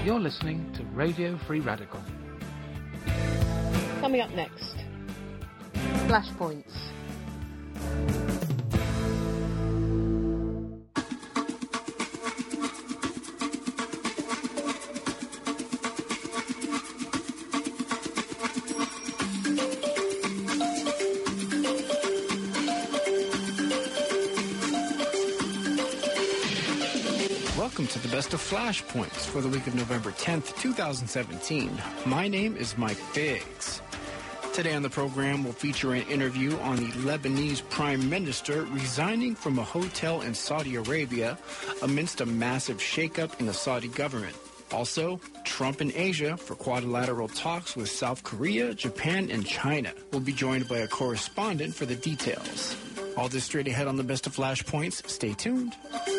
You're listening to Radio Free Radical. Coming up next, Flashpoints. Welcome to the best of Flashpoints for the week of November 10th, 2017. My name is Mike Biggs. Today on the program, we'll feature an interview on the Lebanese Prime Minister resigning from a hotel in Saudi Arabia amidst a massive shakeup in the Saudi government. Also, Trump in Asia for quadrilateral talks with South Korea, Japan, and China. We'll be joined by a correspondent for the details. All this straight ahead on the best of Flashpoints. Stay tuned.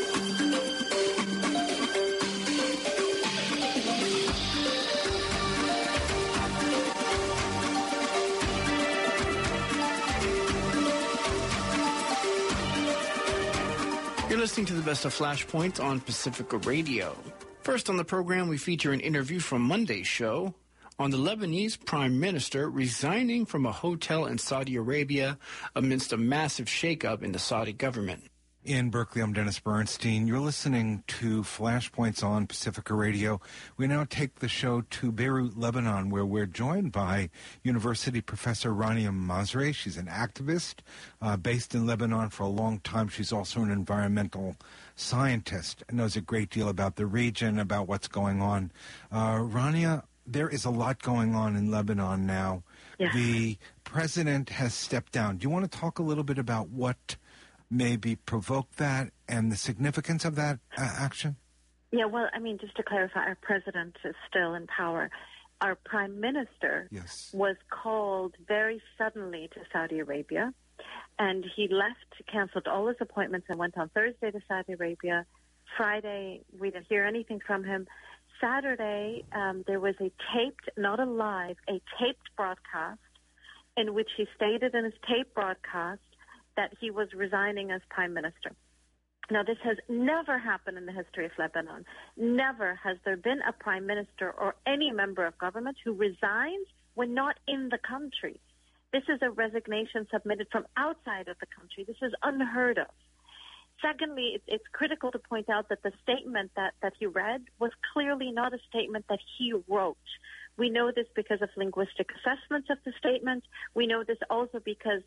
You're listening to the best of Flashpoint on Pacifica Radio. First on the program, we feature an interview from Monday's show on the Lebanese Prime Minister resigning from a hotel in Saudi Arabia amidst a massive shakeup in the Saudi government. In Berkeley, I'm Dennis Bernstein. You're listening to Flashpoints on Pacifica Radio. We now take the show to Beirut, Lebanon, where we're joined by University Professor Rania Masri. She's an activist based in Lebanon for a long time. She's also an environmental scientist and knows a great deal about the region, about what's going on. Rania, there is a lot going on in Lebanon now. Yeah. The president has stepped down. Do you want to talk a little bit about what maybe provoked that and the significance of that action? Yeah, well, I mean, just to clarify, our president is still in power. Our prime minister was called very suddenly to Saudi Arabia, and he left, canceled all his appointments and went on Thursday to Saudi Arabia. Friday, we didn't hear anything from him. Saturday, there was a taped, not a live, a taped broadcast in which he stated in his taped broadcast that he was resigning as prime minister. Now, this has never happened in the history of Lebanon. Never has there been a prime minister or any member of government who resigns when not in the country. This is a resignation submitted from outside of the country. This is unheard of. Secondly, it's critical to point out that the statement that he read was clearly not a statement that he wrote. We know this because of linguistic assessments of the statement. We know this also because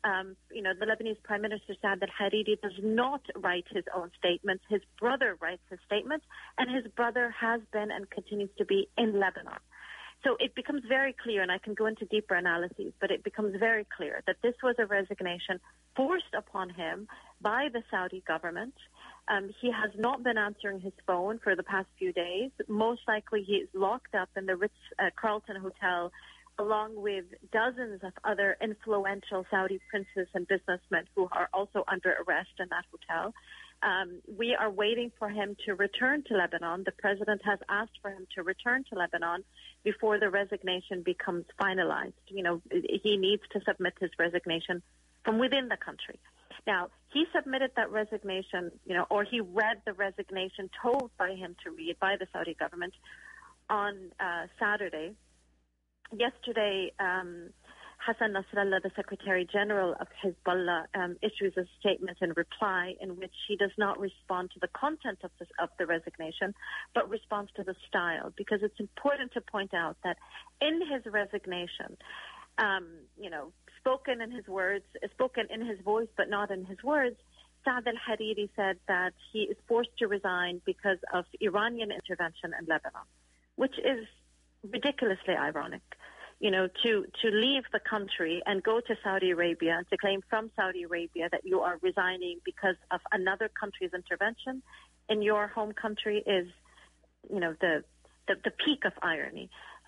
the Lebanese Prime Minister Saad al-Hariri does not write his own statements. His brother writes his statements, and his brother has been and continues to be in Lebanon. So it becomes very clear, and I can go into deeper analyses, but it becomes very clear that this was a resignation forced upon him by the Saudi government. He has not been answering his phone for the past few days. Most likely he is locked up in the Ritz-Carlton Hotel along with dozens of other influential Saudi princes and businessmen who are also under arrest in that hotel. We are waiting for him to return to Lebanon. The president has asked for him to return to Lebanon before the resignation becomes finalized. He needs to submit his resignation from within the country. Now, he submitted that resignation, or he read the resignation told by him to read by the Saudi government on Saturday. Yesterday, Hassan Nasrallah, the Secretary General of Hezbollah, issues a statement in reply in which he does not respond to the content of the resignation, but responds to the style, because it's important to point out that in his resignation, spoken in his voice but not in his words, Saad al-Hariri said that he is forced to resign because of Iranian intervention in Lebanon, which is ridiculously ironic. To leave the country and go to Saudi Arabia and to claim from Saudi Arabia that you are resigning because of another country's intervention in your home country is, the peak of irony.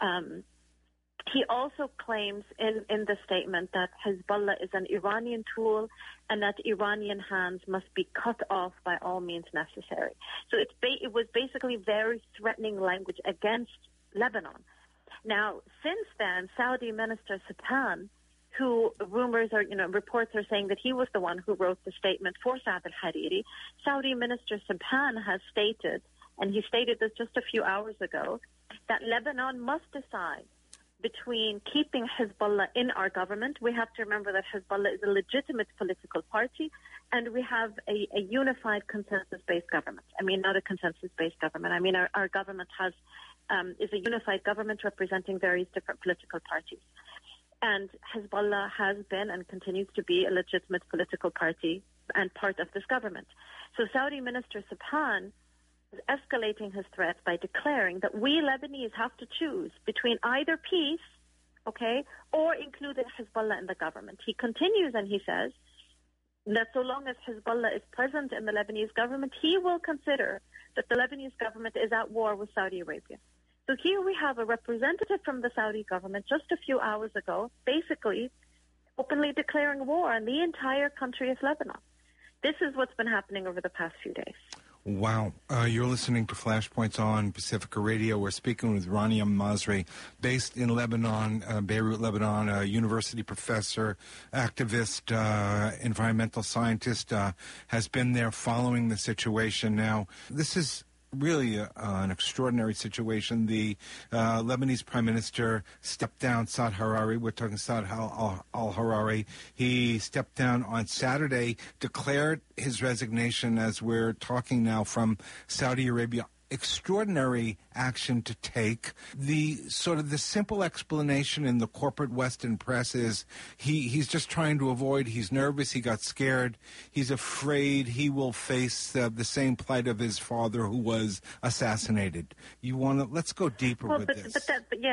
He also claims in the statement that Hezbollah is an Iranian tool and that Iranian hands must be cut off by all means necessary. So it was basically very threatening language against Lebanon. Now, since then, Saudi Minister Sabhan, who reports are saying that he was the one who wrote the statement for Saad al-Hariri, Saudi Minister Sabhan has stated and he stated this just a few hours ago, that Lebanon must decide between keeping Hezbollah in our government. We have to remember that Hezbollah is a legitimate political party, and we have a unified consensus-based government. I mean, not a consensus-based government. I mean, our government is a unified government representing various different political parties. And Hezbollah has been and continues to be a legitimate political party and part of this government. So Saudi Minister Subhan is escalating his threat by declaring that we Lebanese have to choose between either peace, okay, or including Hezbollah in the government. He continues and he says that so long as Hezbollah is present in the Lebanese government, he will consider that the Lebanese government is at war with Saudi Arabia. So here we have a representative from the Saudi government just a few hours ago basically openly declaring war on the entire country of Lebanon. This is what's been happening over the past few days. Wow. You're listening to Flashpoints on Pacifica Radio. We're speaking with Rania Masri, based in Lebanon, Beirut, Lebanon, a university professor, activist, environmental scientist, has been there following the situation. Now, this is really an extraordinary situation. The Lebanese Prime Minister stepped down, Saad Harari. We're talking Saad al-Harari. He stepped down on Saturday, declared his resignation as we're talking now from Saudi Arabia. Extraordinary action to take. The simple explanation in the corporate Western press is he's just trying to avoid. He's nervous. He got scared. He's afraid he will face the same plight of his father, who was assassinated. Let's go deeper with this. But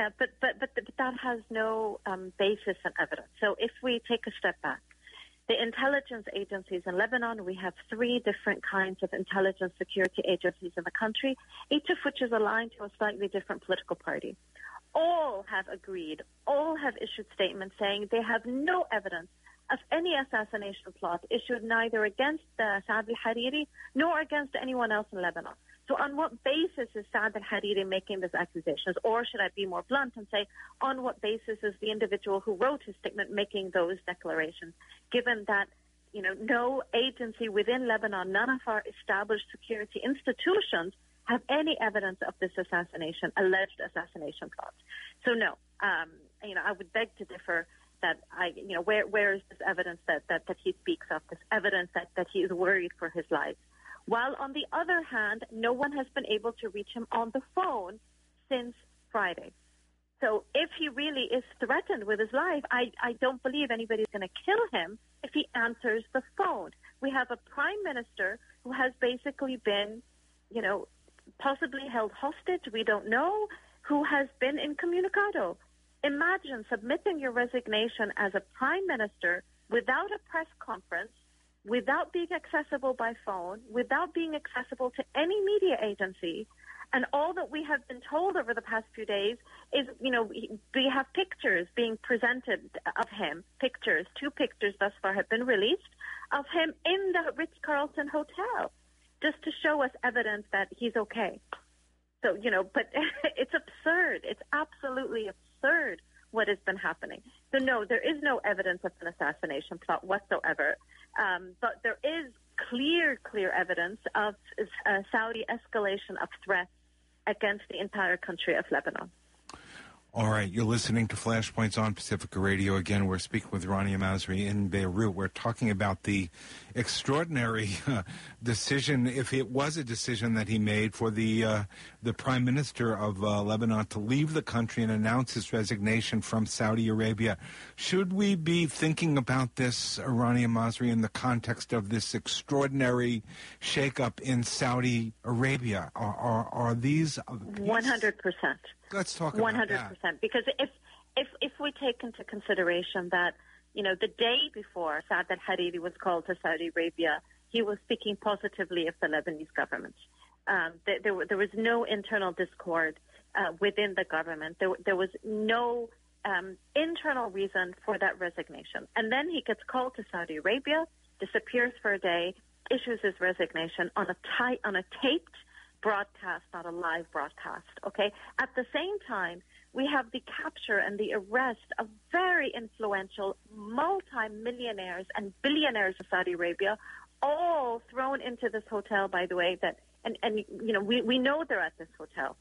that has no basis in evidence. So if we take a step back, the intelligence agencies in Lebanon, we have 3 different kinds of intelligence security agencies in the country, each of which is aligned to a slightly different political party. All have agreed, all have issued statements saying they have no evidence of any assassination plot issued neither against Saad al-Hariri nor against anyone else in Lebanon. So on what basis is Saad al-Hariri making these accusations? Or should I be more blunt and say, on what basis is the individual who wrote his statement making those declarations, given that, no agency within Lebanon, none of our established security institutions have any evidence of this alleged assassination plot. So no, I would beg to differ that where is this evidence that he speaks of, this evidence that he is worried for his life? While on the other hand, no one has been able to reach him on the phone since Friday. So if he really is threatened with his life, I don't believe anybody's going to kill him if he answers the phone. We have a prime minister who has basically been, possibly held hostage, we don't know, who has been incommunicado. Imagine submitting your resignation as a prime minister without a press conference, without being accessible by phone, without being accessible to any media agency. And all that we have been told over the past few days is, we have pictures being presented of him, 2 pictures thus far have been released, of him in the Ritz-Carlton Hotel, just to show us evidence that he's okay. So, but it's absurd. It's absolutely absurd what has been happening. So, no, there is no evidence of an assassination plot whatsoever. But there is clear evidence of Saudi escalation of threats against the entire country of Lebanon. All right, you're listening to Flashpoints on Pacifica Radio. Again, we're speaking with Rania Masri in Beirut. We're talking about the extraordinary decision, if it was a decision that he made, for the Prime Minister of Lebanon to leave the country and announce his resignation from Saudi Arabia. Should we be thinking about this, Rania Masri, in the context of this extraordinary shakeup in Saudi Arabia? Are these 100%? Let's talk about 100%, that. Because if we take into consideration that, the day before Saad al-Hariri was called to Saudi Arabia, he was speaking positively of the Lebanese government. There was no internal discord within the government. There was no internal reason for that resignation. And then he gets called to Saudi Arabia, disappears for a day, issues his resignation on a taped broadcast, not a live broadcast, okay? At the same time, we have the capture and the arrest of very influential multi-millionaires and billionaires of Saudi Arabia, all thrown into this hotel, by the way, that and you know, we know they're at this hotel.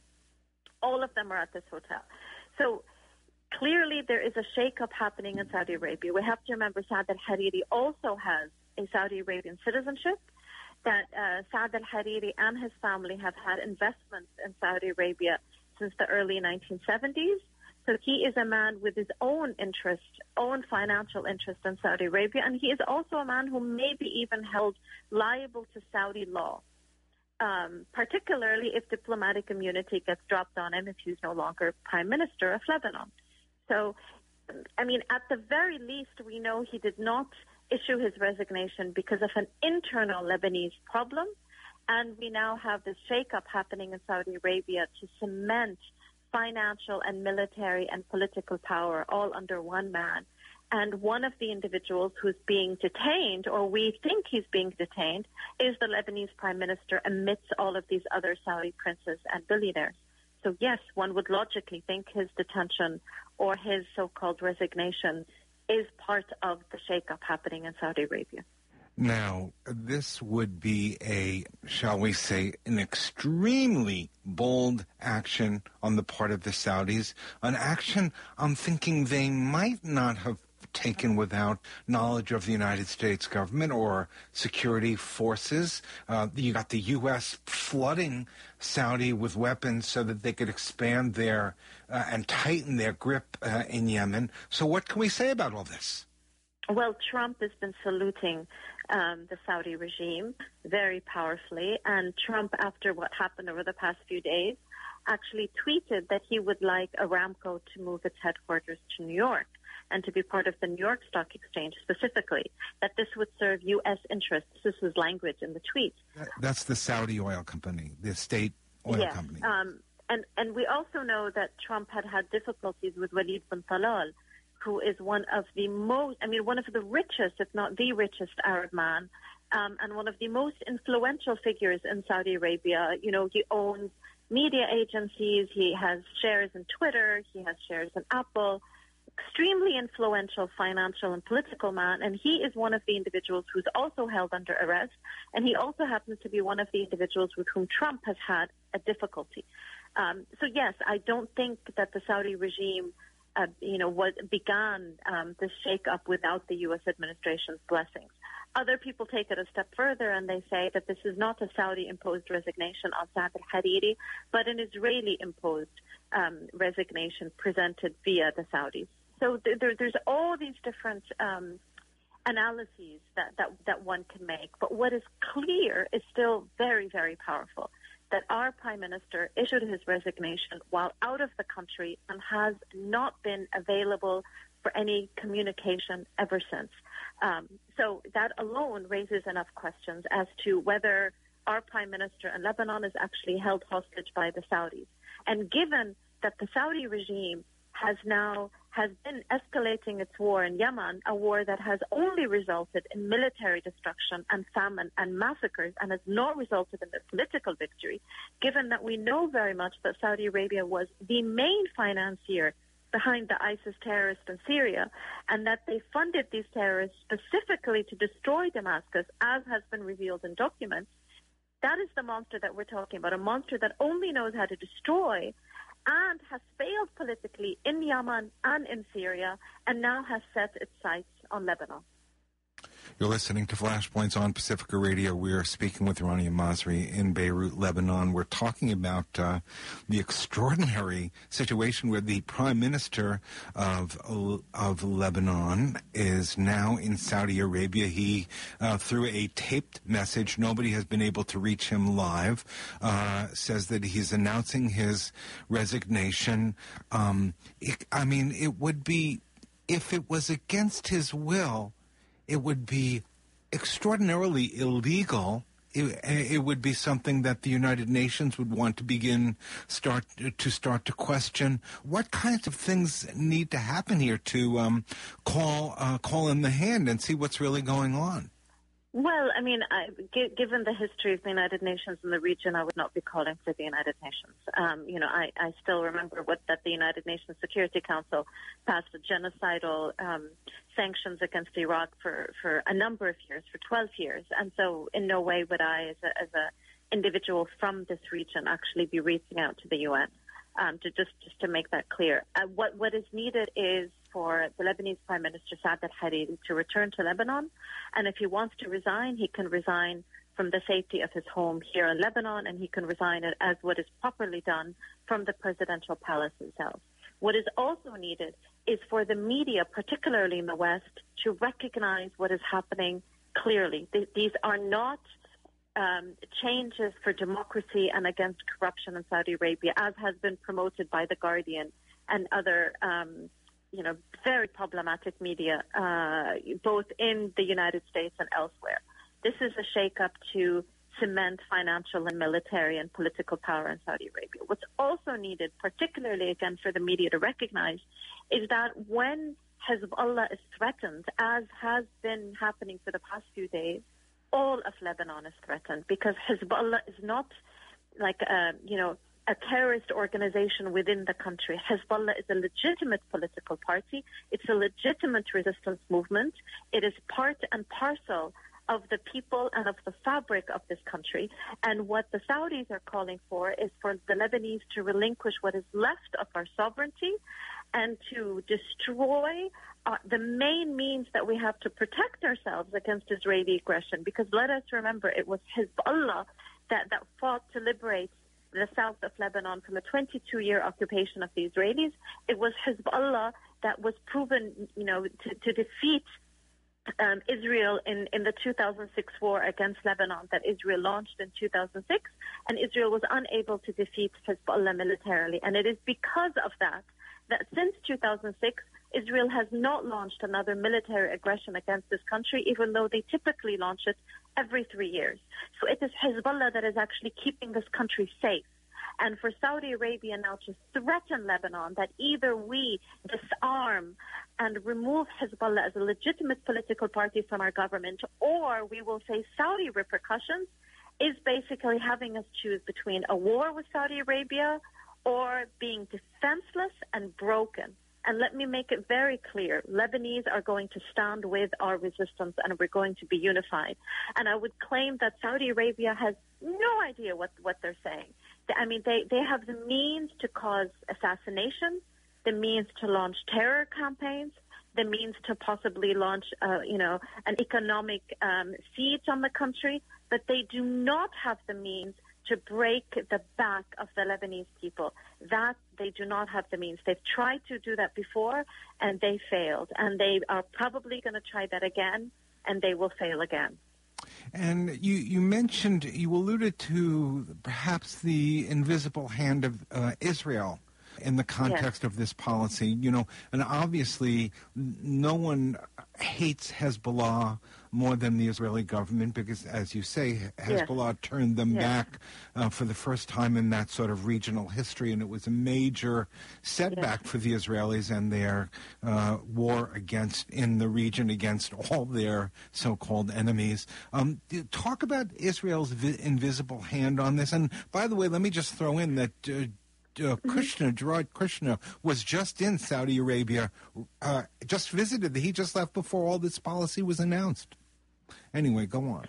All of them are at this hotel. So clearly there is a shake-up happening in Saudi Arabia. We have to remember Saad al-Hariri also has a Saudi Arabian citizenship, that Saad al-Hariri and his family have had investments in Saudi Arabia since the early 1970s. So he is a man with his own interest, own financial interest in Saudi Arabia, and he is also a man who may be even held liable to Saudi law, particularly if diplomatic immunity gets dropped on him if he's no longer Prime Minister of Lebanon. So, I mean, at the very least, we know he did not issue his resignation because of an internal Lebanese problem, and we now have this shake-up happening in Saudi Arabia to cement financial and military and political power all under one man. And one of the individuals who's being detained, or we think he's being detained, is the Lebanese Prime Minister amidst all of these other Saudi princes and billionaires. So yes, one would logically think his detention or his so-called resignation is part of the shake-up happening in Saudi Arabia. Now, this would be shall we say, an extremely bold action on the part of the Saudis, an action I'm thinking they might not have taken without knowledge of the United States government or security forces. You got the U.S. flooding Saudi with weapons so that they could expand their and tighten their grip in Yemen. So what can we say about all this? Well, Trump has been saluting the Saudi regime very powerfully, and Trump, after what happened over the past few days, actually tweeted that he would like Aramco to move its headquarters to New York and to be part of the New York Stock Exchange specifically, that this would serve U.S. interests. This was language in the tweet. That's the Saudi oil company, the state oil company. And we also know that Trump had difficulties with Walid bin Talal, who is one of the richest, if not the richest Arab man, and one of the most influential figures in Saudi Arabia. You know, he owns media agencies, he has shares in Twitter, he has shares in Apple, extremely influential financial and political man, and he is one of the individuals who's also held under arrest, and he also happens to be one of the individuals with whom Trump has had a difficulty. So yes, I don't think that the Saudi regime began this shake-up without the U.S. administration's blessings. Other people take it a step further and they say that this is not a Saudi-imposed resignation on Saad al-Hariri, but an Israeli-imposed resignation presented via the Saudis. So there's all these different analyses that one can make. But what is clear is still very, very powerful, that our Prime Minister issued his resignation while out of the country and has not been available for any communication ever since. So that alone raises enough questions as to whether our Prime Minister in Lebanon is actually held hostage by the Saudis. And given that the Saudi regime has been escalating its war in Yemen, a war that has only resulted in military destruction and famine and massacres and has not resulted in a political victory, given that we know very much that Saudi Arabia was the main financier behind the ISIS terrorists in Syria, and that they funded these terrorists specifically to destroy Damascus, as has been revealed in documents, that is the monster that we're talking about, a monster that only knows how to destroy and has failed politically in Yemen and in Syria, and now has set its sights on Lebanon. You're listening to Flashpoints on Pacifica Radio. We are speaking with Rania Masri in Beirut, Lebanon. We're talking about the extraordinary situation where the Prime Minister of Lebanon is now in Saudi Arabia. He, through a taped message, nobody has been able to reach him live, says that he's announcing his resignation. It would be, if it was against his will, it would be extraordinarily illegal. It would be something that the United Nations would want to start to question. What kinds of things need to happen here to call in the hand and see what's really going on? Well, given the history of the United Nations in the region, I would not be calling for the United Nations. I still remember that the United Nations Security Council passed a genocidal sanctions against Iraq for a number of years, for 12 years. And so in no way would I, as a individual from this region actually be reaching out to the UN. Just to make that clear, what is needed is for the Lebanese Prime Minister Saad al-Hariri to return to Lebanon, and if he wants to resign, he can resign from the safety of his home here in Lebanon, and he can resign it as what is properly done from the presidential palace itself. What is also needed is for the media, particularly in the West, to recognize what is happening clearly. These are not changes for democracy and against corruption in Saudi Arabia, as has been promoted by The Guardian and other, very problematic media, both in the United States and elsewhere. This is a shake-up to cement financial and military and political power in Saudi Arabia. What's also needed, particularly again for the media to recognize, is that when Hezbollah is threatened, as has been happening for the past few days, all of Lebanon is threatened, because Hezbollah is not like a terrorist organization within the country. Hezbollah is a legitimate political party. It's a legitimate resistance movement. It is part and parcel of the people and of the fabric of this country. And what the Saudis are calling for is for the Lebanese to relinquish what is left of our sovereignty and to destroy the main means that we have to protect ourselves against Israeli aggression. Because let us remember, it was Hezbollah that fought to liberate the south of Lebanon from a 22-year occupation of the Israelis. It was Hezbollah that was proven, to defeat Israel in the 2006 war against Lebanon that Israel launched in 2006, and Israel was unable to defeat Hezbollah militarily. And it is because of that since 2006, Israel has not launched another military aggression against this country, even though they typically launch it every 3 years. So it is Hezbollah that is actually keeping this country safe. And for Saudi Arabia now to threaten Lebanon that either we disarm and remove Hezbollah as a legitimate political party from our government, or we will face Saudi repercussions, is basically having us choose between a war with Saudi Arabia or being defenseless and broken. And let me make it very clear, Lebanese are going to stand with our resistance, and we're going to be unified. And I would claim that Saudi Arabia has no idea what they're saying. I mean, they have the means to cause assassination, the means to launch terror campaigns, the means to possibly launch, an economic siege on the country, but they do not have the means to break the back of the Lebanese people. That they do not have the means. They've tried to do that before, and they failed. And they are probably going to try that again, and they will fail again. And you alluded to perhaps the invisible hand of Israel in the context of this policy, and obviously no one hates Hezbollah more than the Israeli government because, as you say, Hezbollah turned them back for the first time in that sort of regional history, and it was a major setback for the Israelis and their war in the region against all their so-called enemies. Talk about Israel's invisible hand on this. And by the way, let me just throw in that Gerard Kushner was just in Saudi Arabia, just visited. He just left before all this policy was announced. Anyway, go on.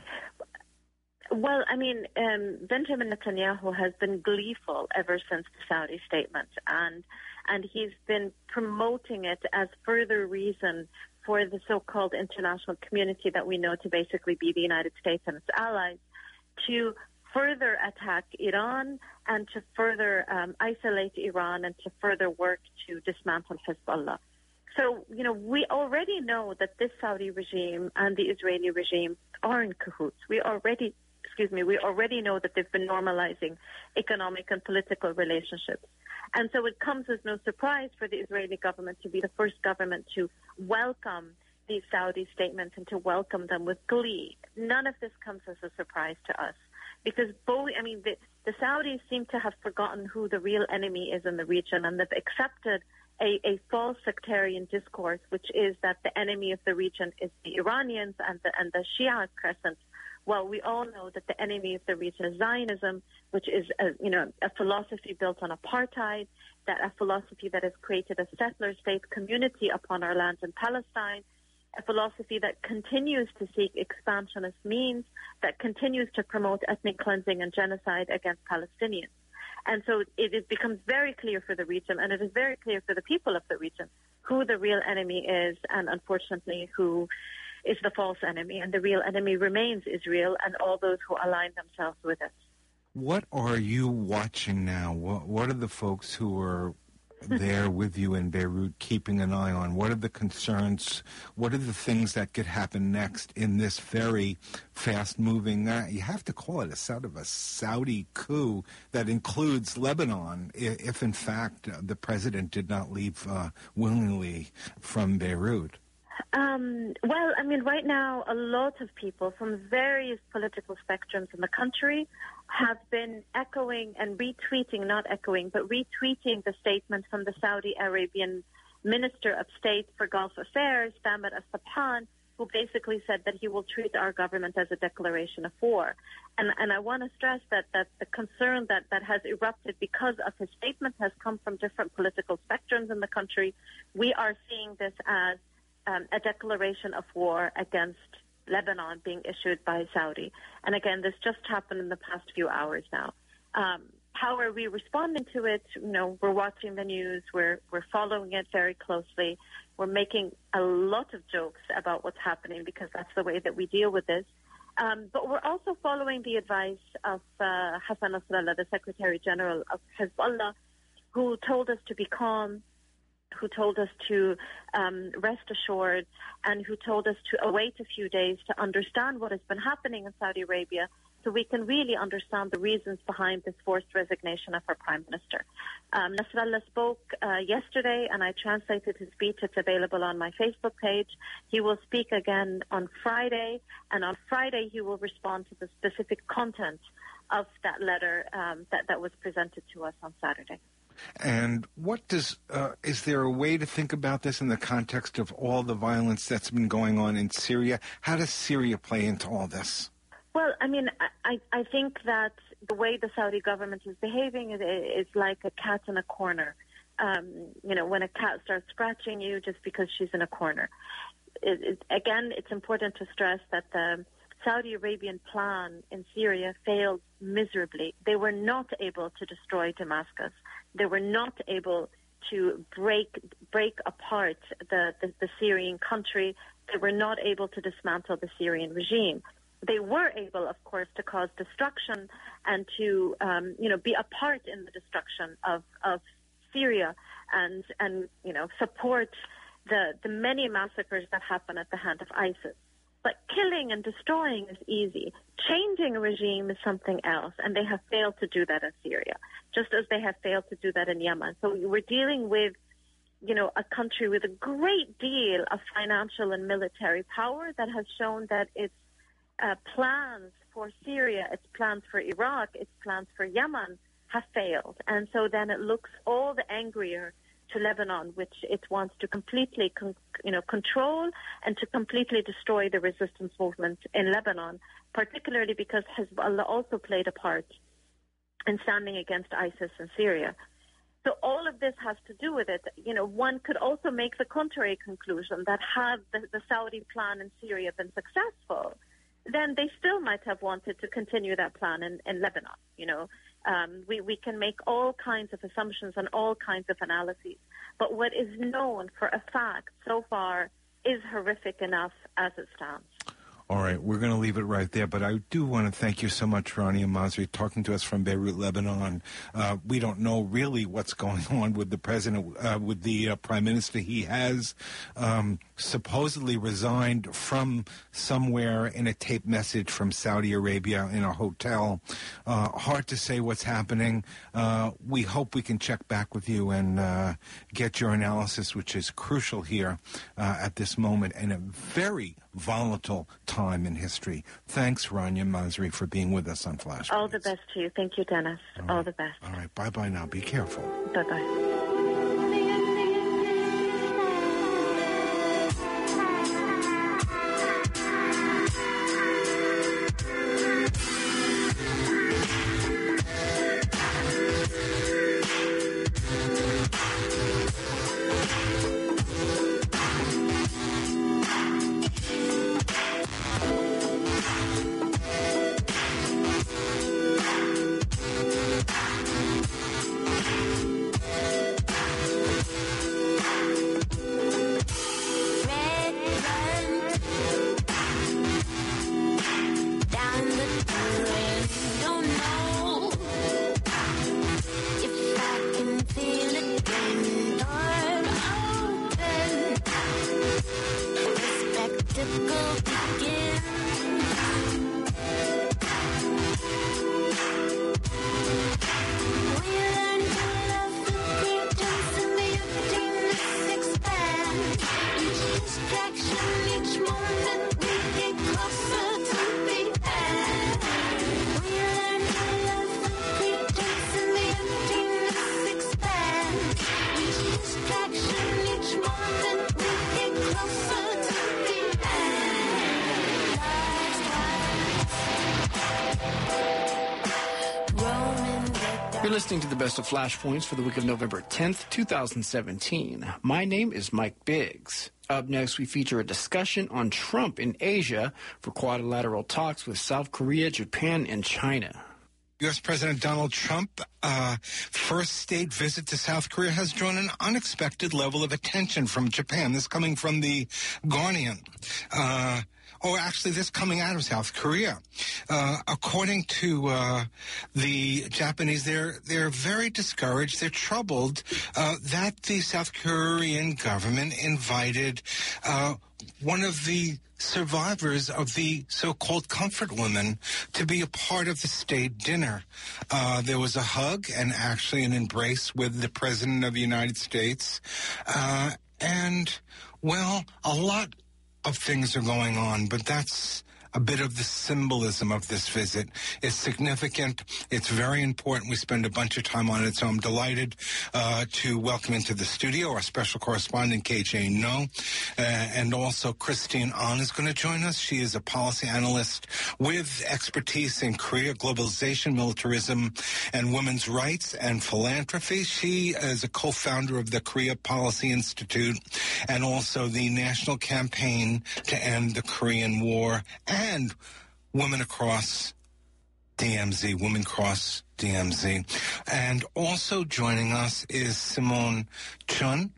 Well, I mean, Benjamin Netanyahu has been gleeful ever since the Saudi statement, and he's been promoting it as further reason for the so-called international community that we know to basically be the United States and its allies to further attack Iran and to further isolate Iran and to further work to dismantle Hezbollah. So, we already know that this Saudi regime and the Israeli regime are in cahoots. We already know that they've been normalizing economic and political relationships. And so it comes as no surprise for the Israeli government to be the first government to welcome these Saudi statements and to welcome them with glee. None of this comes as a surprise to us. Because the Saudis seem to have forgotten who the real enemy is in the region, and they've accepted a false sectarian discourse, which is that the enemy of the region is the Iranians and the Shia crescent. Well, we all know that the enemy of the region is Zionism, which is a philosophy built on apartheid, that a philosophy that has created a settler state community upon our land in Palestine. a philosophy that continues to seek expansionist means, that continues to promote ethnic cleansing and genocide against Palestinians. And so it becomes very clear for the region, and it is very clear for the people of the region, who the real enemy is, and unfortunately who is the false enemy. And the real enemy remains Israel and all those who align themselves with it. What are you watching now? What are the folks who are there with you in Beirut keeping an eye on? What are the concerns? What are the things that could happen next in this very fast-moving, you have to call it a sort of a Saudi coup that includes Lebanon, if in fact the president did not leave willingly from Beirut? Well, I mean, right now, a lot of people from various political spectrums in the country have been echoing and retweeting, not echoing, but retweeting the statement from the Saudi Arabian Minister of State for Gulf Affairs, Thamar al-Sabhan, who basically said that he will treat our government as a declaration of war. And I want to stress that the concern that has erupted because of his statement has come from different political spectrums in the country. We are seeing this as a declaration of war against Lebanon being issued by Saudi. And again, this just happened in the past few hours now. How are we responding to it? You know, we're watching the news. We're following it very closely. We're making a lot of jokes about what's happening because that's the way that we deal with this. But we're also following the advice of Hassan Nasrallah, the Secretary General of Hezbollah, who told us to be calm, who told us to rest assured, and who told us to await a few days to understand what has been happening in Saudi Arabia so we can really understand the reasons behind this forced resignation of our Prime Minister. Nasrallah spoke yesterday, and I translated his speech. It's available on my Facebook page. He will speak again on Friday, and on Friday he will respond to the specific content of that letter that was presented to us on Saturday. And what does, is there a way to think about this in the context of all the violence that's been going on in Syria? How does Syria play into all this? Well, I mean, I think that the way the Saudi government is behaving is like a cat in a corner. You know, when a cat starts scratching you just because she's in a corner. Again, it's important to stress that the Saudi Arabian plan in Syria failed miserably. They were not able to destroy Damascus. They were not able to break apart the Syrian country. They were not able to dismantle the Syrian regime. They were able, of course, to cause destruction and to, be a part in the destruction of Syria and support the many massacres that happen at the hand of ISIS. But killing and destroying is easy. Changing a regime is something else, and they have failed to do that in Syria, just as they have failed to do that in Yemen. So we're dealing with, a country with a great deal of financial and military power that has shown that its plans for Syria, its plans for Iraq, its plans for Yemen have failed. And so then it looks all the angrier to Lebanon, which it wants to completely control and to completely destroy the resistance movement in Lebanon, particularly because Hezbollah also played a part in standing against ISIS in Syria. So all of this has to do with it. One could also make the contrary conclusion that had the Saudi plan in Syria been successful, then they still might have wanted to continue that plan in Lebanon. We can make all kinds of assumptions and all kinds of analyses. But what is known for a fact so far is horrific enough as it stands. All right, we're going to leave it right there, but I do want to thank you so much, Rania Masri, talking to us from Beirut, Lebanon. We don't know really what's going on with the president, with the prime minister. He has supposedly resigned from somewhere in a taped message from Saudi Arabia in a hotel. Hard to say what's happening. We hope we can check back with you and get your analysis, which is crucial here at this moment and a very volatile time in history. Thanks, Rania Masri, for being with us on Flash. All the best to you. Thank you, Dennis. All the best. All right. Bye-bye now. Be careful. Bye-bye. You're listening to the best of Flashpoints for the week of November 10th, 2017. My name is Mike Biggs. Up next, we feature a discussion on Trump in Asia for quadrilateral talks with South Korea, Japan, and China. U.S. President Donald Trump, first state visit to South Korea has drawn an unexpected level of attention from Japan. This coming from the Guardian. This coming out of South Korea. According to the Japanese, they're very discouraged. They're troubled that the South Korean government invited one of the survivors of the so-called comfort women to be a part of the state dinner. There was a hug and actually an embrace with the President of the United States. A lot of things are going on, but that's a bit of the symbolism of this visit. It's significant. It's very important. We spend a bunch of time on it, so I'm delighted to welcome into the studio our special correspondent, KJ No, and also Christine Ahn is going to join us. She is a policy analyst with expertise in Korea, globalization, militarism, and women's rights and philanthropy. She is a co-founder of the Korea Policy Institute and also the National Campaign to End the Korean War and Women Across DMZ. And also joining us is Simone Chun,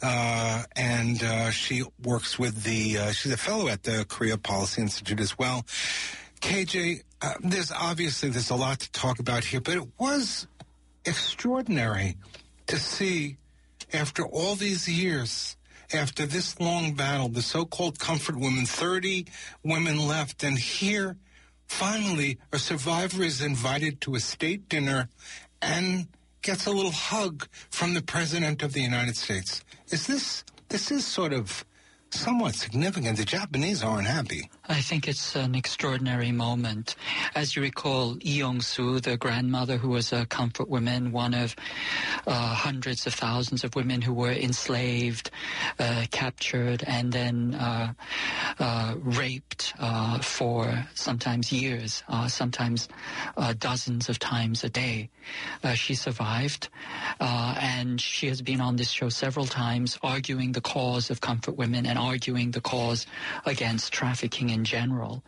and she works with she's a fellow at the Korea Policy Institute as well. KJ, there's a lot to talk about here, but it was extraordinary to see after all these years, after this long battle, the so-called comfort women, 30 women left, and here, finally, a survivor is invited to a state dinner and gets a little hug from the President of the United States. This is sort of somewhat significant. The Japanese aren't happy. I think it's an extraordinary moment. As you recall, Lee Young-soo, the grandmother who was a comfort woman, one of hundreds of thousands of women who were enslaved, captured, and then raped for sometimes years, sometimes dozens of times a day. She survived, and she has been on this show several times arguing the cause of comfort women and arguing the cause against trafficking in general.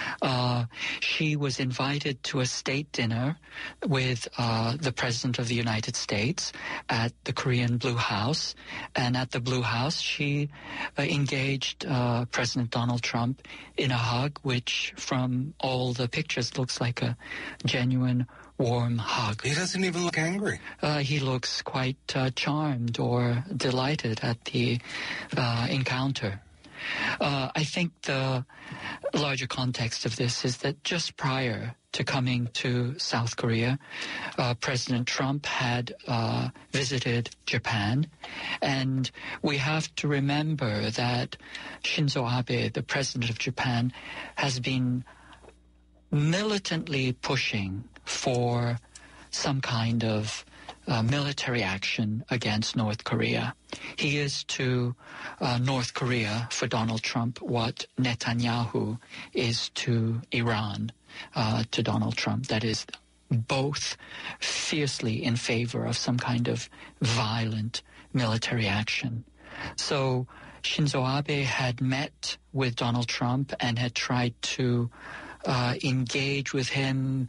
She was invited to a state dinner with the President of the United States at the Korean Blue House. And at the Blue House, she engaged President Donald Trump in a hug, which from all the pictures looks like a genuine warm hug. He doesn't even look angry. He looks quite charmed or delighted at the encounter. I think the larger context of this is that just prior to coming to South Korea, President Trump had visited Japan, and we have to remember that Shinzo Abe, the President of Japan, has been militantly pushing for some kind of military action against North Korea. He is to North Korea for Donald Trump what Netanyahu is to Iran to Donald Trump. That is, both fiercely in favor of some kind of violent military action. So Shinzo Abe had met with Donald Trump and had tried to engage with him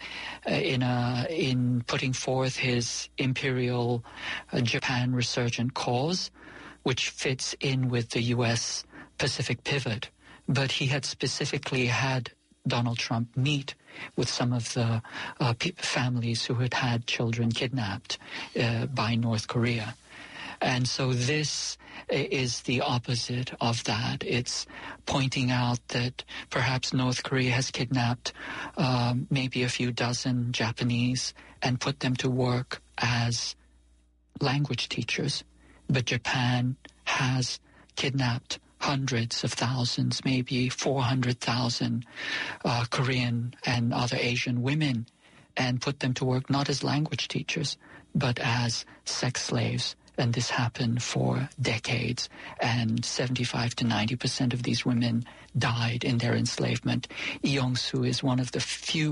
in putting forth his imperial Japan resurgent cause, which fits in with the U.S. Pacific pivot. But he had specifically had Donald Trump meet with some of the families who had had children kidnapped by North Korea. And so this is the opposite of that. It's pointing out that perhaps North Korea has kidnapped maybe a few dozen Japanese and put them to work as language teachers. But Japan has kidnapped hundreds of thousands, maybe 400,000 Korean and other Asian women and put them to work not as language teachers, but as sex slaves. And this happened for decades, and 75 to 90% of these women died in their enslavement. Lee Young-soo is one of the few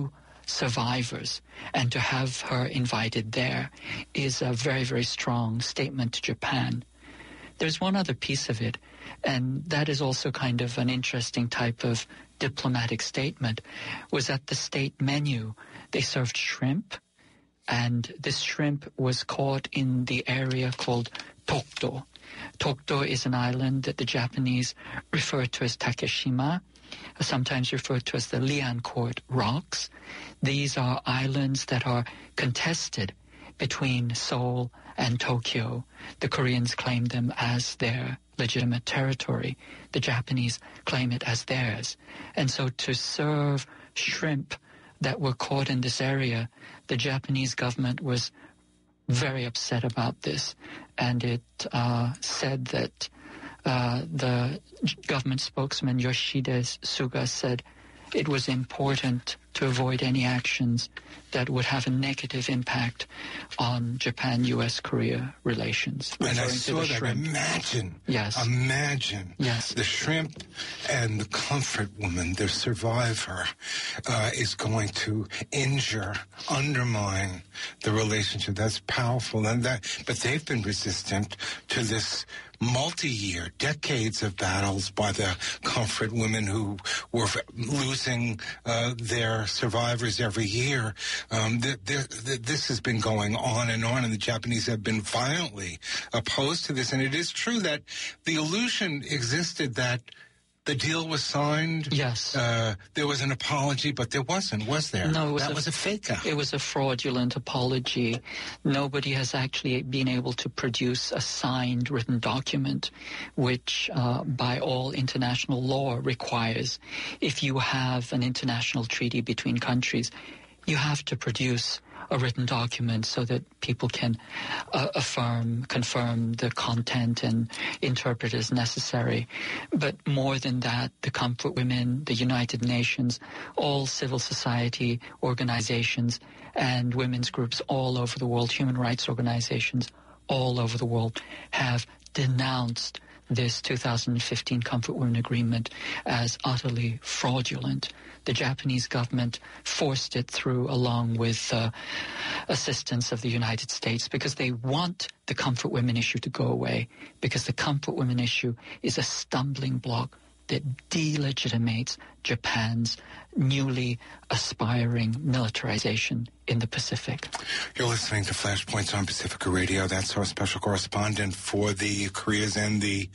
survivors. And to have her invited there is a very, very strong statement to Japan. There's one other piece of it, and that is also kind of an interesting type of diplomatic statement, was at the state menu. They served shrimp, and this shrimp was caught in the area called Tokdo. Tokdo is an island that the Japanese refer to as Takeshima, sometimes referred to as the Liancourt Rocks. These are islands that are contested between Seoul and Tokyo. The Koreans claim them as their legitimate territory. The Japanese claim it as theirs. And so to serve shrimp that were caught in this area, the Japanese government was very upset about this. And it said that the government spokesman Yoshide Suga said it was important to avoid any actions that would have a negative impact on Japan-U.S.-Korea relations. And I saw that. Imagine the shrimp and the comfort woman, the survivor, is going to undermine the relationship. That's powerful. But they've been resistant to this multi-year, decades of battles by the comfort women who were losing their survivors every year. This has been going on, and the Japanese have been violently opposed to this. And it is true that the illusion existed that the deal was signed. Yes. There was an apology, but there wasn't, was there? No, that was a fake out. It was a fraudulent apology. Nobody has actually been able to produce a signed written document, which by all international law requires. If you have an international treaty between countries, you have to produce a written document so that people can confirm the content and interpret as necessary. But more than that, the Comfort Women, the United Nations, all civil society organizations and women's groups all over the world, human rights organizations all over the world have denounced this 2015 Comfort Women Agreement as utterly fraudulent. The Japanese government forced it through along with assistance of the United States because they want the Comfort Women issue to go away, because the Comfort Women issue is a stumbling block that delegitimates Japan's newly aspiring militarization in the Pacific. You're listening to Flashpoints on Pacifica Radio. That's our special correspondent for the Koreas and the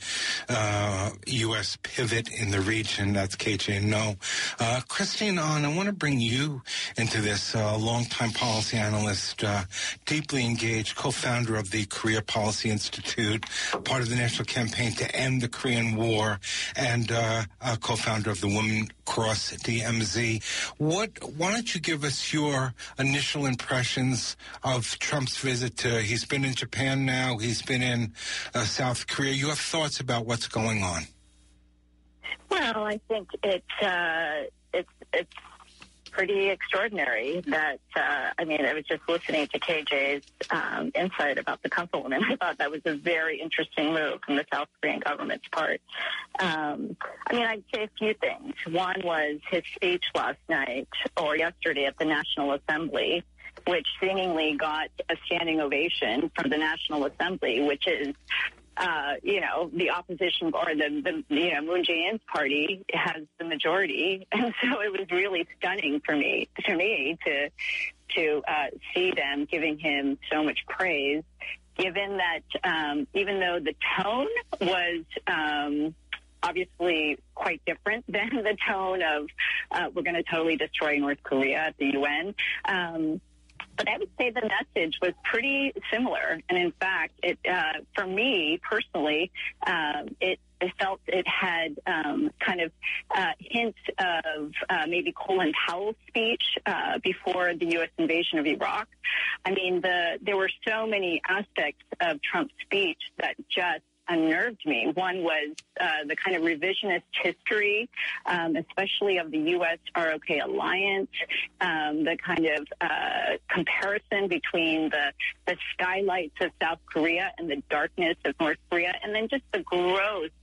U.S. pivot in the region. That's KJ No. Christine Ahn, I want to bring you into this, longtime policy analyst, deeply engaged, co-founder of the Korea Policy Institute, part of the National Campaign to End the Korean War, and co-founder of the Women Cross DMZ. Why don't you give us your initial impressions of Trump's visit to, he's been in Japan now, he's been in South Korea. Your thoughts about what's going on? Well, I think it's pretty extraordinary that, I was just listening to KJ's insight about the Comfort Women. I thought that was a very interesting move from the South Korean government's part. I'd say a few things. One was his speech last night or yesterday at the National Assembly, which seemingly got a standing ovation from the National Assembly, which is the opposition or the Moon Jae-in's party has the majority, and so it was really stunning for me to see them giving him so much praise, given that even though the tone was obviously quite different than the tone of we're going to totally destroy North Korea at the UN. But I would say the message was pretty similar. And in fact, for me personally, it felt it had hints of maybe Colin Powell's speech before the U.S. invasion of Iraq. There were so many aspects of Trump's speech that just unnerved me. One was the kind of revisionist history, especially of the U.S. ROK alliance, the kind of comparison between the skylights of South Korea and the darkness of North Korea, and then just the gross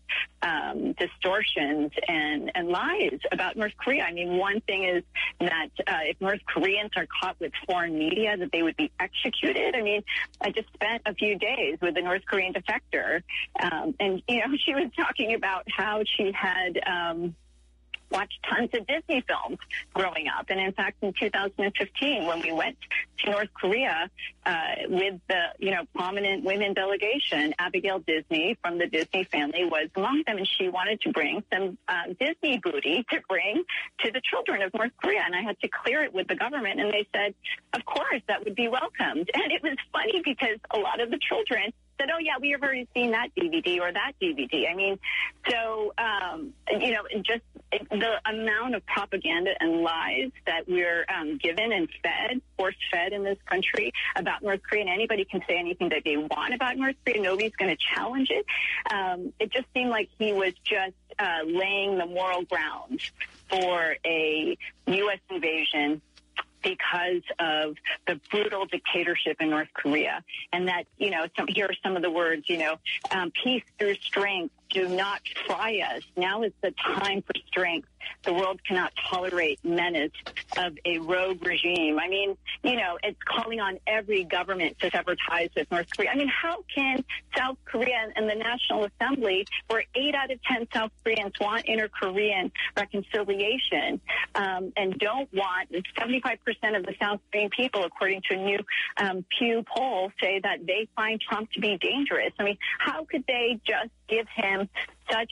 distortions and lies about North Korea. I mean, one thing is that if North Koreans are caught with foreign media, that they would be executed. I mean, I just spent a few days with a North Korean defector, and, you know, she was talking about how she had watched tons of Disney films growing up. And in fact, in 2015, when we went to North Korea with the, you know, prominent women delegation, Abigail Disney from the Disney family was among them, and she wanted to bring some Disney booty to bring to the children of North Korea. And I had to clear it with the government, and they said, of course, that would be welcomed. And it was funny because a lot of the children said, oh, yeah, we have already seen that DVD or that DVD. I mean, so, you know, just the amount of propaganda and lies that we're given and fed, force-fed in this country about North Korea, and anybody can say anything that they want about North Korea. Nobody's going to challenge it. It just seemed like he was just laying the moral ground for a U.S. invasion because of the brutal dictatorship in North Korea. And that, you know, here are some of the words, you know, peace through strength. Do not try us. Now is the time for strength. The world cannot tolerate menace of a rogue regime. I mean, you know, it's calling on every government to sever ties with North Korea. I mean, how can South Korea and the National Assembly, where 8 out of 10 South Koreans want inter-Korean reconciliation and don't want, 75% of the South Korean people, according to a new Pew poll, say that they find Trump to be dangerous. I mean, how could they just give him such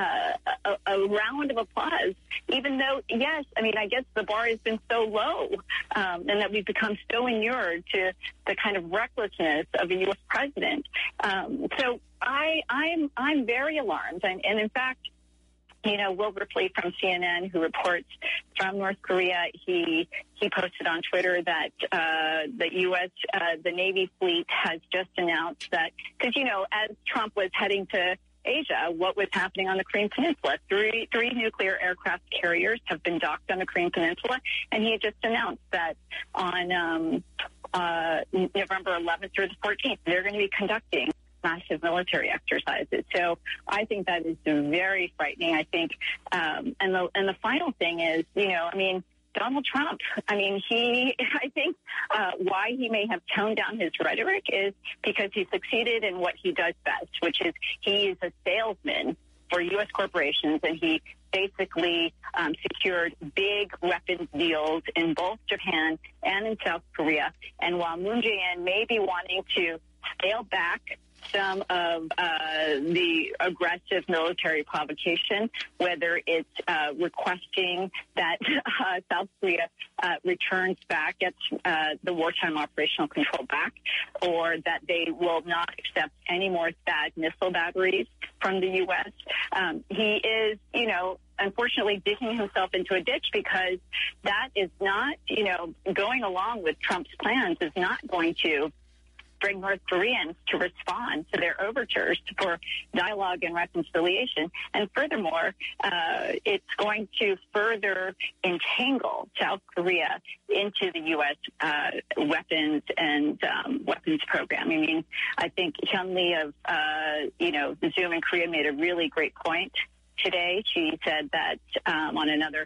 a round of applause, even though, yes, I mean, I guess the bar has been so low and that we've become so inured to the kind of recklessness of a U.S. president. So I'm very alarmed. And in fact, you know, Will Ripley from CNN, who reports from North Korea, he posted on Twitter that the U.S., the Navy fleet has just announced that, because, you know, as Trump was heading to Asia, what was happening on the Korean Peninsula? Three nuclear aircraft carriers have been docked on the Korean Peninsula, and he had just announced that on November 11th through the 14th, they're going to be conducting massive military exercises. So I think that is very frightening. I think, and the final thing is, you know, I mean, Donald Trump, I mean, I think why he may have toned down his rhetoric is because he succeeded in what he does best, which is he is a salesman for U.S. corporations, and he basically secured big weapons deals in both Japan and in South Korea. And while Moon Jae-in may be wanting to scale back some of the aggressive military provocation, whether it's requesting that South Korea returns back, gets the wartime operational control back, or that they will not accept any more THAAD missile batteries from the U.S. He is, you know, unfortunately digging himself into a ditch, because that is not, you know, going along with Trump's plans is not going to bring North Koreans to respond to their overtures for dialogue and reconciliation. And furthermore, it's going to further entangle South Korea into the U.S. Weapons and weapons program. I mean, I think Hyun Lee of, Zoom in Korea made a really great point today. She said that on another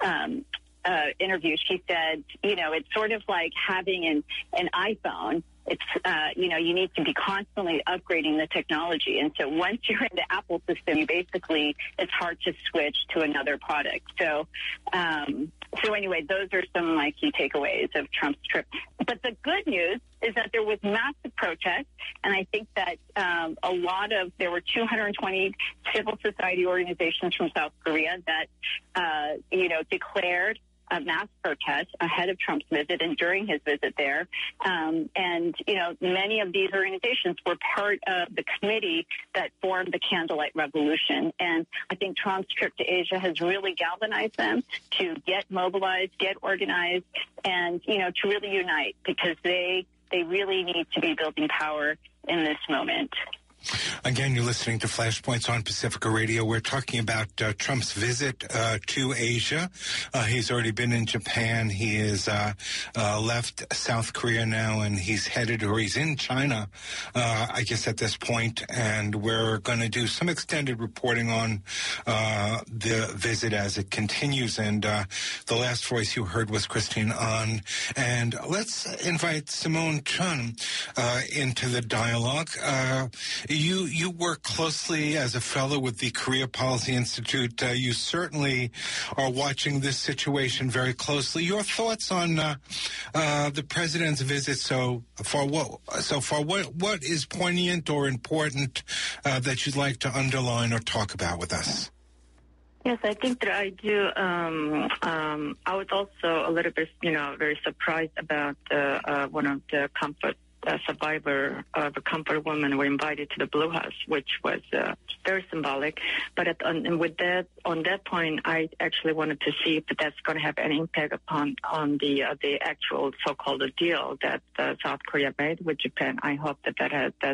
interview, she said, you know, it's sort of like having an iPhone. It's, you need to be constantly upgrading the technology. And so once you're in the Apple system, it's hard to switch to another product. So anyway, those are some of my key takeaways of Trump's trip. But the good news is that there was massive protest. And I think that there were 220 civil society organizations from South Korea that, declared a mass protest ahead of Trump's visit and during his visit there. Many of these organizations were part of the committee that formed the Candlelight Revolution. And I think Trump's trip to Asia has really galvanized them to get mobilized, get organized, and, to really unite, because they really need to be building power in this moment. Again, you're listening to Flashpoints on Pacifica Radio. We're talking about Trump's visit to Asia. He's already been in Japan. He is left South Korea now, and he's in China, I guess, at this point. And we're going to do some extended reporting on the visit as it continues. And the last voice you heard was Christine An. And let's invite Simone Chun into the dialogue. You work closely as a fellow with the Korea Policy Institute. You certainly are watching this situation very closely. Your thoughts on the president's visit so far? What is poignant or important that you'd like to underline or talk about with us? Yes, I think that I do. I was also a little bit, very surprised about one of the survivor of a comfort woman were invited to the Blue House, which was very symbolic. But on that point, I actually wanted to see if that's going to have any impact on the actual so-called deal that South Korea made with Japan. I hope that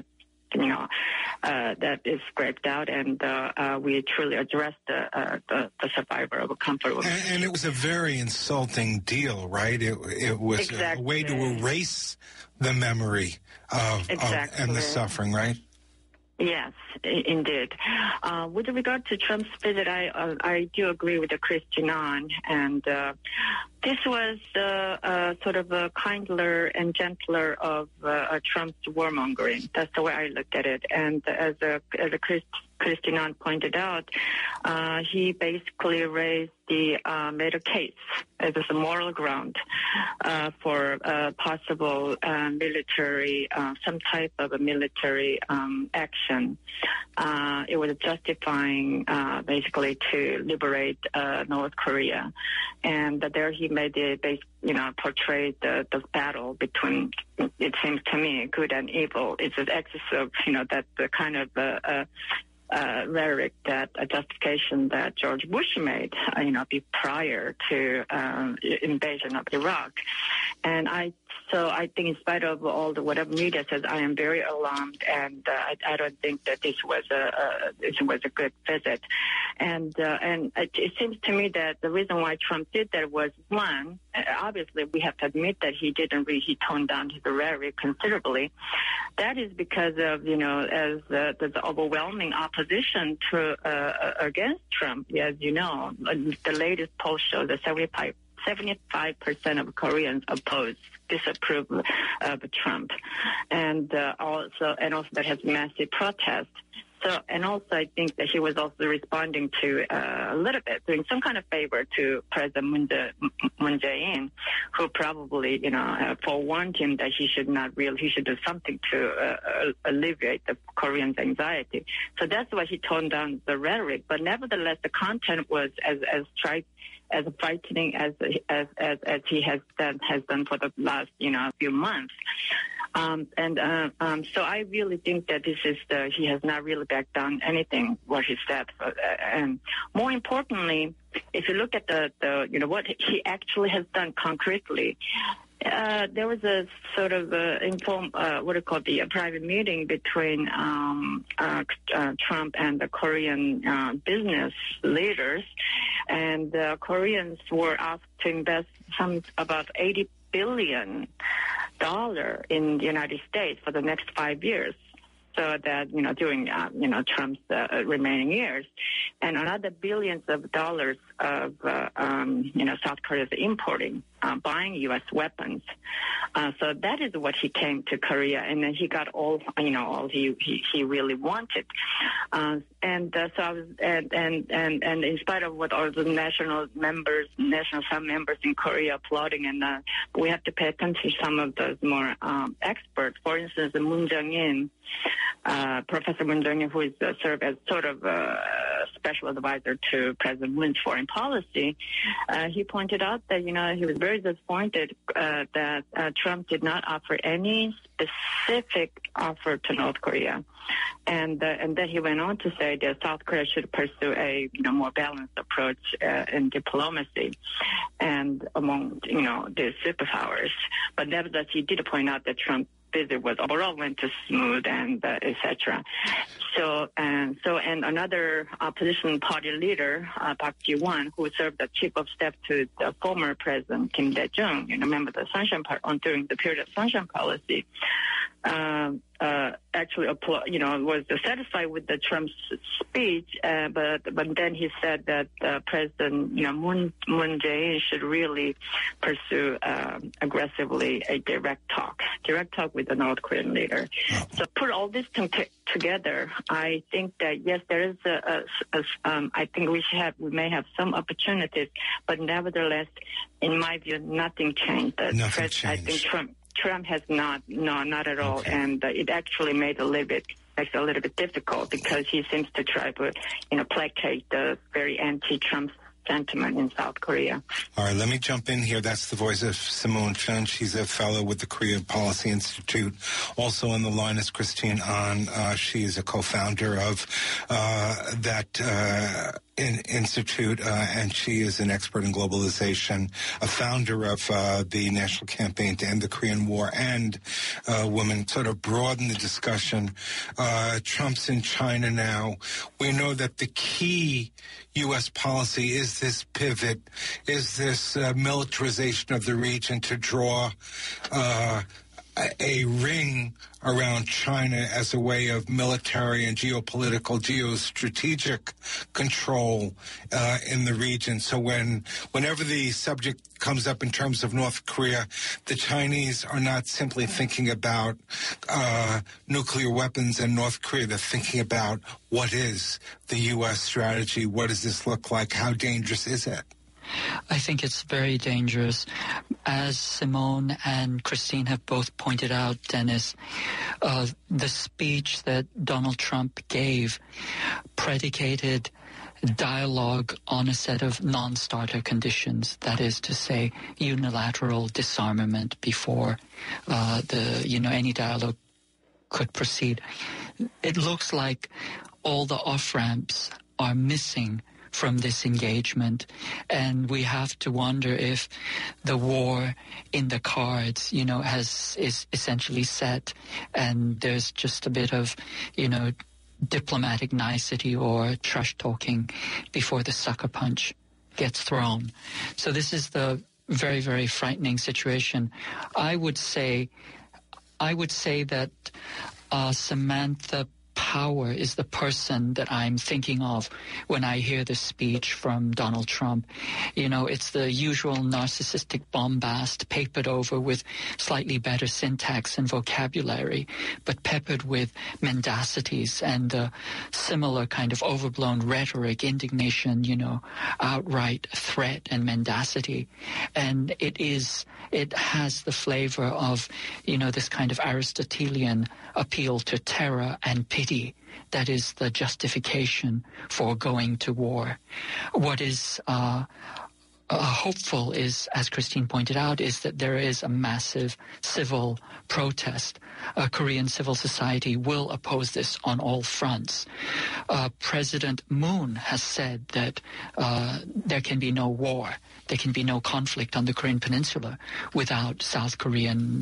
is scraped out, and we truly address the survivor of a comfort woman. And it was a very insulting deal, right? It was exactly. A way to erase the memory of and the suffering, right? Yes, indeed. With regard to Trump's visit, I do agree with Christine An, and this was sort of a kindler and gentler of Trump's warmongering. That's the way I looked at it. And as Christine An pointed out, he basically made a case as a moral ground for possible military, some type of a military action. It was justifying basically to liberate North Korea, and there he made portrayed the battle between, it seems to me, good and evil. It's an excess of that the kind of rhetoric, that a justification that George Bush made, prior to invasion of Iraq. And So I think in spite of all the whatever media says, I am very alarmed, and I don't think that this was a good visit. And it seems to me that the reason why Trump did that was, one, obviously we have to admit that he toned down his rhetoric considerably. That is because of, as the overwhelming opposition against Trump. As you know, the latest poll shows that 75% of Koreans disapprove of Trump, and also that has massive protest. So, and also I think that he was also responding to a little bit, doing some kind of favor to President Moon Jae-in, who probably, forewarned him that he should do something to alleviate the Koreans' anxiety. So that's why he toned down the rhetoric. But nevertheless, the content was as frightening as he has done for the last few months. So I really think that he has not really backed down anything what he said. And more importantly, if you look at what he actually has done concretely, there was a sort of the private meeting between Trump and the Korean business leaders, and Koreans were asked to invest about $80 billion in the United States for the next 5 years. So that, during, Trump's remaining years, and another billions of dollars of, South Korea's importing, buying U.S. weapons. So that is what he came to Korea, and then he got all he really wanted. And in spite of what all the national some members in Korea applauding, and we have to pay attention to some of those more experts. For instance, Moon Jung-in, Professor Moon Jung-in, who is served as sort of a special advisor to President Moon's foreign policy, he pointed out that he was very disappointed that Trump did not offer any specific offer to North Korea, and then he went on to say that South Korea should pursue a more balanced approach in diplomacy and among the superpowers. But nevertheless, he did point out that Trump visit was overall went smooth and etc. So another opposition party leader, Park Ji-won, who served as chief of staff to the former president Kim Dae-jung, remember the Sunshine during the period of Sunshine Policy, actually was satisfied with the Trump's speech, but then he said that President Moon Jae-in should really pursue aggressively a direct talk with the North Korean leader. So put all this together, I think that yes, there is I think we may have some opportunities, but nevertheless, in my view, nothing changed. Nothing changed. I think Trump has not at all, okay. And it actually makes it a little bit difficult because he seems to try to, placate the very anti-Trump sentiment in South Korea. All right, let me jump in here. That's the voice of Simone Chun. She's a fellow with the Korea Policy Institute. Also on the line is Christine Ahn. She is a co-founder of that institute, and she is an expert in globalization, a founder of the National Campaign to End the Korean War, and women. Sort of broaden the discussion. Trump's in China now. We know that the key U.S. policy is this pivot, is this militarization of the region to draw a ring around China as a way of military and geopolitical, geostrategic control in the region. So whenever the subject comes up in terms of North Korea, the Chinese are not simply thinking about nuclear weapons and North Korea. They're thinking about what is the U.S. strategy? What does this look like? How dangerous is it? I think it's very dangerous. As Simone and Christine have both pointed out, Dennis, the speech that Donald Trump gave predicated dialogue on a set of non-starter conditions, that is to say, unilateral disarmament before any dialogue could proceed. It looks like all the off-ramps are missing from this engagement, and we have to wonder if the war in the cards, is essentially set, and there's just a bit of, diplomatic nicety or trash talking before the sucker punch gets thrown. So this is the very, very frightening situation. I would say that Samantha Power is the person that I'm thinking of when I hear this speech from Donald Trump. It's the usual narcissistic bombast papered over with slightly better syntax and vocabulary, but peppered with mendacities and similar kind of overblown rhetoric, indignation, outright threat and mendacity. And it has the flavor of, this kind of Aristotelian appeal to terror and pity. That is the justification for going to war. What is hopeful is, as Christine pointed out, is that there is a massive civil protest. Korean civil society will oppose this on all fronts. President Moon has said that there can be no war, there can be no conflict on the Korean Peninsula without South Korean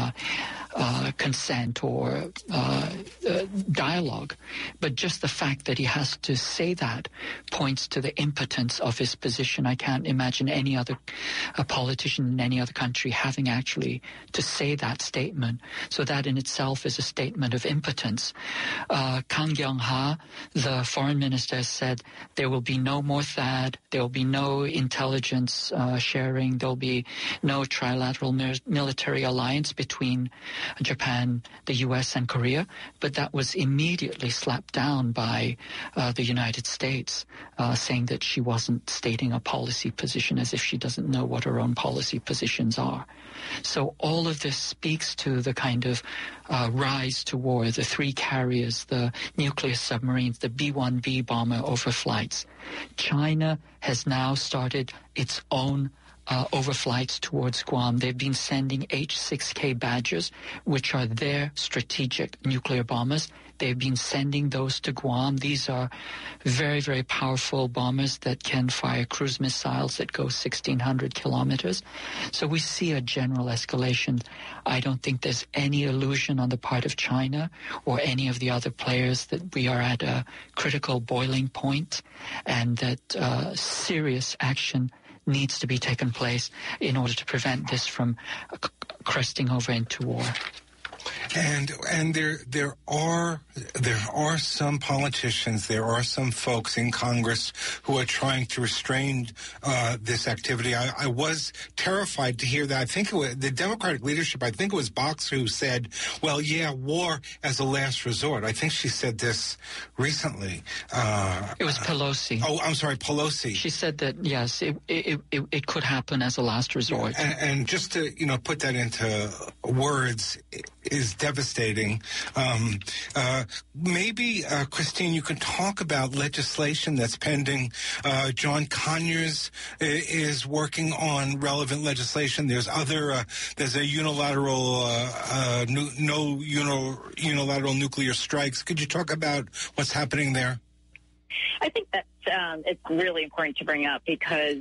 consent or dialogue. But just the fact that he has to say that points to the impotence of his position. I can't imagine any other politician in any other country having actually to say that statement. So that in itself is a statement of impotence. Kang Kyung-ha, the foreign minister, has said there will be no more THAAD, there will be no intelligence sharing, there will be no trilateral military alliance between Japan, the U.S., and Korea. But that was immediately slapped down by the United States, saying that she wasn't stating a policy position, as if she doesn't know what her own policy positions are. So all of this speaks to the kind of rise to war, the three carriers, the nuclear submarines, the B-1B bomber overflights. China has now started its own overflights towards Guam. They've been sending H-6K Badgers, which are their strategic nuclear bombers. They've been sending those to Guam. These are very, very powerful bombers that can fire cruise missiles that go 1,600 kilometers. So we see a general escalation. I don't think there's any illusion on the part of China or any of the other players that we are at a critical boiling point and that serious action needs to be taken place in order to prevent this from cresting over into war. And there are some politicians, there are some folks in Congress who are trying to restrain this activity. I was terrified to hear that. I think it was the Democratic leadership. I think it was Boxer who said, "Well, yeah, war as a last resort." I think she said this recently. It was Pelosi. Oh, I'm sorry, Pelosi. She said that yes, it could happen as a last resort. And just to put that into words is devastating. Maybe, Christine, you can talk about legislation that's pending. John Conyers is working on relevant legislation. There's a unilateral, unilateral nuclear strikes. Could you talk about what's happening there? I think that's it's really important to bring up because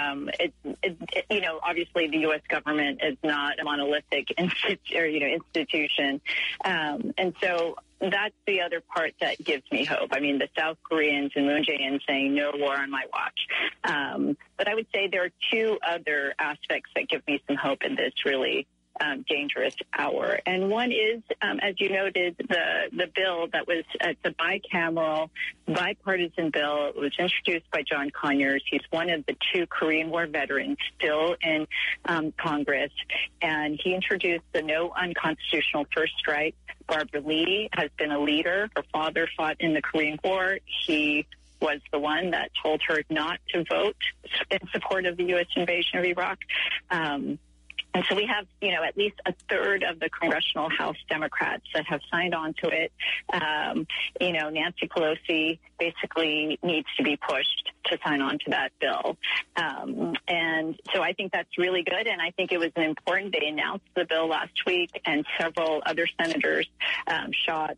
obviously the U.S. government is not a monolithic institution, and so that's the other part that gives me hope. I mean, the South Koreans and Moon Jae-in saying no war on my watch, but I would say there are two other aspects that give me some hope in this really dangerous hour. And one is, as you noted, the bill that was, it's a bicameral, bipartisan bill. It was introduced by John Conyers. He's one of the two Korean War veterans still in Congress. And he introduced the no unconstitutional first strike. Barbara Lee has been a leader. Her father fought in the Korean War. He was the one that told her not to vote in support of the U.S. invasion of Iraq. And so we have, at least a third of the congressional House Democrats that have signed on to it. Nancy Pelosi basically needs to be pushed to sign on to that bill. And so I think that's really good. And I think it was important. They announced the bill last week, and several other senators, Schatz,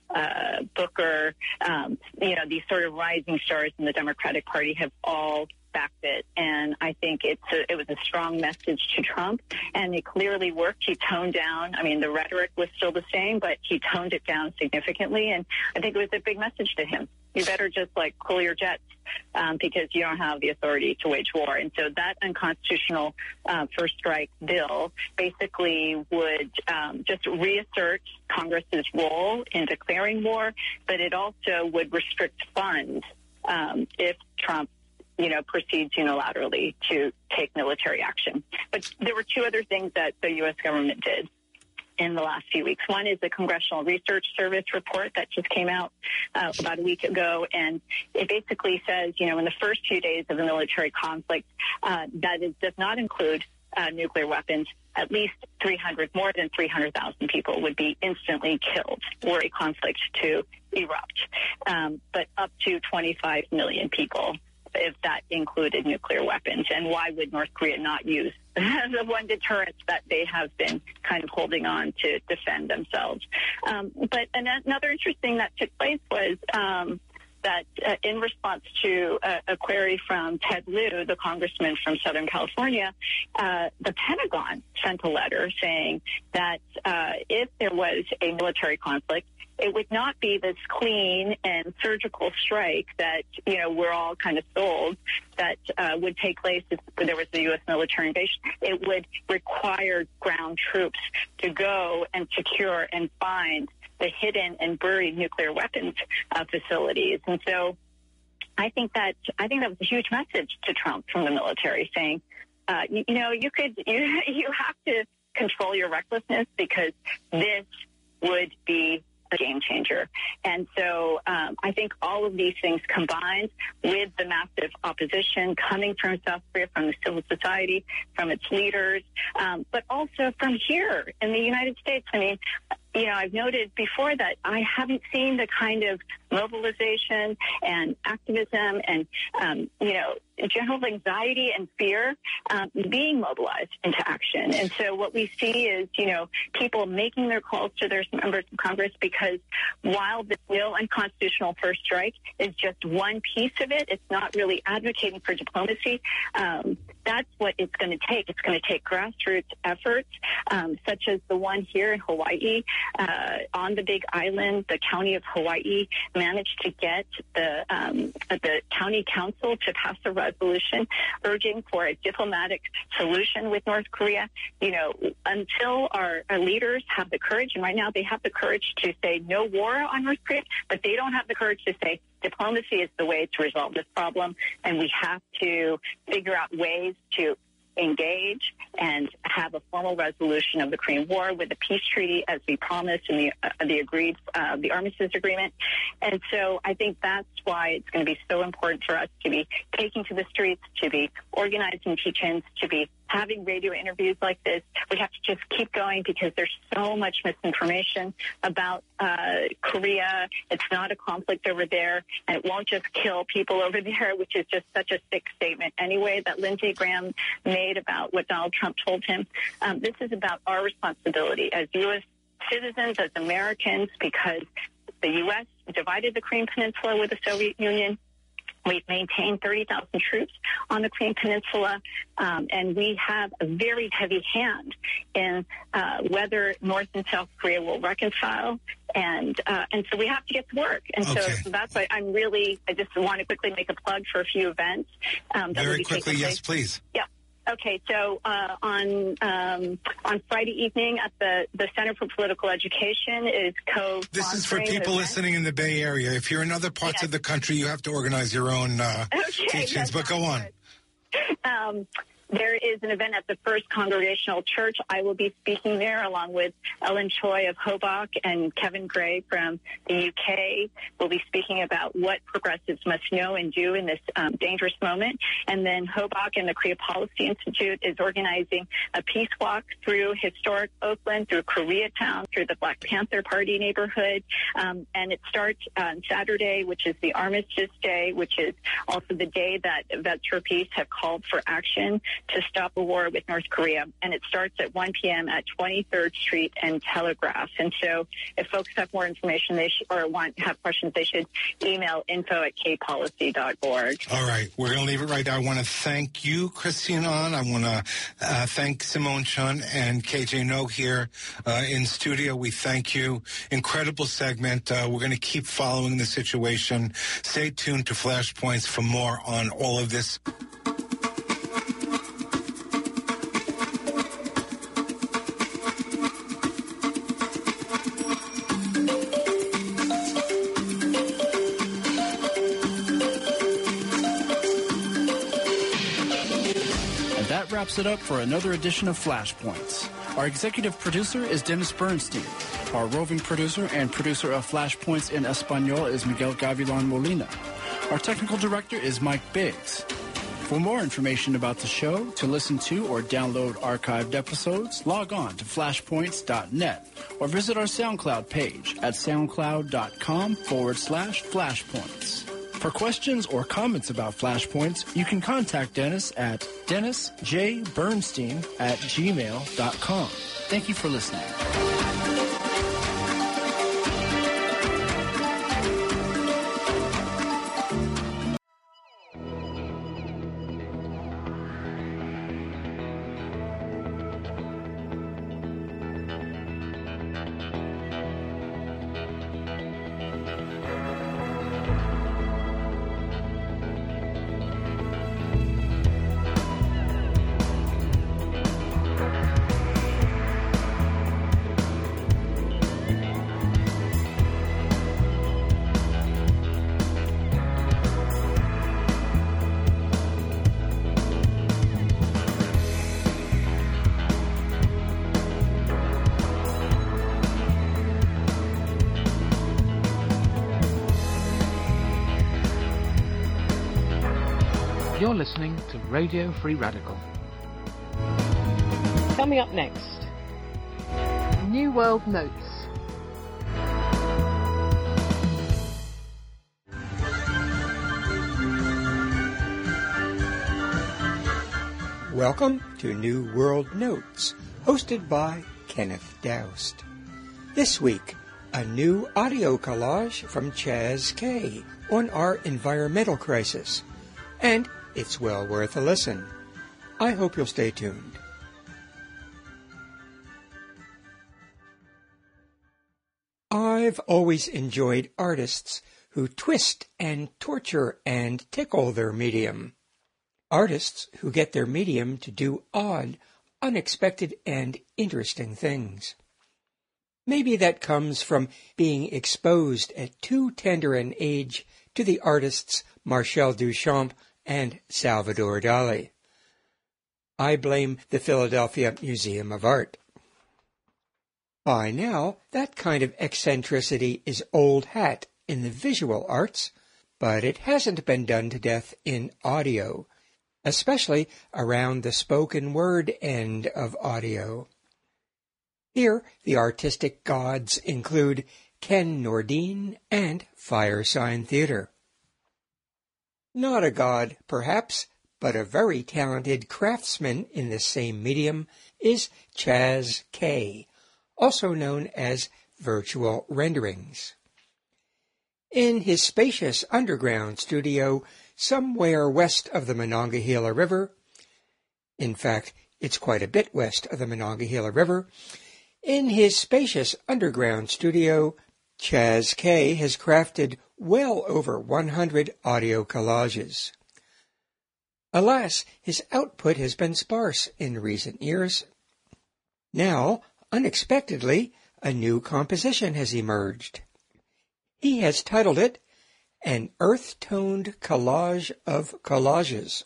Booker, these sort of rising stars in the Democratic Party have all backed it, and I think it was a strong message to Trump, and it clearly worked. He toned down. I mean, the rhetoric was still the same, but he toned it down significantly, and I think it was a big message to him. You better just cool your jets because you don't have the authority to wage war. And so that unconstitutional first strike bill basically would just reassert Congress's role in declaring war, but it also would restrict funds if Trump proceeds unilaterally to take military action. But there were two other things that the U.S. government did in the last few weeks. One is the Congressional Research Service report that just came out about a week ago, and it basically says, in the first few days of a military conflict, does not include nuclear weapons, at least more than 300,000 people would be instantly killed were a conflict to erupt, but up to 25 million people if that included nuclear weapons. And why would North Korea not use the one deterrent that they have been kind of holding on to defend themselves? But another interesting that took place was that in response to a query from Ted Lieu, the congressman from Southern California, the Pentagon sent a letter saying that if there was a military conflict, it would not be this clean and surgical strike that, we're all kind of sold that would take place if there was a U.S. military invasion. It would require ground troops to go and secure and find the hidden and buried nuclear weapons facilities. And so I think that was a huge message to Trump from the military saying, you have to control your recklessness because this would be a game changer. And so I think all of these things combined with the massive opposition coming from South Korea, from the civil society, from its leaders, but also from here in the United States. I mean, I've noted before that I haven't seen the kind of mobilization and activism and, general anxiety and fear being mobilized into action. And so what we see is, people making their calls to their members of Congress, because while the no unconstitutional first strike is just one piece of it, it's not really advocating for diplomacy. That's what it's going to take. It's going to take grassroots efforts, such as the one here in Hawaii. On the Big Island, the county of Hawaii managed to get the county council to pass a resolution urging for a diplomatic solution with North Korea. Until our leaders have the courage, and right now they have the courage to say no war on North Korea, but they don't have the courage to say diplomacy is the way to resolve this problem, and we have to figure out ways to engage and have a formal resolution of the Korean War with a peace treaty, as we promised in the agreed the armistice agreement. And so I think that's why it's going to be so important for us to be taking to the streets, to be organizing teach-ins, to be having radio interviews like this. We have to just keep going because there's so much misinformation about Korea. It's not a conflict over there, and it won't just kill people over there, which is just such a sick statement anyway that Lindsey Graham made about what Donald Trump told him. This is about our responsibility as U.S. citizens, as Americans, because the U.S. divided the Korean Peninsula with the Soviet Union. We've maintained 30,000 troops on the Korean Peninsula, and we have a very heavy hand in whether North and South Korea will reconcile. And so we have to get to work. And so that's why I just want to quickly make a plug for a few events. Very quickly, yes, please. Yeah. Okay, so on Friday evening at the Center for Political Education is co-sponsoring. This is for people listening in the Bay Area. If you're in other parts of the country, you have to organize your own teach-ins, but go on. There is an event at the First Congregational Church. I will be speaking there along with Ellen Choi of Hobart and Kevin Gray from the UK. We'll be speaking about what progressives must know and do in this dangerous moment. And then Hobart and the Korea Policy Institute is organizing a peace walk through historic Oakland, through Koreatown, through the Black Panther Party neighborhood. And it starts on Saturday, which is the Armistice Day, which is also the day that Vets for Peace have called for action to stop a war with North Korea. And it starts at 1 p.m. at 23rd Street and Telegraph. And so if folks have more information have questions, they should email info@kpolicy.org. All right. We're going to leave it right there. I want to thank you, Christine Ahn. I want to thank Simone Chun and KJ No here in studio. We thank you. Incredible segment. We're going to keep following the situation. Stay tuned to Flashpoints for more on all of this. Wraps it up for another edition of Flashpoints. Our executive producer is Dennis Bernstein. Our roving producer and producer of Flashpoints in Espanol is Miguel Gavilan Molina. Our technical director is Mike Biggs. For more information about the show, to listen to or download archived episodes, log on to flashpoints.net or visit our SoundCloud page at soundcloud.com/flashpoints. For questions or comments about Flashpoints, you can contact Dennis at dennisjbernstein@gmail.com. Thank you for listening. You're listening to Radio Free Radical. Coming up next, New World Notes. Welcome to New World Notes, hosted by Kenneth Doust. This week, a new audio collage from Chaz K on our environmental crisis. And it's well worth a listen. I hope you'll stay tuned. I've always enjoyed artists who twist and torture and tickle their medium. Artists who get their medium to do odd, unexpected, and interesting things. Maybe that comes from being exposed at too tender an age to the artists Marcel Duchamp and Salvador Dali. I blame the Philadelphia Museum of Art. By now, that kind of eccentricity is old hat in the visual arts, but it hasn't been done to death in audio, especially around the spoken word end of audio. Here, the artistic gods include Ken Nordine and Firesign Theatre. Not a god, perhaps, but a very talented craftsman in the same medium is Chaz K, also known as Virtual Renderings. In his spacious underground studio somewhere west of the Monongahela River, in fact, it's quite a bit west of the Monongahela River, in his spacious underground studio, Chaz K has crafted well over 100 audio collages. Alas, his output has been sparse in recent years. Now, unexpectedly, a new composition has emerged. He has titled it An Earth-Toned Collage of Collages.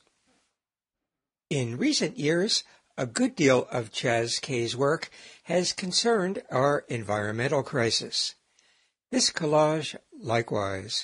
In recent years, a good deal of Chaz K's work has concerned our environmental crisis. This collage likewise.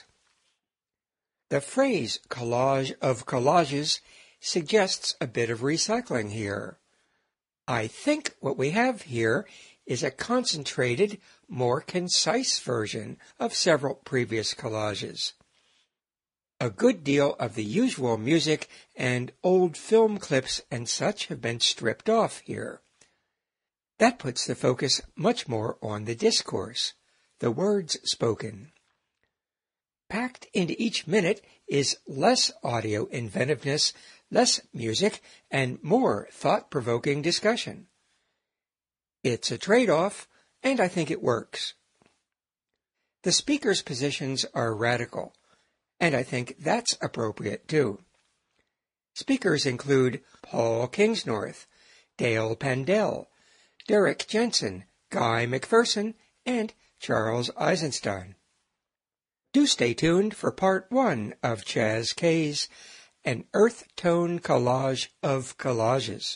The phrase collage of collages suggests a bit of recycling here. I think what we have here is a concentrated, more concise version of several previous collages. A good deal of the usual music and old film clips and such have been stripped off here. That puts the focus much more on the discourse, the words spoken. Packed into each minute is less audio inventiveness, less music, and more thought-provoking discussion. It's a trade-off, and I think it works. The speakers' positions are radical, and I think that's appropriate too. Speakers include Paul Kingsnorth, Dale Pendell, Derek Jensen, Guy McPherson, and Charles Eisenstein. Do stay tuned for part 1 of Chaz K's An Earth Tone Collage of Collages.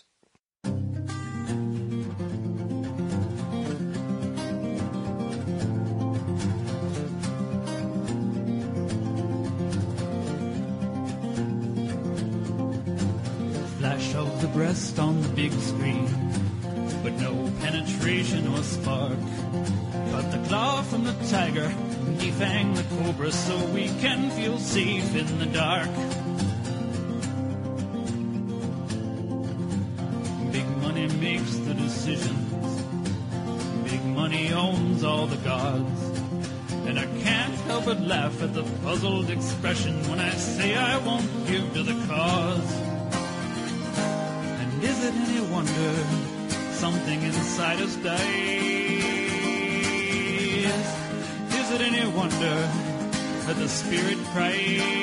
Flash of the breast on the big screen, but no penetration or spark. Cut the claw from the tiger, defang the cobra so we can feel safe in the dark. Big money makes the decisions. Big money owns all the gods. And I can't help but laugh at the puzzled expression when I say I won't give to the cause. And is it any wonder something inside us dies? Is it any wonder that the spirit cries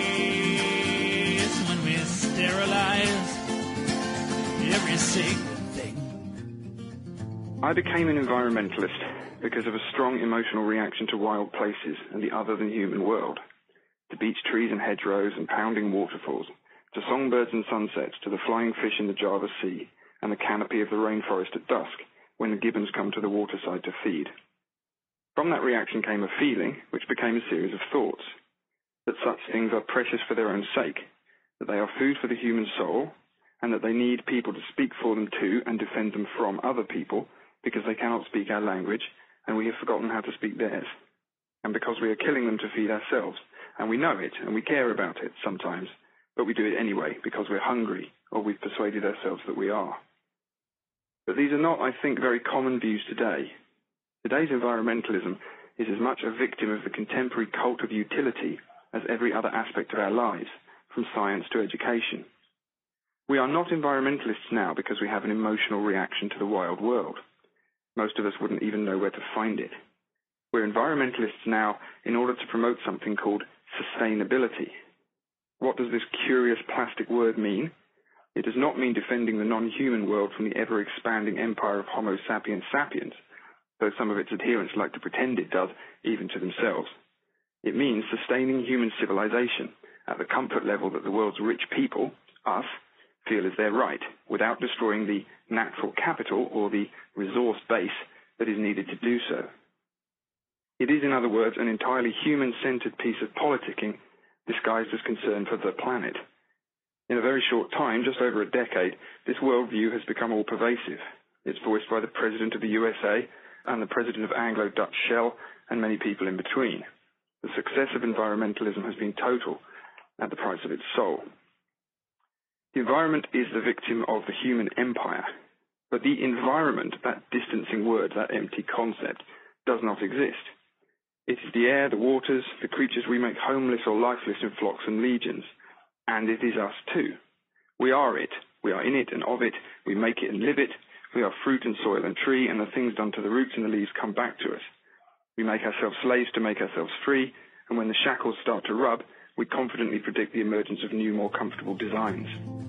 when we sterilize every sacred thing? I became an environmentalist because of a strong emotional reaction to wild places and the other-than-human world, to beech trees and hedgerows and pounding waterfalls, to songbirds and sunsets, to the flying fish in the Java Sea and the canopy of the rainforest at dusk when the gibbons come to the waterside to feed. From that reaction came a feeling, which became a series of thoughts, that such things are precious for their own sake, that they are food for the human soul, and that they need people to speak for them to and defend them from other people because they cannot speak our language and we have forgotten how to speak theirs, and because we are killing them to feed ourselves, and we know it and we care about it sometimes, but we do it anyway because we're hungry or we've persuaded ourselves that we are. But these are not, I think, very common views today. Today's environmentalism is as much a victim of the contemporary cult of utility as every other aspect of our lives, from science to education. We are not environmentalists now because we have an emotional reaction to the wild world. Most of us wouldn't even know where to find it. We're environmentalists now in order to promote something called sustainability. What does this curious plastic word mean? It does not mean defending the non-human world from the ever-expanding empire of Homo sapiens sapiens, though some of its adherents like to pretend it does, even to themselves. It means sustaining human civilization at the comfort level that the world's rich people, us, feel is their right, without destroying the natural capital or the resource base that is needed to do so. It is, in other words, an entirely human-centered piece of politicking disguised as concern for the planet. In a very short time, just over a decade, this worldview has become all pervasive. It's voiced by the President of the USA and the President of Anglo-Dutch Shell and many people in between. The success of environmentalism has been total at the price of its soul. The environment is the victim of the human empire, but the environment, that distancing word, that empty concept, does not exist. It is the air, the waters, the creatures we make homeless or lifeless in flocks and legions, and it is us too. We are it. We are in it and of it. We make it and live it. We are fruit and soil and tree, and the things done to the roots and the leaves come back to us. We make ourselves slaves to make ourselves free, and when the shackles start to rub, we confidently predict the emergence of new, more comfortable designs.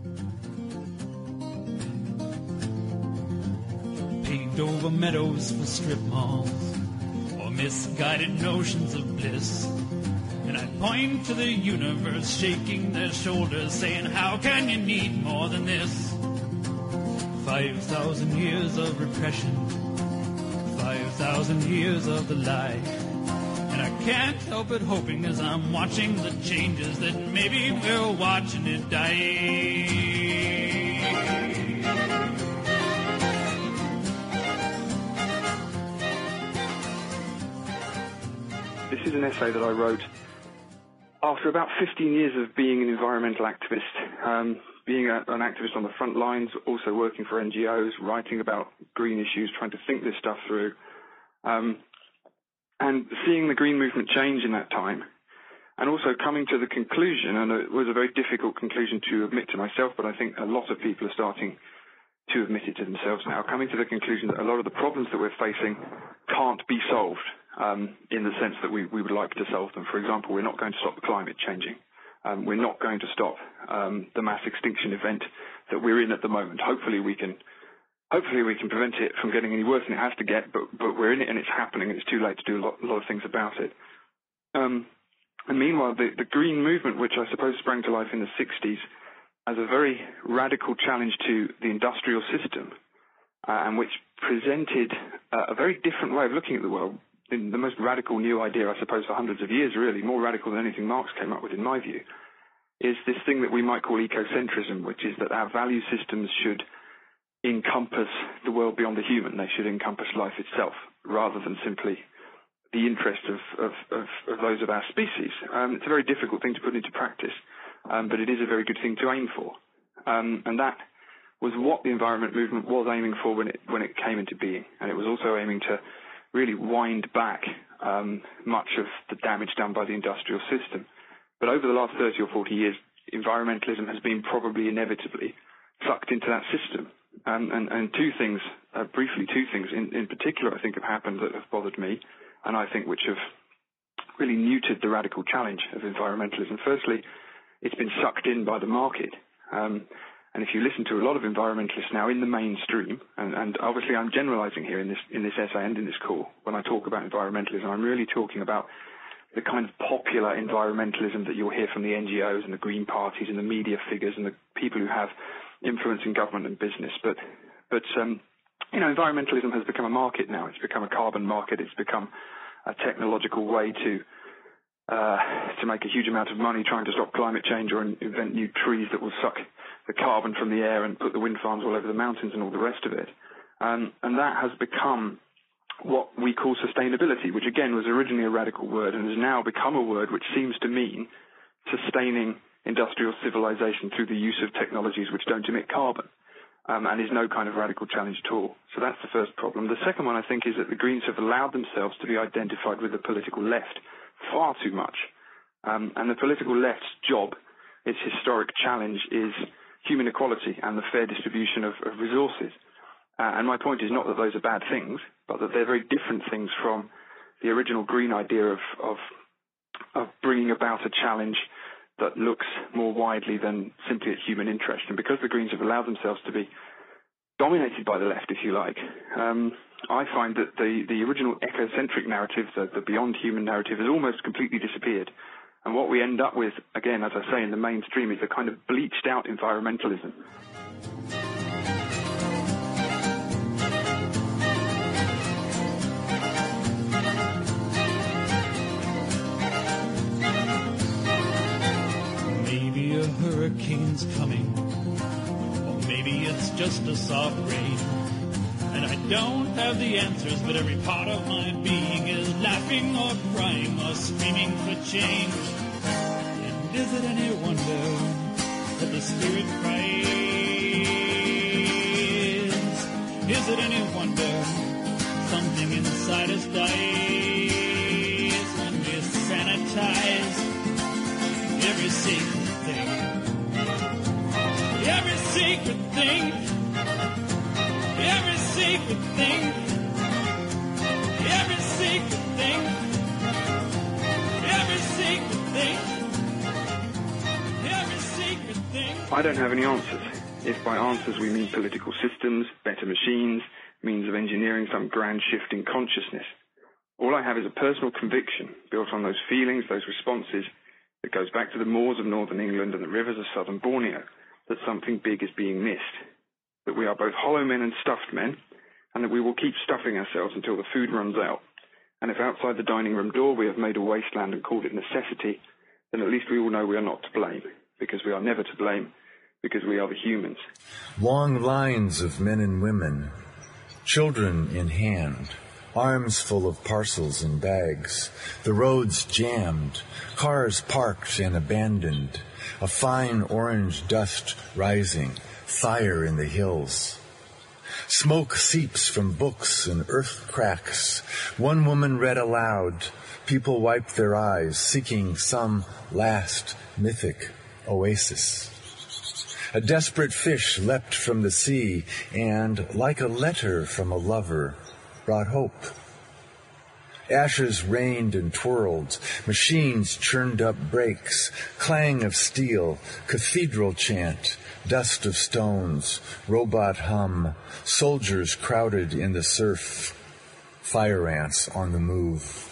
Paved over meadows for strip malls, or misguided notions of bliss. And I point to the universe, shaking their shoulders, saying, how can you need more than this? 5,000 years of repression, 5,000 years of the lie. And I can't help but hoping as I'm watching the changes that maybe we're watching it die. This is an essay that I wrote after about 15 years of being an environmental activist, being an activist on the front lines, also working for NGOs, writing about green issues, trying to think this stuff through, and seeing the green movement change in that time, and also coming to the conclusion, and it was a very difficult conclusion to admit to myself, but I think a lot of people are starting to admit it to themselves now, coming to the conclusion that a lot of the problems that we're facing can't be solved in the sense that we would like to solve them. For example, we're not going to stop the climate changing. We're not going to stop the mass extinction event that we're in at the moment. Hopefully we can prevent it from getting any worse than it has to get, but we're in it and it's happening and it's too late to do a lot of things about it. And meanwhile, the green movement, which I suppose sprang to life in the 60s as a very radical challenge to the industrial system, and which presented a very different way of looking at the world, in the most radical new idea, I suppose, for hundreds of years, really, more radical than anything Marx came up with, in my view, is this thing that we might call ecocentrism, which is that our value systems should encompass the world beyond the human. They should encompass life itself, rather than simply the interests of those of our species. It's a very difficult thing to put into practice, but it is a very good thing to aim for. And that was what the environment movement was aiming for when it came into being. And it was also aiming to really wind back much of the damage done by the industrial system. But over the last 30 or 40 years, environmentalism has been probably inevitably sucked into that system. And two things in particular, I think, have happened that have bothered me, and I think which have really neutered the radical challenge of environmentalism. Firstly, it's been sucked in by the market. And if you listen to a lot of environmentalists now in the mainstream, and obviously I'm generalizing here in this essay and in this call, when I talk about environmentalism, I'm really talking about the kind of popular environmentalism that you'll hear from the NGOs and the Green parties and the media figures and the people who have influence in government and business. But environmentalism has become a market now. It's become a carbon market. It's become a technological way to make a huge amount of money trying to stop climate change or invent new trees that will suck the carbon from the air and put the wind farms all over the mountains and all the rest of it. And that has become what we call sustainability, which again was originally a radical word and has now become a word which seems to mean sustaining industrial civilization through the use of technologies which don't emit carbon, and is no kind of radical challenge at all. So that's the first problem. The second one, I think, is that the Greens have allowed themselves to be identified with the political left far too much. And the political left's job, its historic challenge, is human equality and the fair distribution of resources. And my point is not that those are bad things, but that they're very different things from the original Green idea of bringing about a challenge that looks more widely than simply at human interest. And because the Greens have allowed themselves to be dominated by the left, if you like, I find that the original ecocentric narrative, the beyond human narrative, has almost completely disappeared. And what we end up with, again, as I say, in the mainstream, is a kind of bleached out environmentalism. Maybe a hurricane's coming, or maybe it's just a soft rain. And I don't have the answers, but every part of my being is laughing or crying or screaming for change. And is it any wonder that the spirit cries? Is it any wonder something inside us dies when we sanitize every secret thing? Every secret thing. Every secret thing, every secret thing, every secret thing, every secret thing. I don't have any answers. If by answers we mean political systems, better machines, means of engineering some grand shift in consciousness. All I have is a personal conviction built on those feelings, those responses, that goes back to the moors of northern England and the rivers of southern Borneo, that something big is being missed. That we are both hollow men and stuffed men, and that we will keep stuffing ourselves until the food runs out. And if outside the dining room door we have made a wasteland and called it necessity, then at least we all know we are not to blame, because we are never to blame, because we are the humans. Long lines of men and women, children in hand, arms full of parcels and bags, the roads jammed, cars parked and abandoned, a fine orange dust rising, fire in the hills. Smoke seeps from books and earth cracks. One woman read aloud. People wiped their eyes, seeking some last mythic oasis. A desperate fish leapt from the sea and, like a letter from a lover, brought hope. Ashes rained and twirled, machines churned up brakes, clang of steel, cathedral chant, dust of stones, robot hum, soldiers crowded in the surf, fire ants on the move.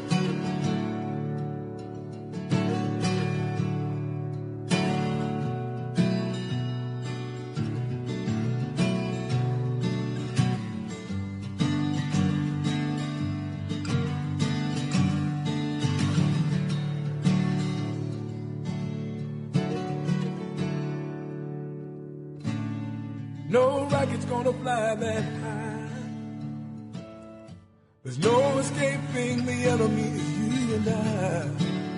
No rocket's gonna fly that high. There's no escaping the enemy, it's you and I.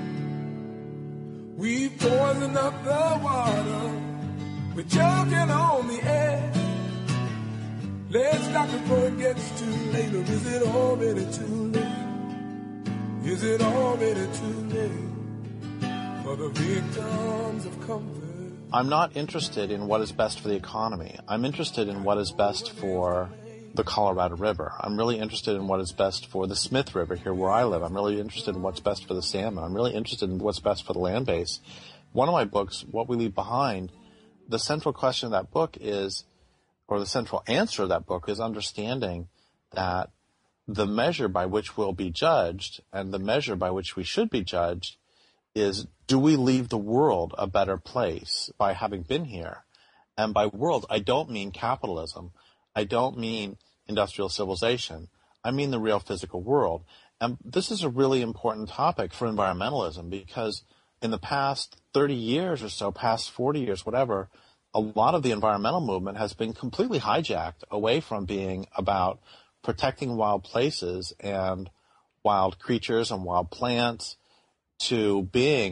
We've poisoned up the water, we're choking on the air. Let's stop before it gets too late, or is it already too late? Is it already too late for the victims of comfort? I'm not interested in what is best for the economy. I'm interested in what is best for the Colorado River. I'm really interested in what is best for the Smith River here where I live. I'm really interested in what's best for the salmon. I'm really interested in what's best for the land base. One of my books, What We Leave Behind, the central question of that book is, or the central answer of that book is understanding that the measure by which we'll be judged and the measure by which we should be judged is, do we leave the world a better place by having been here? And by world, I don't mean capitalism. I don't mean industrial civilization. I mean the real physical world. And this is a really important topic for environmentalism because in the past 30 years or so, past 40 years, whatever, a lot of the environmental movement has been completely hijacked away from being about protecting wild places and wild creatures and wild plants to being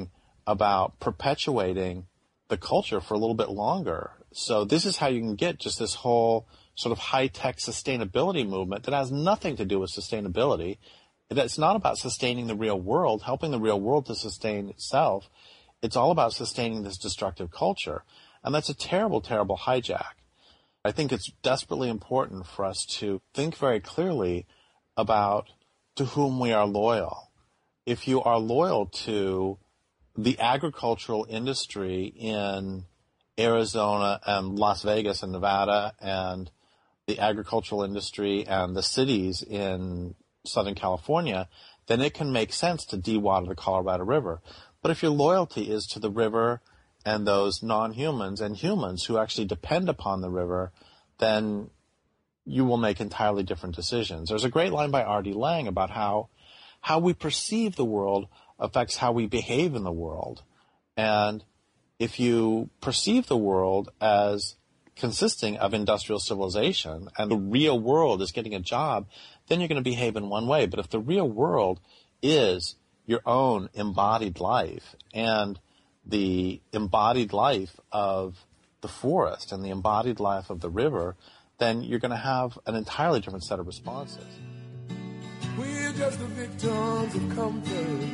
about perpetuating the culture for a little bit longer. So this is how you can get just this whole sort of high-tech sustainability movement that has nothing to do with sustainability. It's not about sustaining the real world, helping the real world to sustain itself. It's all about sustaining this destructive culture. And that's a terrible, terrible hijack. I think it's desperately important for us to think very clearly about to whom we are loyal. If you are loyal to the agricultural industry in Arizona and Las Vegas and Nevada, and the agricultural industry and the cities in Southern California, then it can make sense to dewater the Colorado River. But if your loyalty is to the river and those non-humans and humans who actually depend upon the river, then you will make entirely different decisions. There's a great line by R.D. Laing about how we perceive the world affects how we behave in the world. And if you perceive the world as consisting of industrial civilization and the real world is getting a job, then you're going to behave in one way. But if the real world is your own embodied life and the embodied life of the forest and the embodied life of the river, then you're going to have an entirely different set of responses. We're just the victims of comfort,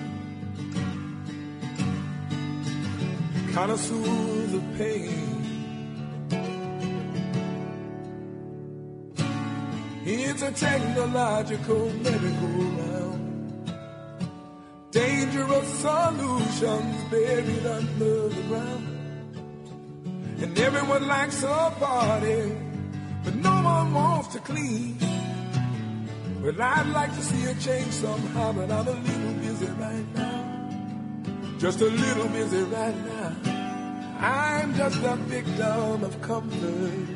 connoisseurs of pain. It's a technological merry-go-round, dangerous solutions buried under the ground. And everyone likes a party, but no one wants to clean. Well, I'd like to see a change somehow, but I'm a little busy right now. Just a little busy right now. I'm just a victim of comfort.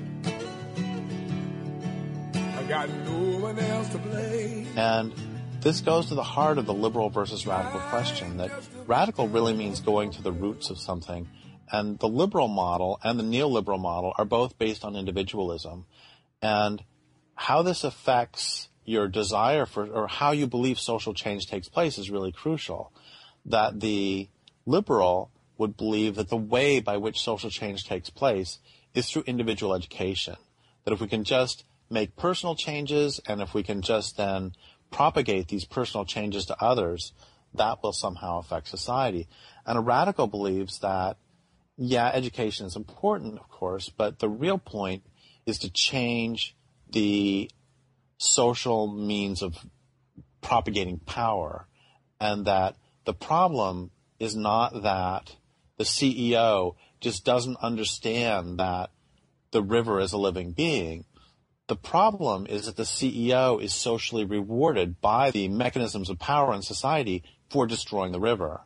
I got no one else to blame. And this goes to the heart of the liberal versus radical question, that radical really means going to the roots of something. And the liberal model and the neoliberal model are both based on individualism. And how this affects your desire for, or how you believe social change takes place, is really crucial. That the liberal would believe that the way by which social change takes place is through individual education. That if we can just make personal changes, and if we can just then propagate these personal changes to others, that will somehow affect society. And a radical believes that, yeah, education is important, of course, but the real point is to change the social means of propagating power, and that the problem is not that the CEO just doesn't understand that the river is a living being. The problem is that the CEO is socially rewarded by the mechanisms of power in society for destroying the river.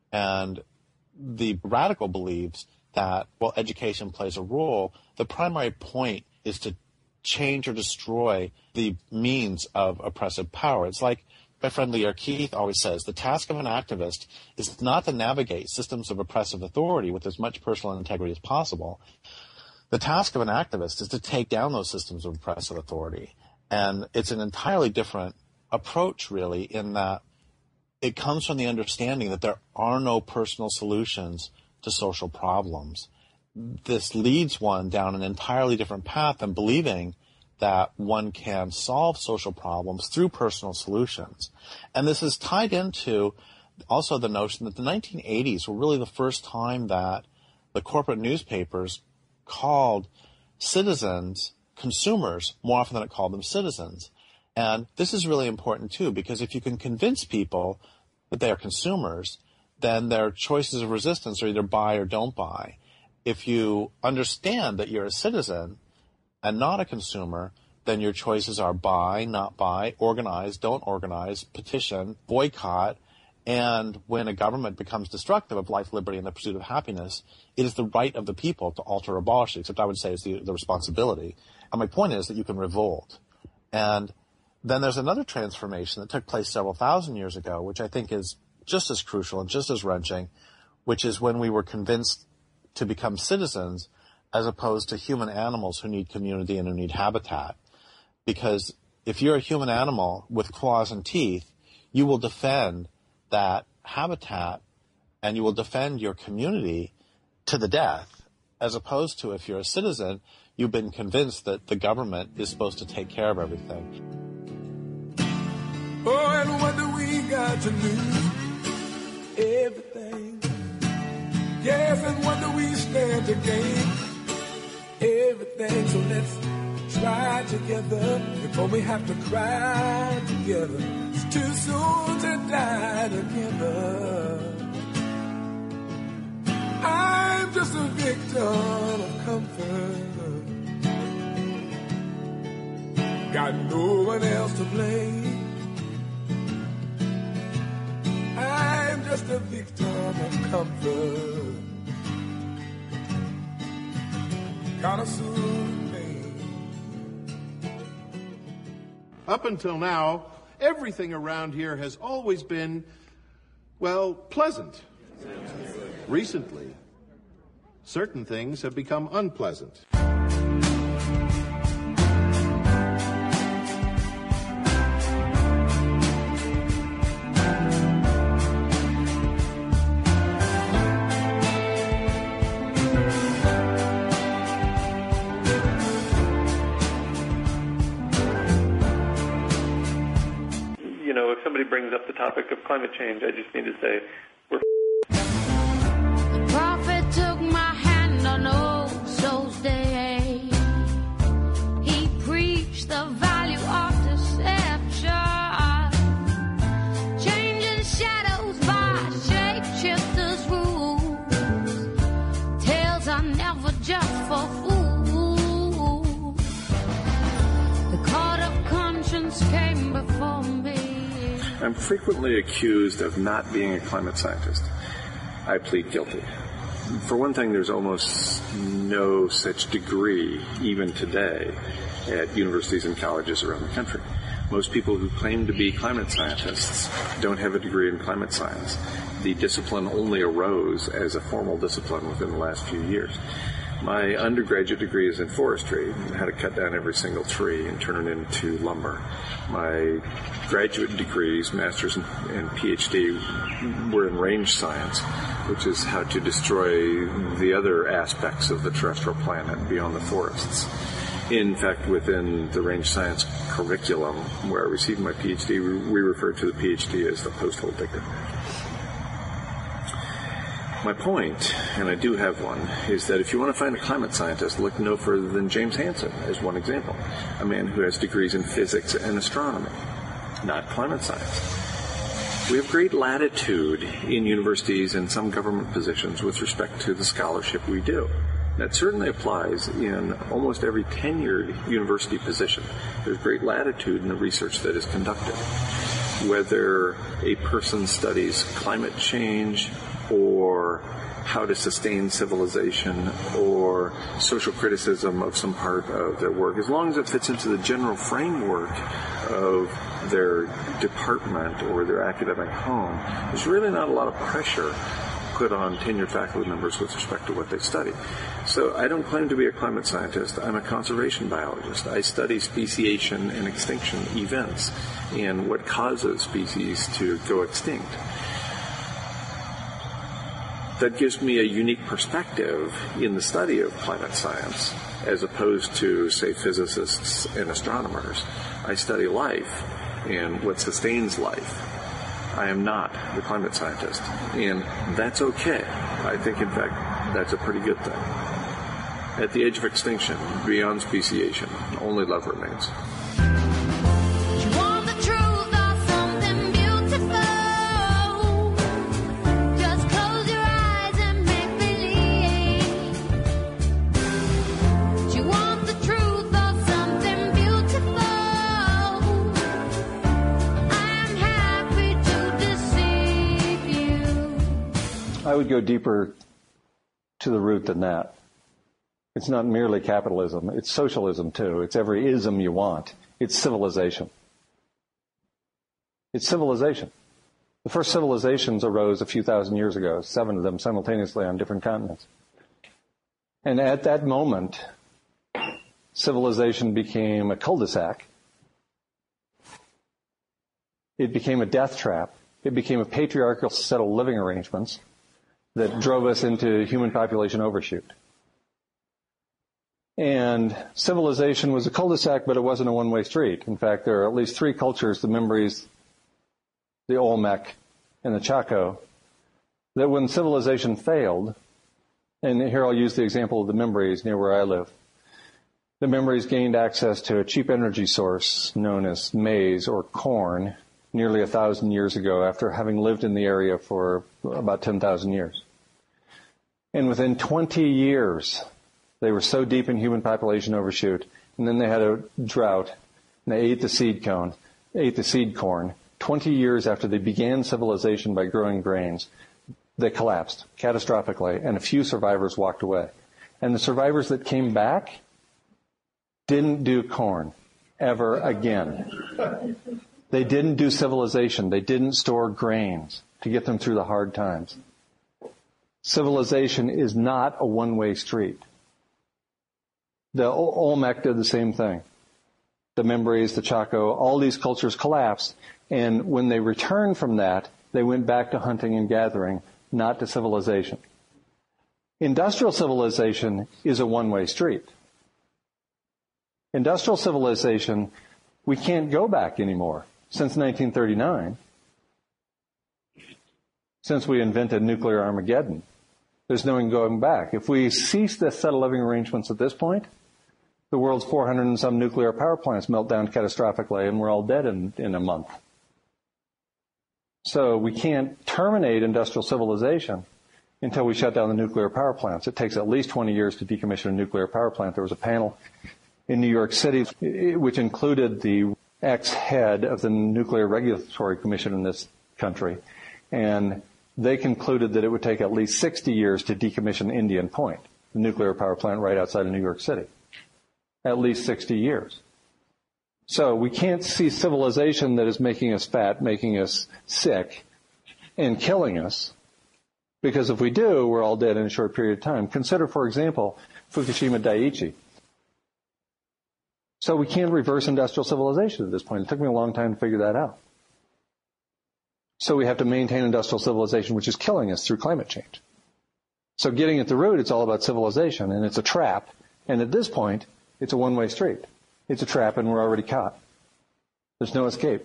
And the radical believes that, while education plays a role, the primary point is to change or destroy the means of oppressive power. It's like my friend Lierre Keith always says, the task of an activist is not to navigate systems of oppressive authority with as much personal integrity as possible. The task of an activist is to take down those systems of oppressive authority. And it's an entirely different approach, really, in that it comes from the understanding that there are no personal solutions to social problems. This leads one down an entirely different path than believing that one can solve social problems through personal solutions. And this is tied into also the notion that the 1980s were really the first time that the corporate newspapers called citizens consumers more often than it called them citizens. And this is really important, too, because if you can convince people that they are consumers, then their choices of resistance are either buy or don't buy. If you understand that you're a citizen and not a consumer, then your choices are buy, not buy, organize, don't organize, petition, boycott. And when a government becomes destructive of life, liberty, and the pursuit of happiness, it is the right of the people to alter or abolish it, except I would say it's the responsibility. And my point is that you can revolt. And then there's another transformation that took place several thousand years ago, which I think is just as crucial and just as wrenching, which is when we were convinced to become citizens as opposed to human animals who need community and who need habitat. Because if you're a human animal with claws and teeth, you will defend that habitat and you will defend your community to the death, as opposed to if you're a citizen, you've been convinced that the government is supposed to take care of everything. Oh, and what do we got to lose? Everything. Yes, and what do we stand to gain? Everything. So let's try together before we have to cry together. It's too soon to die together. I'm just a victim of comfort. Got no one else to blame. I'm just a victim of comfort. Gotta soothe me. Up until now, everything around here has always been, well, pleasant. Recently, certain things have become unpleasant. You know, if somebody brings up the topic of climate change, I just need to say, we're The prophet took my hand on Old Souls Day. He preached the value of deception, changing shadows by shapeshifters' rules. Tales are never just for fools. The court of conscience came before me. I'm frequently accused of not being a climate scientist. I plead guilty. For one thing, there's almost no such degree, even today, at universities and colleges around the country. Most people who claim to be climate scientists don't have a degree in climate science. The discipline only arose as a formal discipline within the last few years. My undergraduate degree is in forestry, how to cut down every single tree and turn it into lumber. My graduate degrees, master's and PhD, were in range science, which is how to destroy the other aspects of the terrestrial planet beyond the forests. In fact, within the range science curriculum where I received my PhD, we refer to the PhD as the post-hole digger. My point, and I do have one, is that if you want to find a climate scientist, look no further than James Hansen as one example, a man who has degrees in physics and astronomy, not climate science. We have great latitude in universities and some government positions with respect to the scholarship we do. That certainly applies in almost every tenured university position. There's great latitude in the research that is conducted. Whether a person studies climate change or how to sustain civilization or social criticism of some part of their work, as long as it fits into the general framework of their department or their academic home, there's really not a lot of pressure put on tenured faculty members with respect to what they study. So I don't claim to be a climate scientist. I'm a conservation biologist. I study speciation and extinction events and what causes species to go extinct. That gives me a unique perspective in the study of climate science as opposed to, say, physicists and astronomers. I study life and what sustains life. I am not the climate scientist, and that's okay. I think, in fact, that's a pretty good thing. At the edge of extinction, beyond speciation, only love remains. I would go deeper to the root than that. It's not merely capitalism. It's socialism, too. It's every ism you want. It's civilization. It's civilization. The first civilizations arose a few thousand years ago, 7 of them simultaneously on different continents. And at that moment, civilization became a cul-de-sac. It became a death trap. It became a patriarchal set of living arrangements that drove us into human population overshoot. And civilization was a cul-de-sac, but it wasn't a one-way street. In fact, there are at least three cultures, the Mimbres, the Olmec, and the Chaco, that when civilization failed, and here I'll use the example of the Mimbres near where I live. The Mimbres gained access to a cheap energy source known as maize or corn nearly 1,000 years ago after having lived in the area for about 10,000 years. And within 20 years, they were so deep in human population overshoot, and then they had a drought, and they ate the seed corn. 20 years after they began civilization by growing grains, they collapsed catastrophically, and a few survivors walked away. And the survivors that came back didn't do corn ever again. They didn't do civilization. They didn't store grains to get them through the hard times. Civilization is not a one-way street. The Olmec did the same thing. The Mimbres, the Chaco, all these cultures collapsed, and when they returned from that, they went back to hunting and gathering, not to civilization. Industrial civilization is a one-way street. Industrial civilization, we can't go back anymore. Since 1939, since we invented nuclear Armageddon, there's no going back. If we cease the set of living arrangements at this point, the world's 400 and some nuclear power plants melt down catastrophically, and we're all dead in a month. So we can't terminate industrial civilization until we shut down the nuclear power plants. It takes at least 20 years to decommission a nuclear power plant. There was a panel in New York City which included the ex-head of the Nuclear Regulatory Commission in this country, and they concluded that it would take at least 60 years to decommission Indian Point, the nuclear power plant right outside of New York City. At least 60 years. So we can't see civilization that is making us fat, making us sick, and killing us, because if we do, we're all dead in a short period of time. Consider, for example, Fukushima Daiichi. So we can't reverse industrial civilization at this point. It took me a long time to figure that out. So we have to maintain industrial civilization, which is killing us through climate change. So getting at the root, it's all about civilization, and it's a trap. And at this point, it's a one-way street. It's a trap, and we're already caught. There's no escape.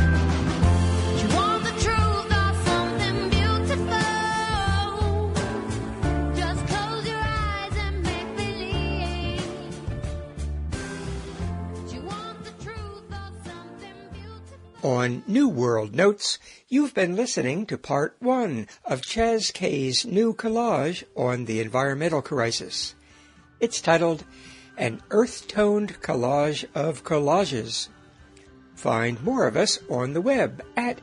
On New World Notes, you've been listening to Part 1 of Chaz K's new collage on the environmental crisis. It's titled An Earth-Toned Collage of Collages. Find more of us on the web at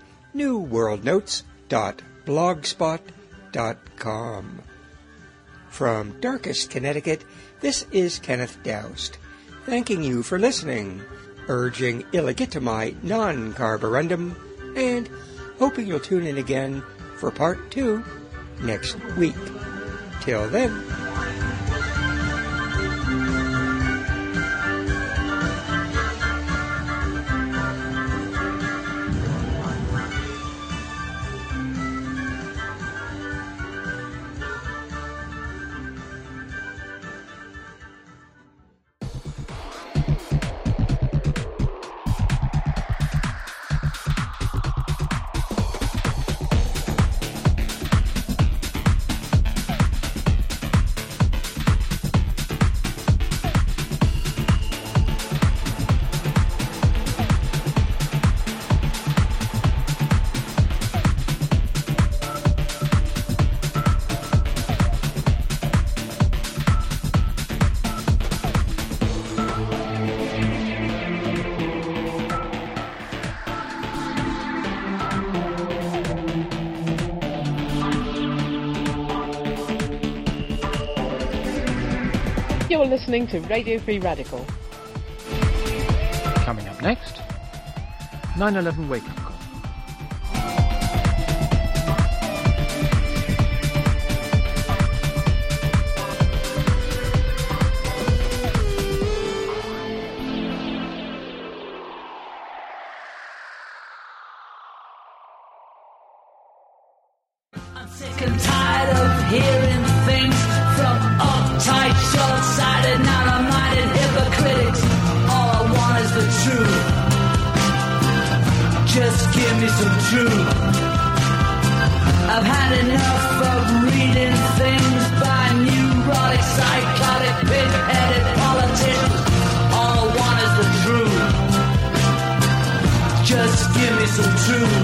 newworldnotes.blogspot.com. From Darkest, Connecticut, this is Kenneth Doust, thanking you for listening, urging illegitimate non-carborundum, and hoping you'll tune in again for Part 2 next week. Till then. You're listening to Radio Free Radical. Coming up next, 9/11 wake-up call. Sick and tired of hearing things from uptight, short-sighted, narrow-minded hypocrites. All I want is the truth. Just give me some truth. I've had enough of reading things by neurotic, psychotic, pig-headed politicians. All I want is the truth. Just give me some truth.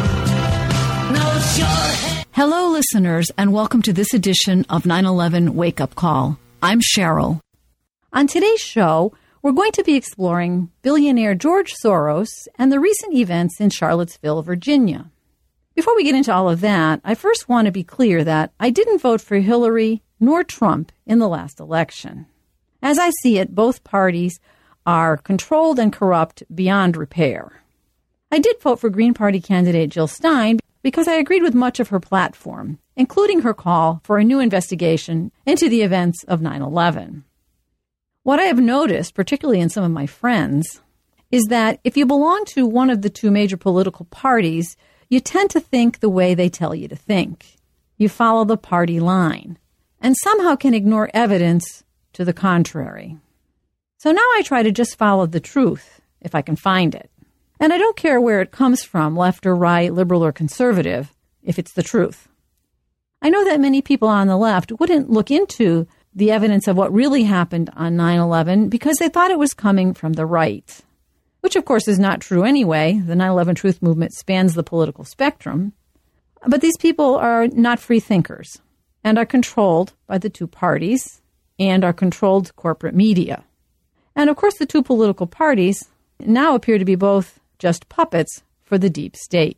No short. Hello, listeners, and welcome to this edition of 9/11 Wake Up Call. I'm Cheryl. On today's show, we're going to be exploring billionaire George Soros and the recent events in Charlottesville, Virginia. Before we get into all of that, I first want to be clear that I didn't vote for Hillary nor Trump in the last election. As I see it, both parties are controlled and corrupt beyond repair. I did vote for Green Party candidate Jill Stein because I agreed with much of her platform, including her call for a new investigation into the events of 9/11. What I have noticed, particularly in some of my friends, is that if you belong to one of the two major political parties, you tend to think the way they tell you to think. You follow the party line, and somehow can ignore evidence to the contrary. So now I try to just follow the truth, if I can find it. And I don't care where it comes from, left or right, liberal or conservative, if it's the truth. I know that many people on the left wouldn't look into the evidence of what really happened on 9/11 because they thought it was coming from the right, which of course is not true anyway. The 9/11 truth movement spans the political spectrum. But these people are not free thinkers and are controlled by the two parties and are controlled corporate media. And of course the two political parties now appear to be both just puppets for the deep state.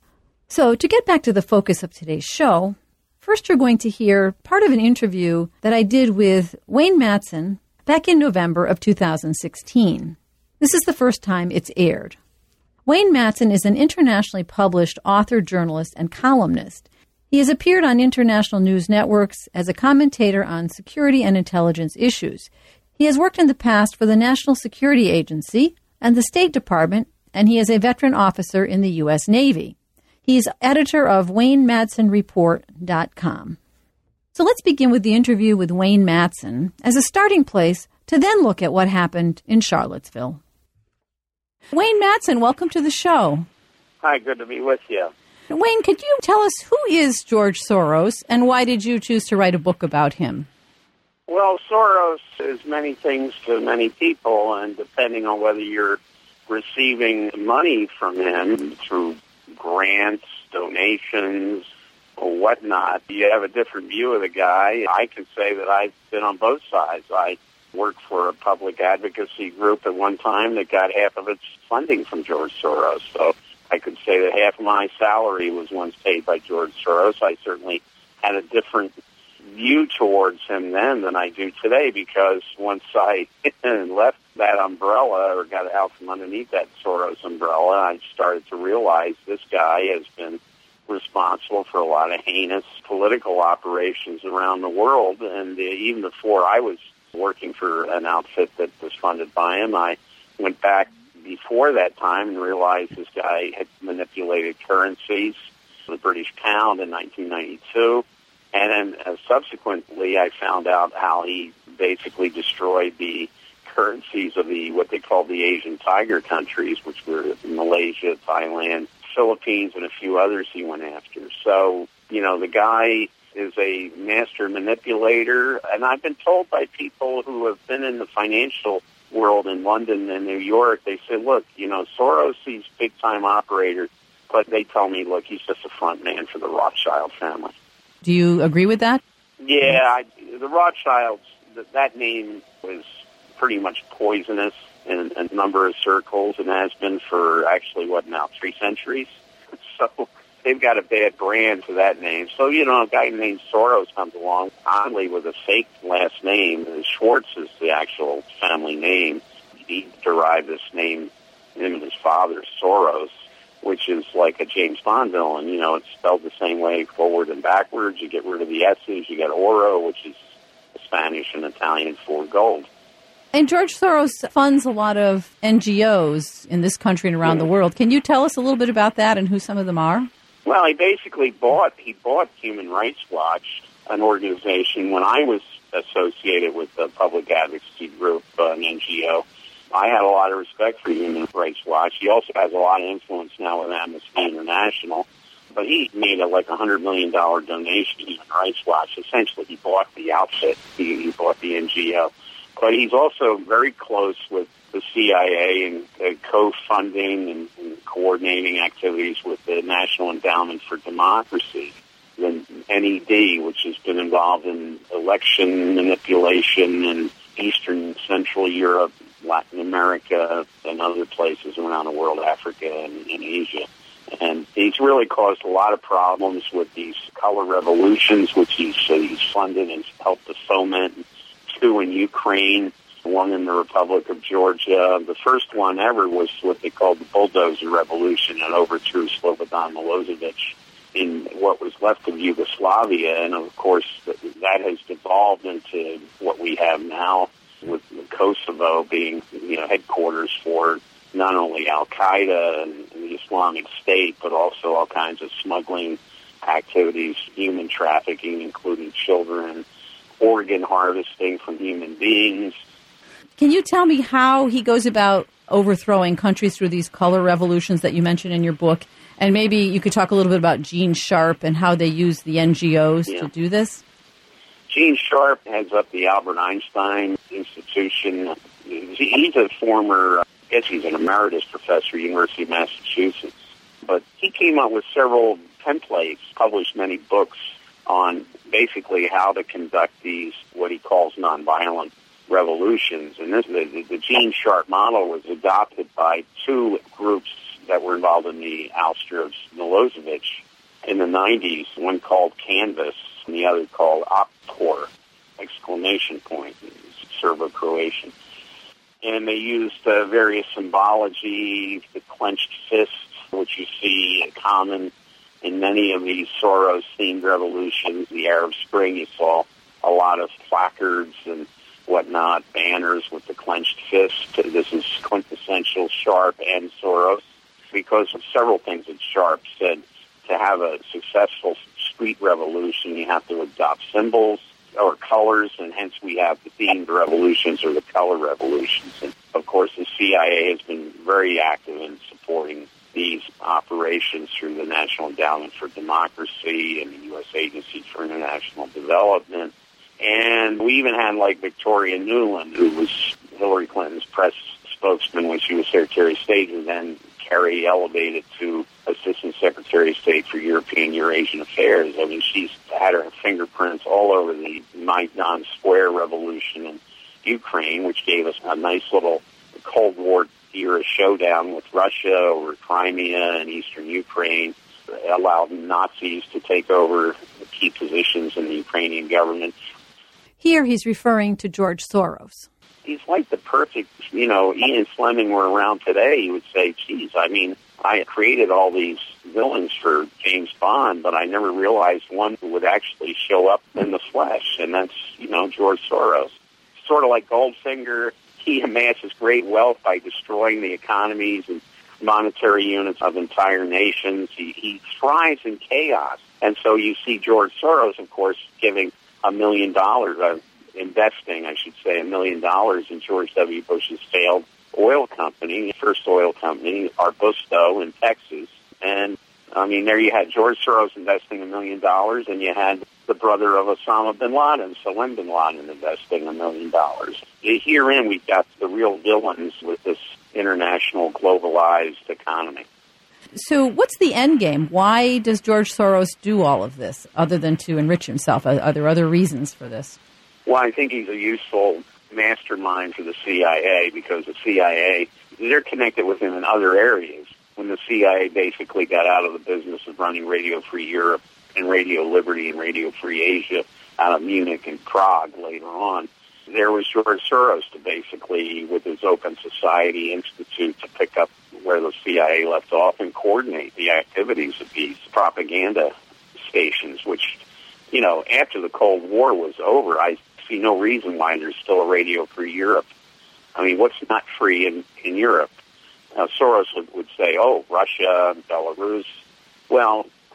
So to get back to the focus of today's show, first you're going to hear part of an interview that I did with Wayne Madsen back in November of 2016. This is the first time it's aired. Wayne Madsen is an internationally published author, journalist, and columnist. He has appeared on international news networks as a commentator on security and intelligence issues. He has worked in the past for the National Security Agency and the State Department, and he is a veteran officer in the U.S. Navy. He's editor of WayneMadsenReport.com. So let's begin with the interview with Wayne Madsen as a starting place to then look at what happened in Charlottesville. Wayne Madsen, welcome to the show. Hi, good to be with you. Wayne, could you tell us who is George Soros and why did you choose to write a book about him? Well, Soros is many things to many people, and depending on whether you're receiving money from him through grants, donations, or whatnot, you have a different view of the guy. I can say that I've been on both sides. I worked for a public advocacy group at one time that got half of its funding from George Soros. So I could say that half of my salary was once paid by George Soros. I certainly had a different view towards him then than I do today, because once I left that umbrella or got out from underneath that Soros umbrella, I started to realize this guy has been responsible for a lot of heinous political operations around the world. And even before I was working for an outfit that was funded by him, I went back before that time and realized this guy had manipulated currencies, the British pound in 1992. And then subsequently, I found out how he basically destroyed the currencies of what they called the Asian tiger countries, which were Malaysia, Thailand, Philippines, and a few others he went after. So, the guy is a master manipulator. And I've been told by people who have been in the financial world in London and New York, they say, look, Soros, he's a big-time operator, but they tell me, look, he's just a front man for the Rothschild family. Do you agree with that? Yeah, the Rothschilds, that name was pretty much poisonous in a number of circles, and has been for actually, 3 centuries? So they've got a bad brand for that name. So, a guy named Soros comes along, oddly with a fake last name. Schwartz is the actual family name. He derived this name, him and his father, Soros, which is like a James Bond villain. It's spelled the same way, forward and backwards. You get rid of the S's. You get Oro, which is Spanish and Italian for gold. And George Soros funds a lot of NGOs in this country and around the world. Can you tell us a little bit about that and who some of them are? Well, he basically bought Human Rights Watch, an organization, when I was associated with the Public Advocacy Group, an NGO. I had a lot of respect for Human Rights Watch. He also has a lot of influence now with Amnesty International. But he made like $100 million donation to Human Rights Watch. Essentially, he bought the outfit. He bought the NGO. But he's also very close with the CIA and co-funding and coordinating activities with the National Endowment for Democracy, the NED, which has been involved in election manipulation in Eastern Central Europe, Latin America, and other places around the world, Africa and Asia. And he's really caused a lot of problems with these color revolutions, which he's funded and helped to foment. 2 in Ukraine, 1 in the Republic of Georgia. The first one ever was what they called the Bulldozer Revolution, and overthrew Slobodan Milosevic in what was left of Yugoslavia. And, of course, that has devolved into what we have now, with Kosovo being, headquarters for not only Al-Qaeda and the Islamic State, but also all kinds of smuggling activities, human trafficking, including children, organ harvesting from human beings. Can you tell me how he goes about overthrowing countries through these color revolutions that you mentioned in your book? And maybe you could talk a little bit about Gene Sharp and how they use the NGOs to do this? Gene Sharp heads up the Albert Einstein Institution. He's a former, I guess he's an emeritus professor at University of Massachusetts. But he came up with several templates, published many books on basically how to conduct these, what he calls nonviolent revolutions. And this, the Gene Sharp model was adopted by 2 groups that were involved in the ouster of Milosevic in the 90s, one called Canvas and the other called Optor, ! Serbo-Croatian. And they used various symbology, the clenched fist, which you see common in many of these Soros-themed revolutions. The Arab Spring, you saw a lot of placards and whatnot, banners with the clenched fist. This is quintessential Sharp and Soros, because of several things that Sharp said. To have a successful street revolution, you have to adopt symbols or colors, and hence we have the themed revolutions or the color revolutions. And, of course, the CIA has been very active in supporting these operations through the National Endowment for Democracy and the U.S. Agency for International Development. And we even had, like, Victoria Nuland, who was Hillary Clinton's press spokesman when she was Secretary of State, and then Kerry elevated to Assistant Secretary of State for European Eurasian Affairs. I mean, she's had her fingerprints all over the Maidan Square revolution in Ukraine, which gave us a nice little Cold War-era showdown with Russia over Crimea and eastern Ukraine. It allowed Nazis to take over key positions in the Ukrainian government. Here he's referring to George Soros. He's like the perfect, Ian Fleming were around today, he would say, geez, I mean, I created all these villains for James Bond, but I never realized one who would actually show up in the flesh, and that's, George Soros. Sort of like Goldfinger, he amasses great wealth by destroying the economies and monetary units of entire nations. He thrives in chaos. And so you see George Soros, of course, giving $1 million, investing, I should say, $1 million in George W. Bush's failed oil company, first oil company, Arbusto in Texas. And, I mean, there you had George Soros investing $1 million, and you had the brother of Osama bin Laden, Salim bin Laden, investing $1 million. Herein, we've got the real villains with this international globalized economy. So what's the end game? Why does George Soros do all of this, other than to enrich himself? Are there other reasons for this? Well, I think he's a useful mastermind for the CIA, because the CIA, they're connected with him in other areas. When the CIA basically got out of the business of running Radio Free Europe and Radio Liberty and Radio Free Asia out of Munich and Prague later on, there was George Soros to basically, with his Open Society Institute, to pick up where the CIA left off and coordinate the activities of these propaganda stations, which, after the Cold War was over, I see no reason why there's still a Radio Free Europe. I mean, what's not free in Europe? Soros would say, Russia, Belarus. Well,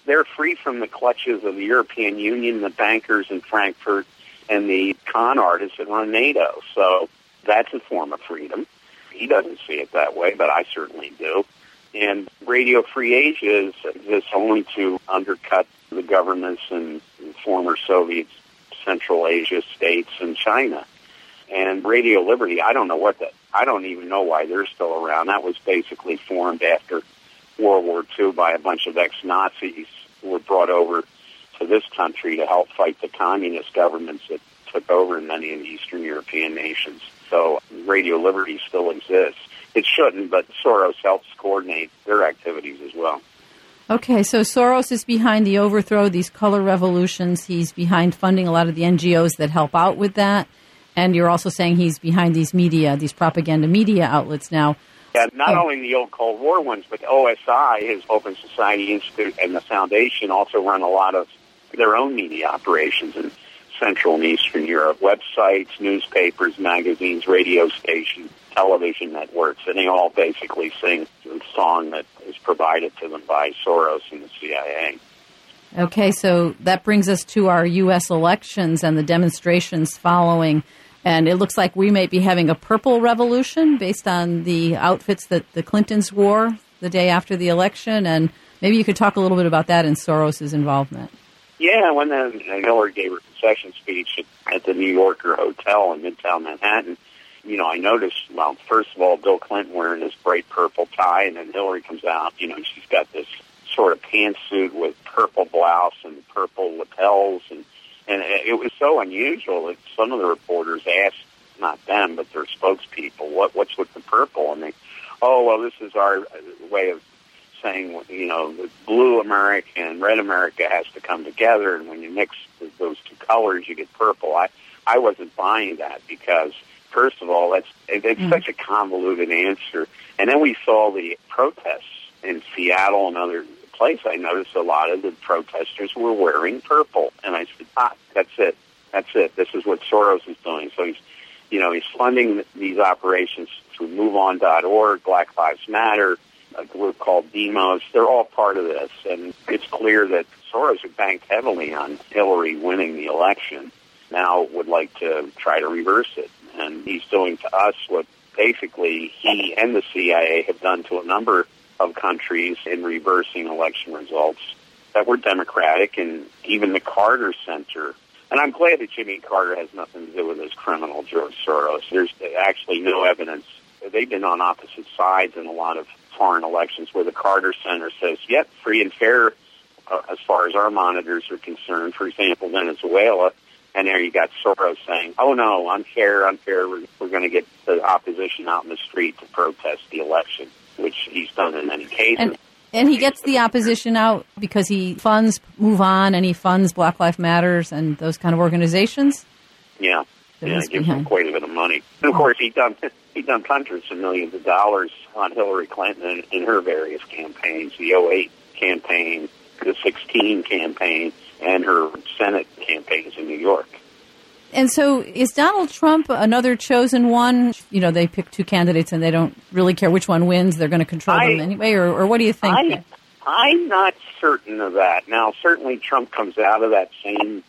they're free from the clutches of the European Union, the bankers in Frankfurt, and the con artists that run NATO. So that's a form of freedom. He doesn't see it that way, but I certainly do. And Radio Free Asia exists only to undercut the governments in former Soviet Central Asia states and China. And Radio Liberty, I don't even know why they're still around. That was basically formed after World War II by a bunch of ex-Nazis who were brought over to this country to help fight the communist governments that took over in many of the Eastern European nations. So Radio Liberty still exists. It shouldn't, but Soros helps coordinate their activities as well. Okay, so Soros is behind the overthrow, these color revolutions. He's behind funding a lot of the NGOs that help out with that. And you're also saying he's behind these media, these propaganda media outlets now. Yeah, not only the old Cold War ones, but OSI, his Open Society Institute, and the Foundation also run a lot of their own media operations in Central and Eastern Europe. Websites, newspapers, magazines, radio stations, television networks, and they all basically sing the song that is provided to them by Soros and the CIA. Okay, so that brings us to our U.S. elections and the demonstrations following. And it looks like we may be having a purple revolution based on the outfits that the Clintons wore the day after the election. And maybe you could talk a little bit about that and Soros' involvement. Yeah, when Hillary gave her concession speech at the New Yorker Hotel in Midtown Manhattan, I noticed, well, first of all, Bill Clinton wearing this bright purple tie, and then Hillary comes out, she's got this sort of pantsuit with purple blouse and purple lapels, and it was so unusual that some of the reporters asked, not them, but their spokespeople, what's with the purple? And they, this is our way of saying, the blue America and red America has to come together, and when you mix those two colors, you get purple. I wasn't buying that because, first of all, it's such a convoluted answer. And then we saw the protests in Seattle and other places. I noticed a lot of the protesters were wearing purple, and I said, that's it. This is what Soros is doing. So he's funding these operations through MoveOn.org, Black Lives Matter, a group called Demos. They're all part of this, and it's clear that Soros, who banked heavily on Hillary winning the election, now would like to try to reverse it. And he's doing to us what basically he and the CIA have done to a number of countries in reversing election results that were democratic, and even the Carter Center. And I'm glad that Jimmy Carter has nothing to do with this criminal George Soros. There's actually no evidence. They've been on opposite sides in a lot of foreign elections where the Carter Center says, yep, free and fair as far as our monitors are concerned. For example, Venezuela. And there you got Soros saying, oh, no, unfair. We're going to get the opposition out in the street to protest the election, which he's done in many cases. And he gets the opposition out because he funds Move On and he funds Black Lives Matters and those kind of organizations? Yeah. Gives him quite a bit of money. And, of course, he done hundreds of millions of dollars on Hillary Clinton in her various campaigns, the 2008 campaign, the 2016 campaign, and her Senate campaigns in New York. And so is Donald Trump another chosen one? They pick two candidates and they don't really care which one wins. They're going to control them anyway, or what do you think? I'm not certain of that. Now, certainly Trump comes out of that same,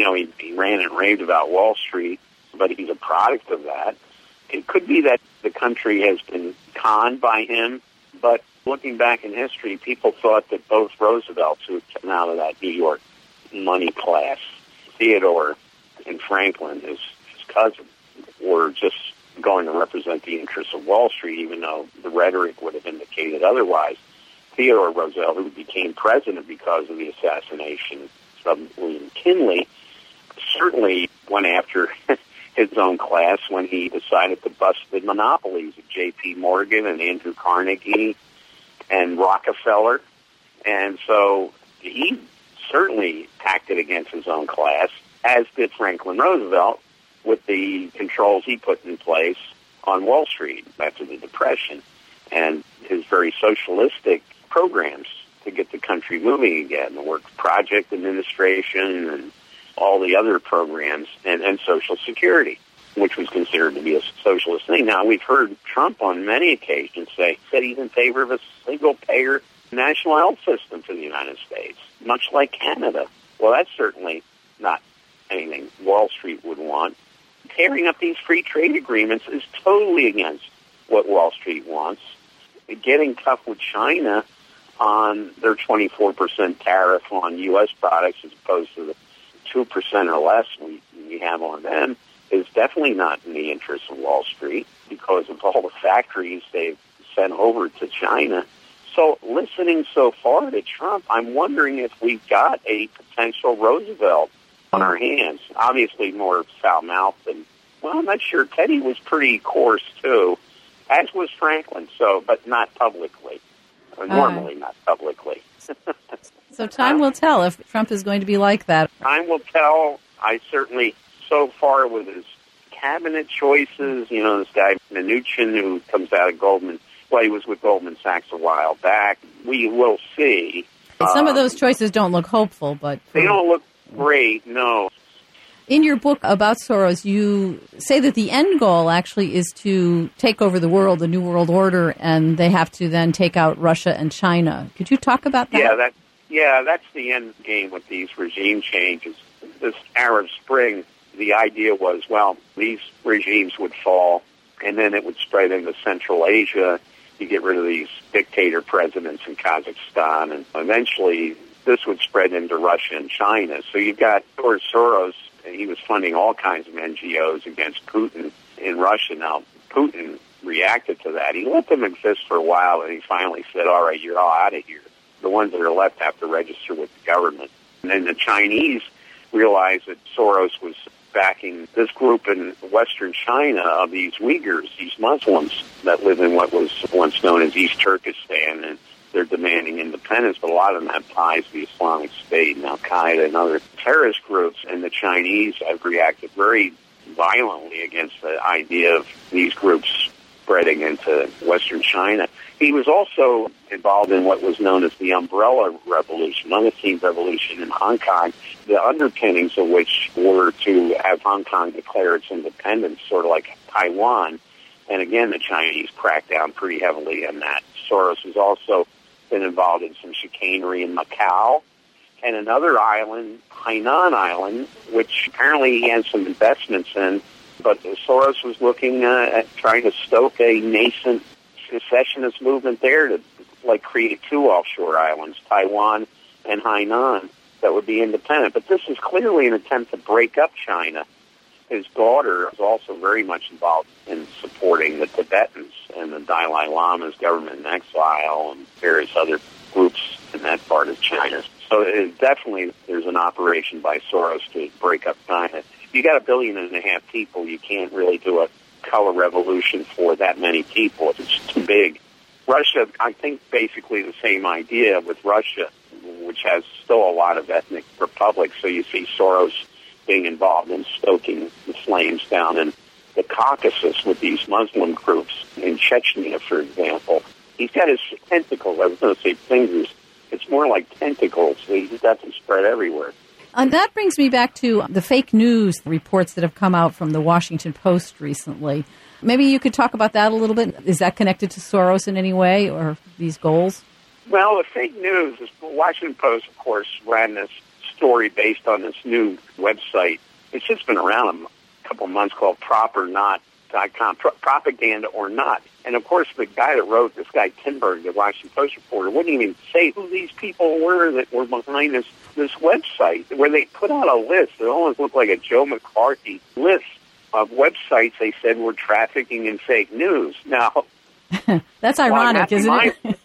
he ran and raved about Wall Street, but he's a product of that. It could be that the country has been conned by him, but looking back in history, people thought that both Roosevelts, who came out of that New York money class, Theodore and Franklin, his cousin, were just going to represent the interests of Wall Street, even though the rhetoric would have indicated otherwise. Theodore Roosevelt, who became president because of the assassination of William McKinley, certainly went after his own class when he decided to bust the monopolies of J.P. Morgan and Andrew Carnegie and Rockefeller. And so he certainly acted against his own class, as did Franklin Roosevelt with the controls he put in place on Wall Street after the Depression and his very socialistic programs to get the country moving again, the Work Project Administration and all the other programs, and Social Security, which was considered to be a socialist thing. Now, we've heard Trump on many occasions say that he's in favor of a single-payer national health system for the United States. much like Canada. Well, that's certainly not anything Wall Street would want. Tearing up these free trade agreements is totally against what Wall Street wants. Getting tough with China on their 24% tariff on U.S. products as opposed to the 2% or less we have on them is definitely not in the interest of Wall Street because of all the factories they've sent over to China. So listening so far to Trump, I'm wondering if we've got a potential Roosevelt on our hands. Obviously more foul-mouthed than, well, I'm not sure. Teddy was pretty coarse, too, as was Franklin, but not publicly. Or normally not publicly. So time will tell if Trump is going to be like that. Time will tell. I certainly, so far with his cabinet choices, this guy Mnuchin who comes out of Goldman, well, he was with Goldman Sachs a while back. We will see. Some of those choices don't look hopeful, but... They don't look great, no. In your book about Soros, you say that the end goal actually is to take over the world, the New World Order, and they have to then take out Russia and China. Could you talk about that? Yeah, that's the end game with these regime changes. This Arab Spring, the idea was, well, these regimes would fall, and then it would spread into Central Asia. You get rid of these dictator presidents in Kazakhstan, and eventually this would spread into Russia and China. So you've got George Soros, and he was funding all kinds of NGOs against Putin in Russia. Now, Putin reacted to that. He let them exist for a while, and he finally said, all right, you're all out of here. The ones that are left have to register with the government. And then the Chinese realized that Soros was backing this group in Western China of these Uyghurs, these Muslims that live in what was once known as East Turkestan, and they're demanding independence, but a lot of them have ties to the Islamic State and Al-Qaeda and other terrorist groups, and the Chinese have reacted very violently against the idea of these groups spreading into Western China. He was also involved in what was known as the Umbrella Revolution, Unseen Revolution in Hong Kong, the underpinnings of which were to have Hong Kong declare its independence, sort of like Taiwan. And again, the Chinese cracked down pretty heavily on that. Soros has also been involved in some chicanery in Macau and another island, Hainan Island, which apparently he has some investments in. But Soros was looking at trying to stoke a nascent secessionist movement there to create two offshore islands, Taiwan and Hainan, that would be independent. But this is clearly an attempt to break up China. His daughter is also very much involved in supporting the Tibetans and the Dalai Lama's government in exile and various other groups in that part of China. So definitely there's an operation by Soros to break up China. You got 1.5 billion people. You can't really do a color revolution for that many people. It's too big. Russia, I think basically the same idea with Russia, which has still a lot of ethnic republics. So you see Soros being involved in stoking the flames down in the Caucasus with these Muslim groups in Chechnya, for example. He's got his tentacles. I was going to say fingers. It's more like tentacles. He's got them spread everywhere. And that brings me back to the fake news reports that have come out from the Washington Post recently. Maybe you could talk about that a little bit. Is that connected to Soros in any way or these goals? Well, the fake news is the Washington Post, of course, ran this story based on this new website. It's just been around a couple of months called properNot.com, Propaganda or Not. And, of course, the guy that wrote, this guy Tinberg, the Washington Post reporter, wouldn't even say who these people were that were behind this website, where they put out a list. It almost looked like a Joe McCarthy list of websites they said were trafficking in fake news. Now, that's ironic, isn't it?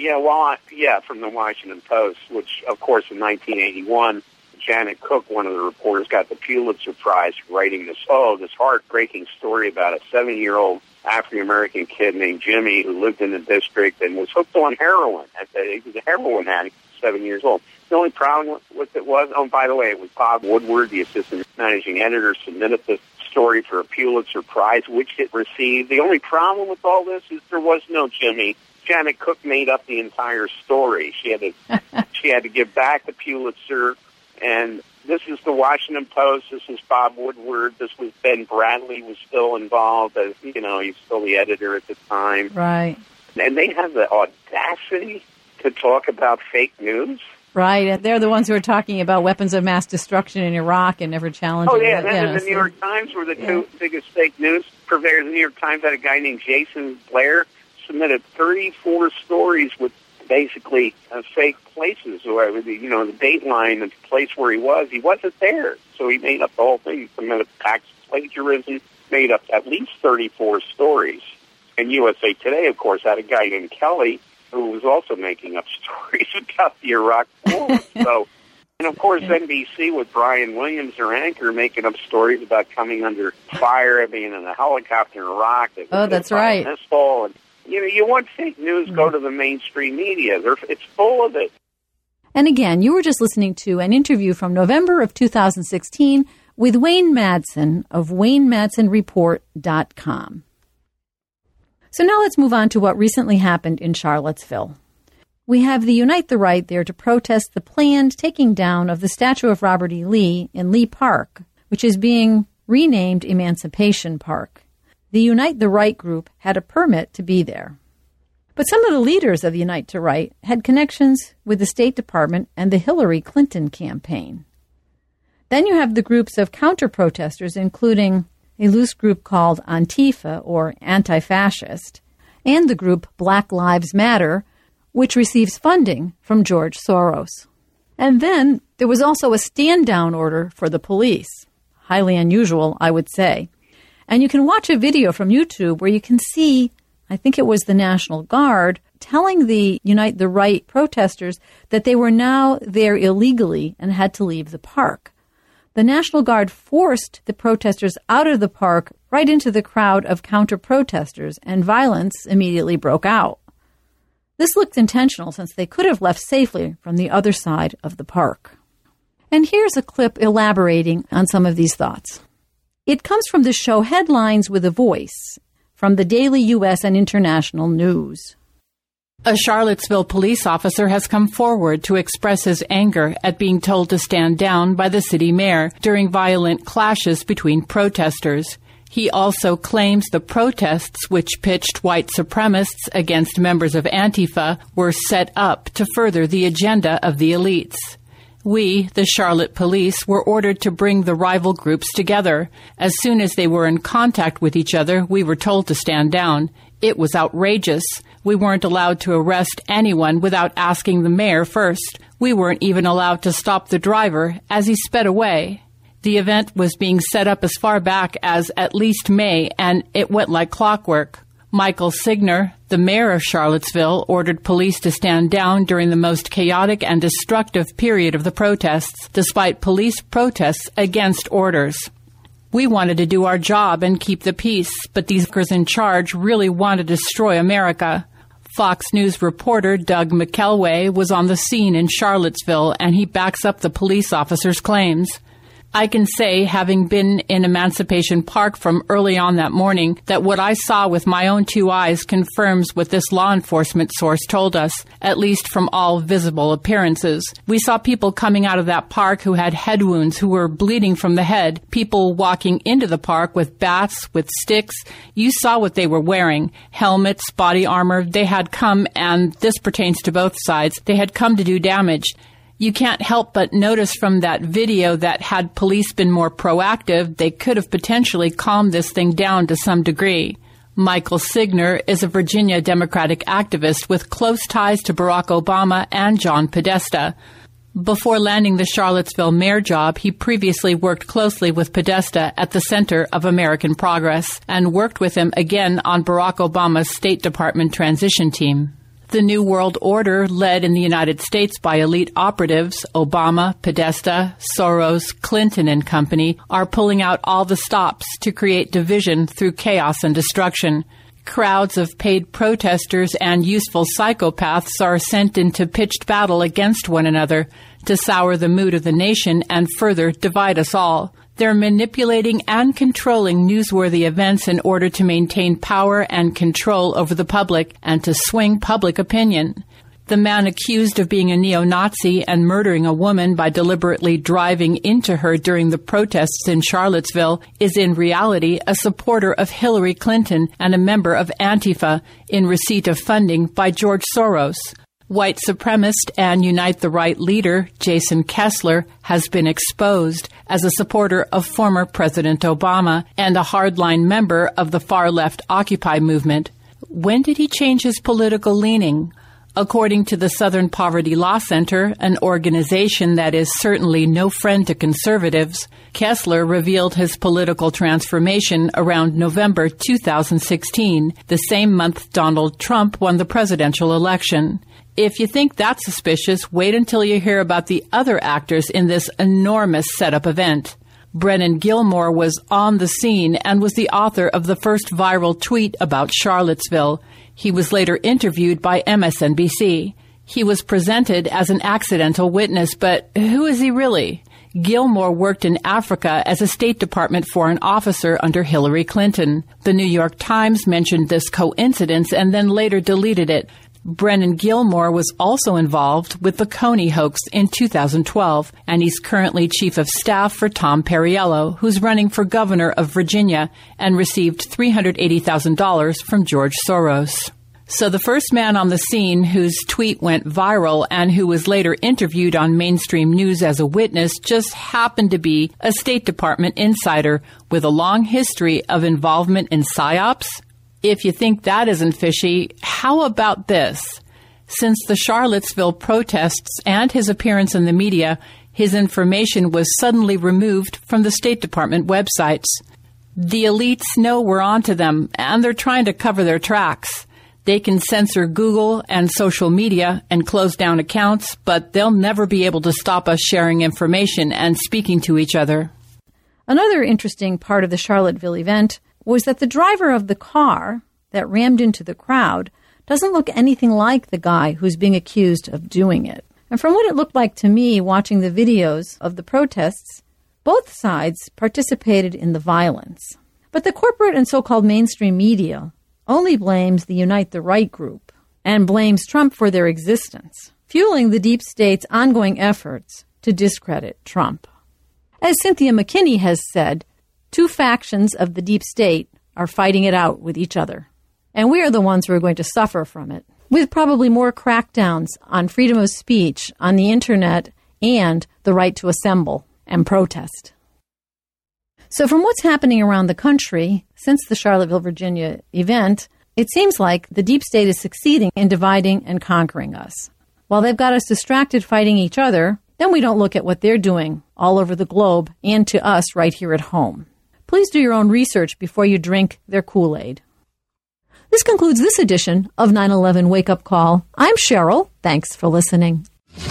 Yeah, from the Washington Post, which, of course, in 1981, Janet Cook, one of the reporters, got the Pulitzer Prize for writing this heartbreaking story about a 7-year-old African-American kid named Jimmy who lived in the district and was hooked on heroin. He was a heroin addict, 7 years old. The only problem with it was, by the way, it was Bob Woodward, the assistant managing editor, submitted the story for a Pulitzer Prize, which it received. The only problem with all this is there was no Jimmy. Janet Cook made up the entire story. She had to give back the Pulitzer, and this is the Washington Post. This is Bob Woodward. This was Ben Bradley was still involved as he's still the editor at the time. Right. And they have the audacity to talk about fake news. Right, and they're the ones who are talking about weapons of mass destruction in Iraq and never challenging Oh, yeah, it. and then the New York Times were the two biggest fake news purveyors. The New York Times had a guy named Jason Blair submitted 34 stories with basically fake places, or the dateline, the place where he wasn't there. So he made up the whole thing. He committed tax plagiarism, made up at least 34 stories. And USA Today, of course, had a guy named Kelly who was also making up stories about the Iraq War. So, and of course, NBC with Brian Williams, their anchor, making up stories about coming under fire, being in a helicopter in Iraq. That's right. Missile. And, you want fake news, go to the mainstream media. It's full of it. And again, you were just listening to an interview from November of 2016 with Wayne Madsen of WayneMadsenReport.com. So now let's move on to what recently happened in Charlottesville. We have the Unite the Right there to protest the planned taking down of the statue of Robert E. Lee in Lee Park, which is being renamed Emancipation Park. The Unite the Right group had a permit to be there. But some of the leaders of the Unite the Right had connections with the State Department and the Hillary Clinton campaign. Then you have the groups of counter-protesters, including a loose group called Antifa, or Anti-Fascist, and the group Black Lives Matter, which receives funding from George Soros. And then there was also a stand-down order for the police. Highly unusual, I would say. And you can watch a video from YouTube where you can see, I think it was the National Guard, telling the Unite the Right protesters that they were now there illegally and had to leave the park. The National Guard forced the protesters out of the park right into the crowd of counter-protesters, and violence immediately broke out. This looked intentional since they could have left safely from the other side of the park. And here's a clip elaborating on some of these thoughts. It comes from the show Headlines with a Voice from the Daily U.S. and International News. A Charlottesville police officer has come forward to express his anger at being told to stand down by the city mayor during violent clashes between protesters. He also claims the protests, which pitched white supremacists against members of Antifa, were set up to further the agenda of the elites. We, the Charlotte police, were ordered to bring the rival groups together. As soon as they were in contact with each other, we were told to stand down. It was outrageous. We weren't allowed to arrest anyone without asking the mayor first. We weren't even allowed to stop the driver as he sped away. The event was being set up as far back as at least May, and it went like clockwork. Michael Signer, the mayor of Charlottesville, ordered police to stand down during the most chaotic and destructive period of the protests, despite police protests against orders. We wanted to do our job and keep the peace, but these fuckers in charge really wanted to destroy America. Fox News reporter Doug McElway was on the scene in Charlottesville, and he backs up the police officer's claims. I can say, having been in Emancipation Park from early on that morning, that what I saw with my own two eyes confirms what this law enforcement source told us, at least from all visible appearances. We saw people coming out of that park who had head wounds, who were bleeding from the head, people walking into the park with bats, with sticks. You saw what they were wearing, helmets, body armor. They had come, and this pertains to both sides, they had come to do damage. You can't help but notice from that video that had police been more proactive, they could have potentially calmed this thing down to some degree. Michael Signer is a Virginia Democratic activist with close ties to Barack Obama and John Podesta. Before landing the Charlottesville mayor job, he previously worked closely with Podesta at the Center of American Progress and worked with him again on Barack Obama's State Department transition team. The New World Order, led in the United States by elite operatives, Obama, Podesta, Soros, Clinton and company, are pulling out all the stops to create division through chaos and destruction. Crowds of paid protesters and useful psychopaths are sent into pitched battle against one another to sour the mood of the nation and further divide us all. They're manipulating and controlling newsworthy events in order to maintain power and control over the public and to swing public opinion. The man accused of being a neo-Nazi and murdering a woman by deliberately driving into her during the protests in Charlottesville is in reality a supporter of Hillary Clinton and a member of Antifa in receipt of funding by George Soros. White supremacist and Unite the Right leader Jason Kessler has been exposed as a supporter of former President Obama and a hardline member of the far-left Occupy movement. When did he change his political leaning? According to the Southern Poverty Law Center, an organization that is certainly no friend to conservatives, Kessler revealed his political transformation around November 2016, the same month Donald Trump won the presidential election. If you think that's suspicious, wait until you hear about the other actors in this enormous setup event. Brennan Gilmore was on the scene and was the author of the first viral tweet about Charlottesville. He was later interviewed by MSNBC. He was presented as an accidental witness, but who is he really? Gilmore worked in Africa as a State Department foreign officer under Hillary Clinton. The New York Times mentioned this coincidence and then later deleted it. Brennan Gilmore was also involved with the Coney hoax in 2012, and he's currently chief of staff for Tom Perriello, who's running for governor of Virginia and received $380,000 from George Soros. So the first man on the scene whose tweet went viral and who was later interviewed on mainstream news as a witness just happened to be a State Department insider with a long history of involvement in PSYOPs. If you think that isn't fishy, how about this? Since the Charlottesville protests and his appearance in the media, his information was suddenly removed from the State Department websites. The elites know we're onto them, and they're trying to cover their tracks. They can censor Google and social media and close down accounts, but they'll never be able to stop us sharing information and speaking to each other. Another interesting part of the Charlottesville event was that the driver of the car that rammed into the crowd doesn't look anything like the guy who's being accused of doing it. And from what it looked like to me watching the videos of the protests, both sides participated in the violence. But the corporate and so-called mainstream media only blames the Unite the Right group and blames Trump for their existence, fueling the deep state's ongoing efforts to discredit Trump. As Cynthia McKinney has said, two factions of the deep state are fighting it out with each other. And we are the ones who are going to suffer from it, with probably more crackdowns on freedom of speech on the internet and the right to assemble and protest. So from what's happening around the country since the Charlottesville, Virginia event, it seems like the deep state is succeeding in dividing and conquering us. While they've got us distracted fighting each other, then we don't look at what they're doing all over the globe and to us right here at home. Please do your own research before you drink their Kool-Aid. This concludes this edition of 9/11 Wake Up Call. I'm Cheryl. Thanks for listening.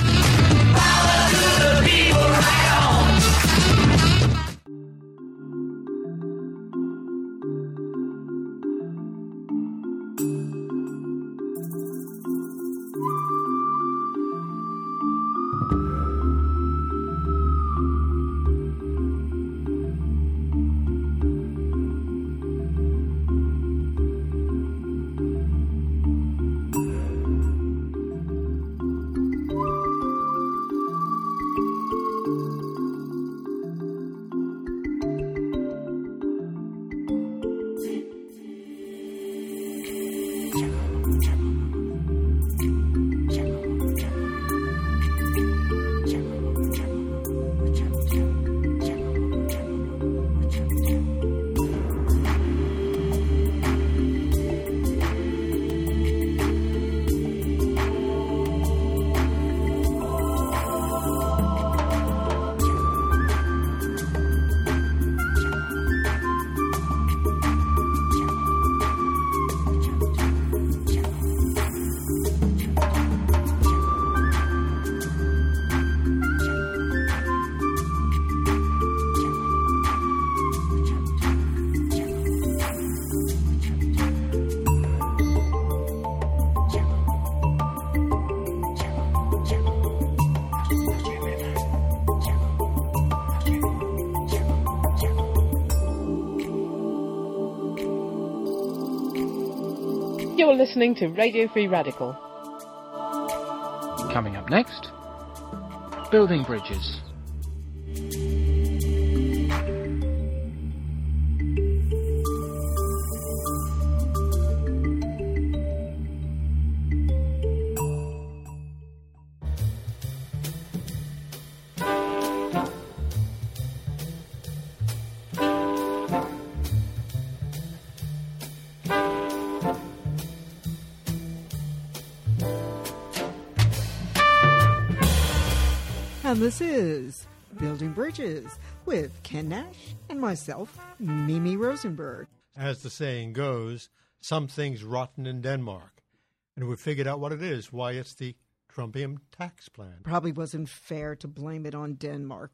You're listening to Radio Free Radical. Coming up next, building bridges. And this is Building Bridges with Ken Nash and myself, Mimi Rosenberg. As the saying goes, something's rotten in Denmark. And we figured out what it is, why it's the Trumpian tax plan. Probably wasn't fair to blame it on Denmark.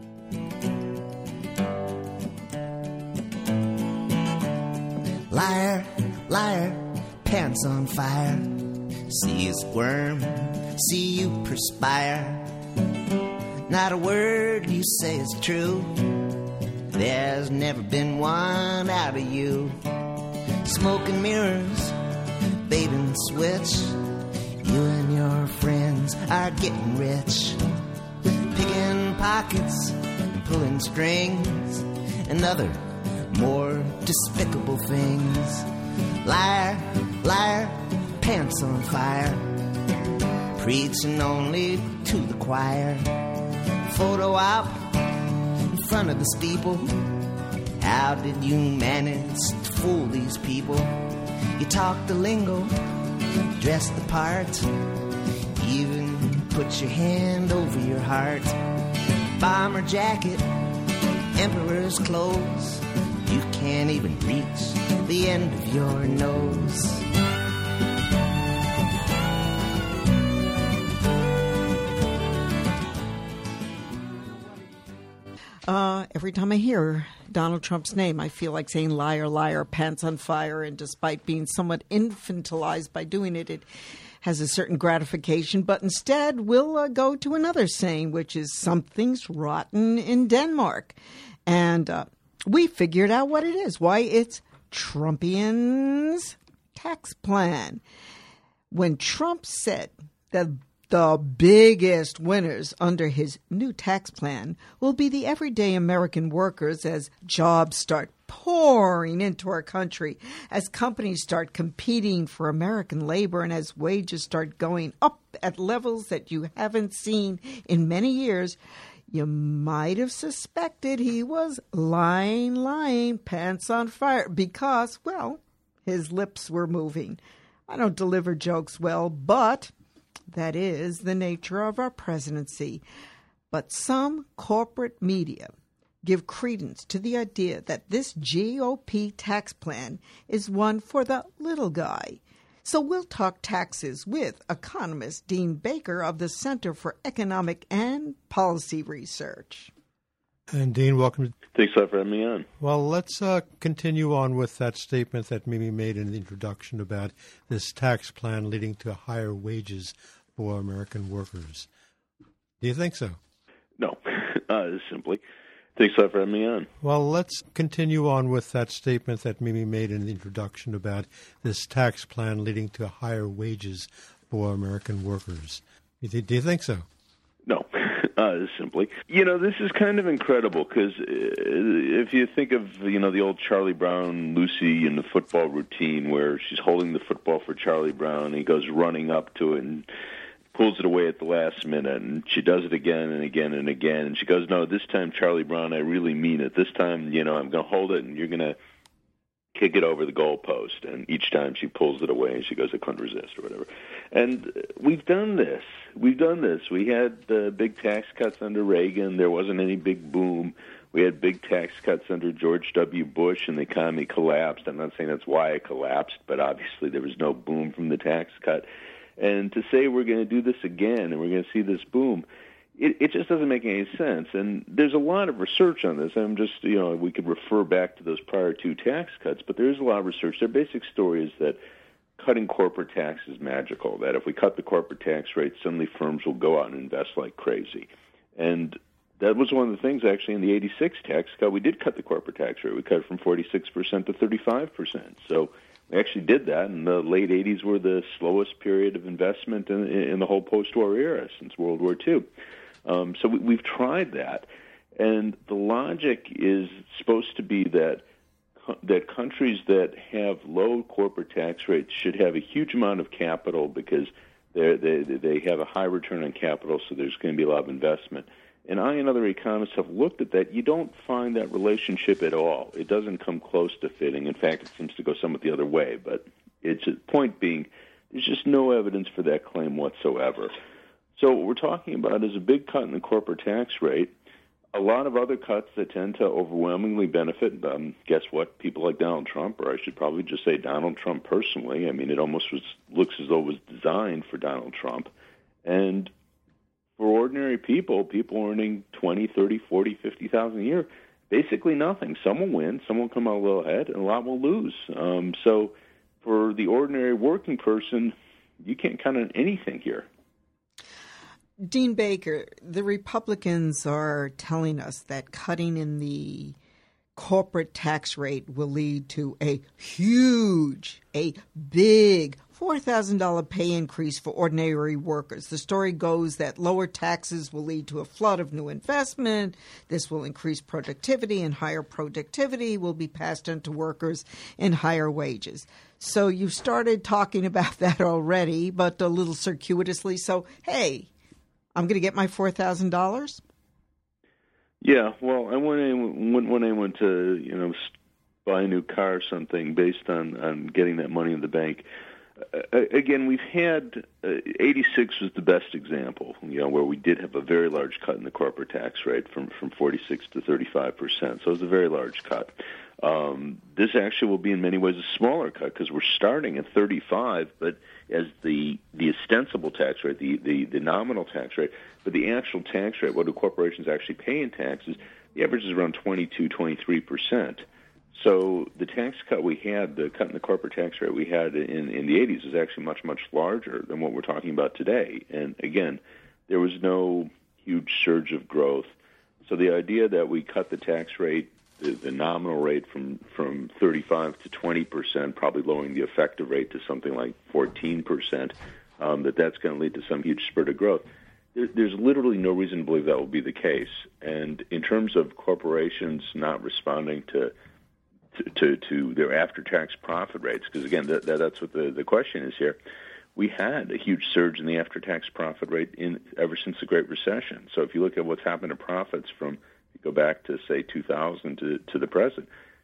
Liar, liar, pants on fire. See you squirm, see you perspire. Not a word you say is true. There's never been one out of you. Smoke and mirrors, bait and switch. You and your friends are getting rich. Picking pockets and pulling strings and other more despicable things. Liar, liar, pants on fire. Preaching only to the choir. Photo op in front of the steeple. How did you manage to fool these people? You talk the lingo, dress the part, even put your hand over your heart. Bomber jacket, emperor's clothes. You can't even reach the end of your nose. Every time I hear Donald Trump's name, I feel like saying liar, liar, pants on fire. And despite being somewhat infantilized by doing it, it has a certain gratification. But instead, we'll go to another saying, which is something's rotten in Denmark. And we figured out what it is, why it's Trumpian's tax plan. When Trump said that the biggest winners under his new tax plan will be the everyday American workers as jobs start pouring into our country, as companies start competing for American labor, and as wages start going up at levels that you haven't seen in many years, you might have suspected he was lying, pants on fire, because, well, his lips were moving. I don't deliver jokes well, but that is the nature of our presidency. But some corporate media give credence to the idea that this GOP tax plan is one for the little guy. So we'll talk taxes with economist Dean Baker of the Center for Economic and Policy Research. And Dean, welcome. Thanks a lot for having me on. Well, let's continue on with that statement that Mimi made in the introduction about this tax plan leading to higher wages for American workers. Do you think so? No, simply. Thanks a lot for having me on. Well, let's continue on with that statement that Mimi made in the introduction about this tax plan leading to higher wages for American workers. Do you think so? No, simply. You know, this is kind of incredible because if you think of, the old Charlie Brown, Lucy in the football routine where she's holding the football for Charlie Brown and he goes running up to it and pulls it away at the last minute, and she does it again and again and again, and she goes, no, this time, Charlie Brown, I really mean it. This time, I'm going to hold it, and you're going to kick it over the goalpost. And each time she pulls it away, and she goes, I couldn't resist, or whatever. And we've done this. We had big tax cuts under Reagan. There wasn't any big boom. We had big tax cuts under George W. Bush, and the economy collapsed. I'm not saying that's why it collapsed, but obviously there was no boom from the tax cut. And to say we're going to do this again and we're going to see this boom, it just doesn't make any sense. And there's a lot of research on this. I'm just, we could refer back to those prior two tax cuts, but there is a lot of research. Their basic story is that cutting corporate tax is magical, that if we cut the corporate tax rate, suddenly firms will go out and invest like crazy. And that was one of the things, actually, in the 86 tax cut. We did cut the corporate tax rate. We cut it from 46% to 35%. So we actually did that, and the late 80s were the slowest period of investment in the whole post-war era since World War II. So we've tried that, and the logic is supposed to be that countries that have low corporate tax rates should have a huge amount of capital because they have a high return on capital, so there's going to be a lot of investment. And I and other economists have looked at that. You don't find that relationship at all. It doesn't come close to fitting. In fact, it seems to go somewhat the other way. But it's a point being, there's just no evidence for that claim whatsoever. So what we're talking about is a big cut in the corporate tax rate, a lot of other cuts that tend to overwhelmingly benefit, guess what, people like Donald Trump, or I should probably just say Donald Trump personally. I mean, it almost looks as though it was designed for Donald Trump. And for ordinary people earning 20, 30, 40, 50,000 a year, basically nothing. Some will win, some will come out a little ahead, and a lot will lose. So for the ordinary working person, you can't count on anything here. Dean Baker, the Republicans are telling us that cutting in the corporate tax rate will lead to a big $4,000 pay increase for ordinary workers. The story goes that lower taxes will lead to a flood of new investment. This will increase productivity, and higher productivity will be passed on to workers in higher wages. So you started talking about that already, but a little circuitously. So, hey, I'm going to get my $4,000? Yeah, well, I wouldn't want anyone to, buy a new car or something based on getting that money in the bank. Again, we've had 86 was the best example, where we did have a very large cut in the corporate tax rate from 46 to 35%. So it was a very large cut. This actually will be in many ways a smaller cut because we're starting at 35, but as the ostensible tax rate, the nominal tax rate, but the actual tax rate, what do corporations actually pay in taxes, the average is around 22, 23%. So the tax cut we had, the cut in the corporate tax rate we had in the 80s is actually much, much larger than what we're talking about today. And again, there was no huge surge of growth. So the idea that we cut the tax rate, the nominal rate from 35 to 20%, probably lowering the effective rate to something like 14%, that's going to lead to some huge spurt of growth. There's literally no reason to believe that will be the case. And in terms of corporations not responding to their after-tax profit rates, because again, that's what the question is here. We had a huge surge in the after-tax profit rate ever since the Great Recession. So if you look at what's happened to profits from, you go back to say 2000 to the present,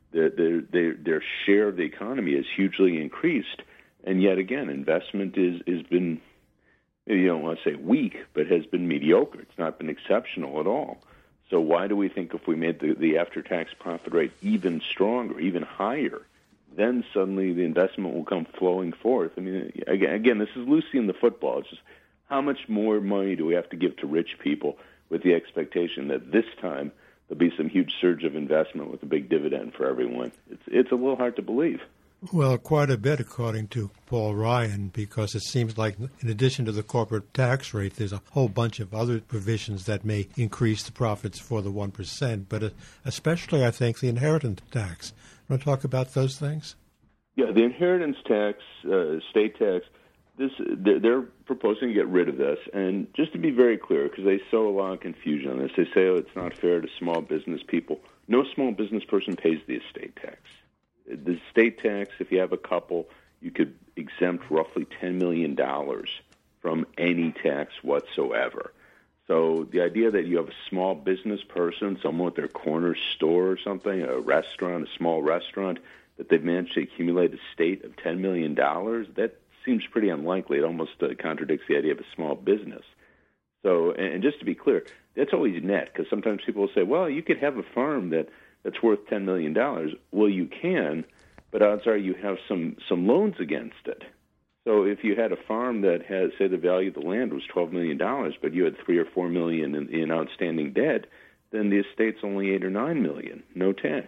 their share of the economy has hugely increased, and yet again, investment has been, maybe you don't want to say weak, but has been mediocre. It's not been exceptional at all. So why do we think if we made the after-tax profit rate even stronger, even higher, then suddenly the investment will come flowing forth? I mean, again, this is Lucy in the football. It's just how much more money do we have to give to rich people with the expectation that this time there'll be some huge surge of investment with a big dividend for everyone? It's a little hard to believe. Well, quite a bit, according to Paul Ryan, because it seems like in addition to the corporate tax rate, there's a whole bunch of other provisions that may increase the profits for the 1%, but especially, I think, the inheritance tax. Want to talk about those things? Yeah, the inheritance tax, state tax, they're proposing to get rid of this. And just to be very clear, because they sow a lot of confusion on this, they say, it's not fair to small business people. No small business person pays the estate tax. The estate tax, if you have a couple, you could exempt roughly $10 million from any tax whatsoever. So the idea that you have a small business person, someone with their corner store or something, a restaurant, a small restaurant, that they've managed to accumulate a estate of $10 million, that seems pretty unlikely. It almost contradicts the idea of a small business. So, and just to be clear, that's always net, because sometimes people will say, well, you could have a farm that's worth $10 million. Well, you can, but odds are you have some loans against it. So if you had a farm that has, say, the value of the land was $12 million, but you had $3 or $4 million in outstanding debt, then the estate's only $8 or $9 million, no tax.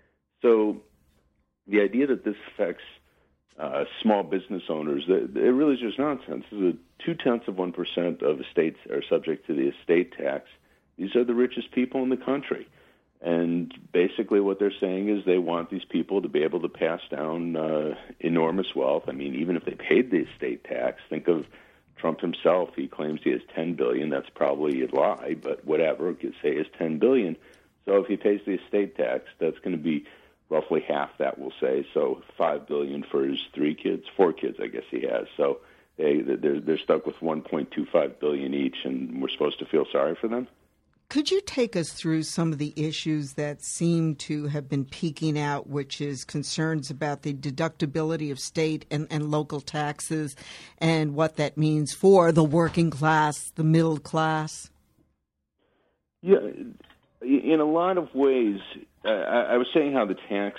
So the idea that this affects small business owners, it really is just nonsense. This is 0.2% of estates are subject to the estate tax. These are the richest people in the country. And basically what they're saying is they want these people to be able to pass down enormous wealth. I mean, even if they paid the estate tax, think of Trump himself. He claims he has $10 billion. That's probably a lie, but whatever. Say he has $10 billion. So if he pays the estate tax, that's going to be roughly half that, we'll say. So $5 billion for his 4 kids, I guess he has. So they're stuck with $1.25 billion each, and we're supposed to feel sorry for them? Could you take us through some of the issues that seem to have been peaking out, which is concerns about the deductibility of state and local taxes and what that means for the working class, the middle class? Yeah, in a lot of ways, I was saying how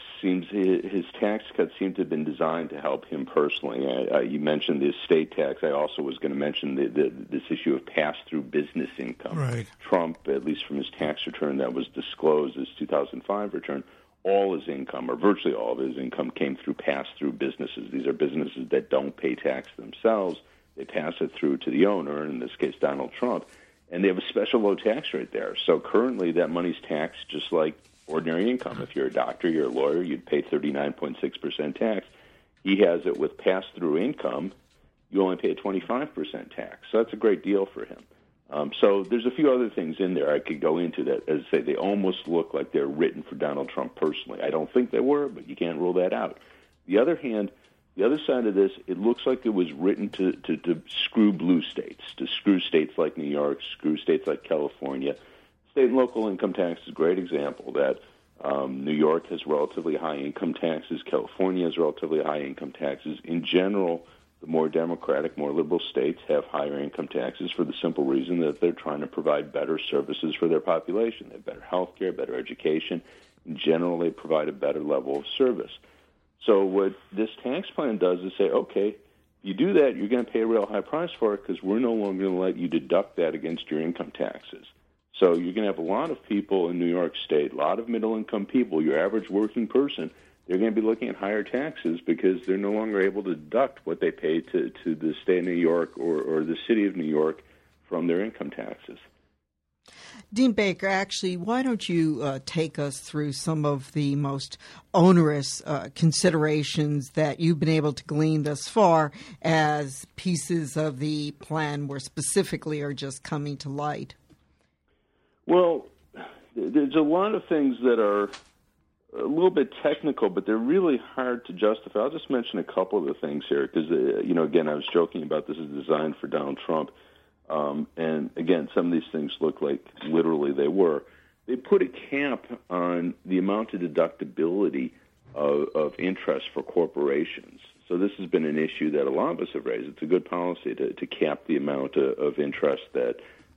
his tax cuts seem to have been designed to help him personally. You mentioned the estate tax. I also was going to mention this issue of pass-through business income. Right. Trump, at least from his tax return that was disclosed, his 2005 return, all his income, or virtually all of his income, came through pass-through businesses. These are businesses that don't pay tax themselves. They pass it through to the owner, in this case Donald Trump, and they have a special low tax rate there. So currently that money's taxed just like ordinary income. If you're a doctor, you're a lawyer, you'd pay 39.6% tax. He has it with pass-through income. You only pay a 25% tax. So that's a great deal for him. So there's a few other things in there I could go into that, as I say, they almost look like they're written for Donald Trump personally. I don't think they were, but you can't rule that out. The other hand, the other side of this, it looks like it was written to screw blue states, to screw states like New York, screw states like California. State and local income tax is a great example that New York has relatively high income taxes. California has relatively high income taxes. In general, the more democratic, more liberal states have higher income taxes for the simple reason that they're trying to provide better services for their population. They have better health care, better education. In general, they provide a better level of service. So what this tax plan does is say, okay, you do that, you're going to pay a real high price for it because we're no longer going to let you deduct that against your income taxes. So you're going to have a lot of people in New York State, a lot of middle-income people, your average working person, they're going to be looking at higher taxes because they're no longer able to deduct what they pay to the state of New York or the city of New York from their income taxes. Dean Baker, actually, why don't you take us through some of the most onerous considerations that you've been able to glean thus far as pieces of the plan more specifically are just coming to light? Well, there's a lot of things that are a little bit technical, but they're really hard to justify. I'll just mention a couple of the things here because, again, I was joking about this is designed for Donald Trump. And, again, some of these things look like literally they were. They put a cap on the amount of deductibility of interest for corporations. So this has been an issue that a lot of us have raised. It's a good policy to cap the amount of interest that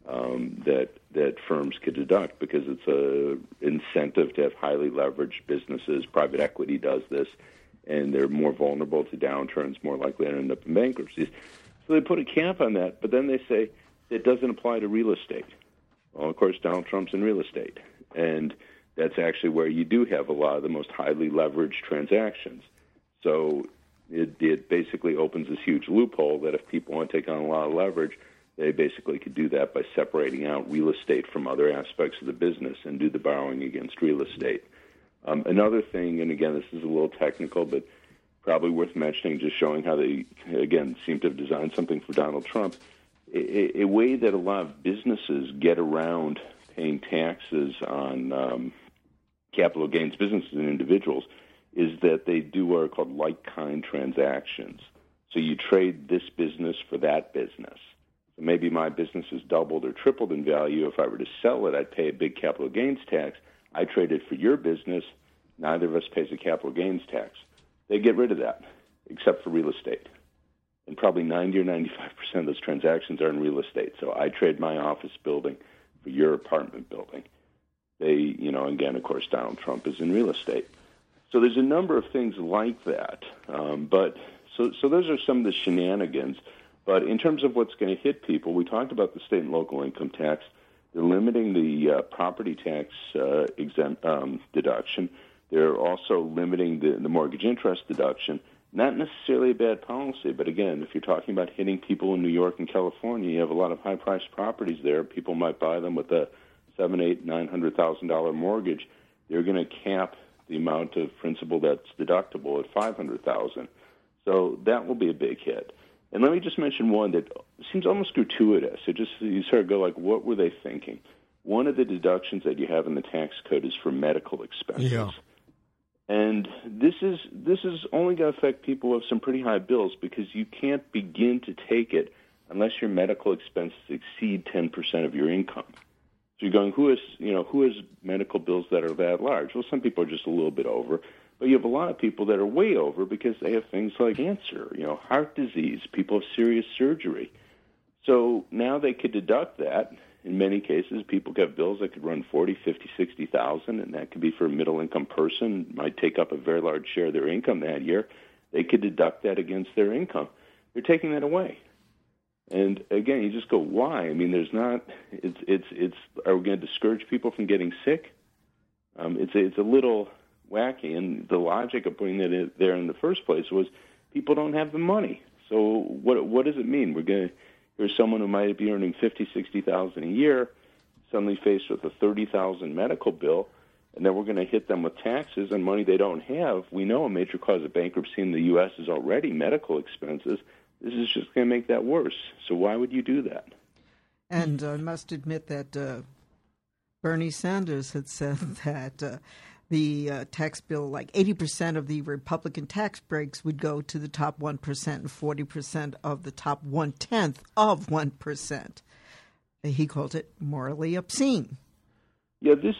firms could deduct because it's an incentive to have highly leveraged businesses. Private equity does this, and they're more vulnerable to downturns, more likely to end up in bankruptcies. So they put a cap on that, but then they say it doesn't apply to real estate. Well, of course, Donald Trump's in real estate, and that's actually where you do have a lot of the most highly leveraged transactions. So it basically opens this huge loophole that if people want to take on a lot of leverage, they basically could do that by separating out real estate from other aspects of the business and do the borrowing against real estate. Another thing, and again, this is a little technical, but probably worth mentioning, just showing how they, again, seem to have designed something for Donald Trump, a way that a lot of businesses get around paying taxes on capital gains, businesses and individuals, is that they do what are called like-kind transactions. So you trade this business for that business. So maybe my business has doubled or tripled in value. If I were to sell it, I'd pay a big capital gains tax. I trade it for your business. Neither of us pays a capital gains tax. They get rid of that, except for real estate. And probably 90 or 95% of those transactions are in real estate. So I trade my office building for your apartment building. They, again, of course, Donald Trump is in real estate. So there's a number of things like that. But those are some of the shenanigans. But in terms of what's going to hit people, we talked about the state and local income tax. They're limiting the property tax deduction. They're also limiting the mortgage interest deduction. Not necessarily a bad policy, but again, if you're talking about hitting people in New York and California, you have a lot of high-priced properties there. People might buy them with a $700,000, $900,000 mortgage. They're going to cap the amount of principal that's deductible at $500,000. So that will be a big hit. And let me just mention one that seems almost gratuitous. You sort of go like, what were they thinking? One of the deductions that you have in the tax code is for medical expenses. Yeah. And this is only going to affect people who have some pretty high bills because you can't begin to take it unless your medical expenses exceed 10% of your income. So you're going, who has medical bills that are that large? Well, some people are just a little bit over, but you have a lot of people that are way over because they have things like cancer, heart disease, people have serious surgery. So now they could deduct that. In many cases, people get bills that could run $40,000, $50,000, $60,000, and that could be for a middle-income person, might take up a very large share of their income that year. They could deduct that against their income. They're taking that away. And again, you just go, why? I mean, there's not. Are we going to discourage people from getting sick? It's a little wacky, and the logic of putting that there in the first place was people don't have the money. So what does it mean? Here's someone who might be earning $50,000, $60,000 a year, suddenly faced with a $30,000 medical bill, and then we're going to hit them with taxes and money they don't have. We know a major cause of bankruptcy in the U.S. is already medical expenses. This is just going to make that worse. So why would you do that? And I must admit that Bernie Sanders had said that the tax bill, like 80% of the Republican tax breaks would go to the top 1% and 40% of the top 1/10 of 1%. He called it morally obscene. Yeah, this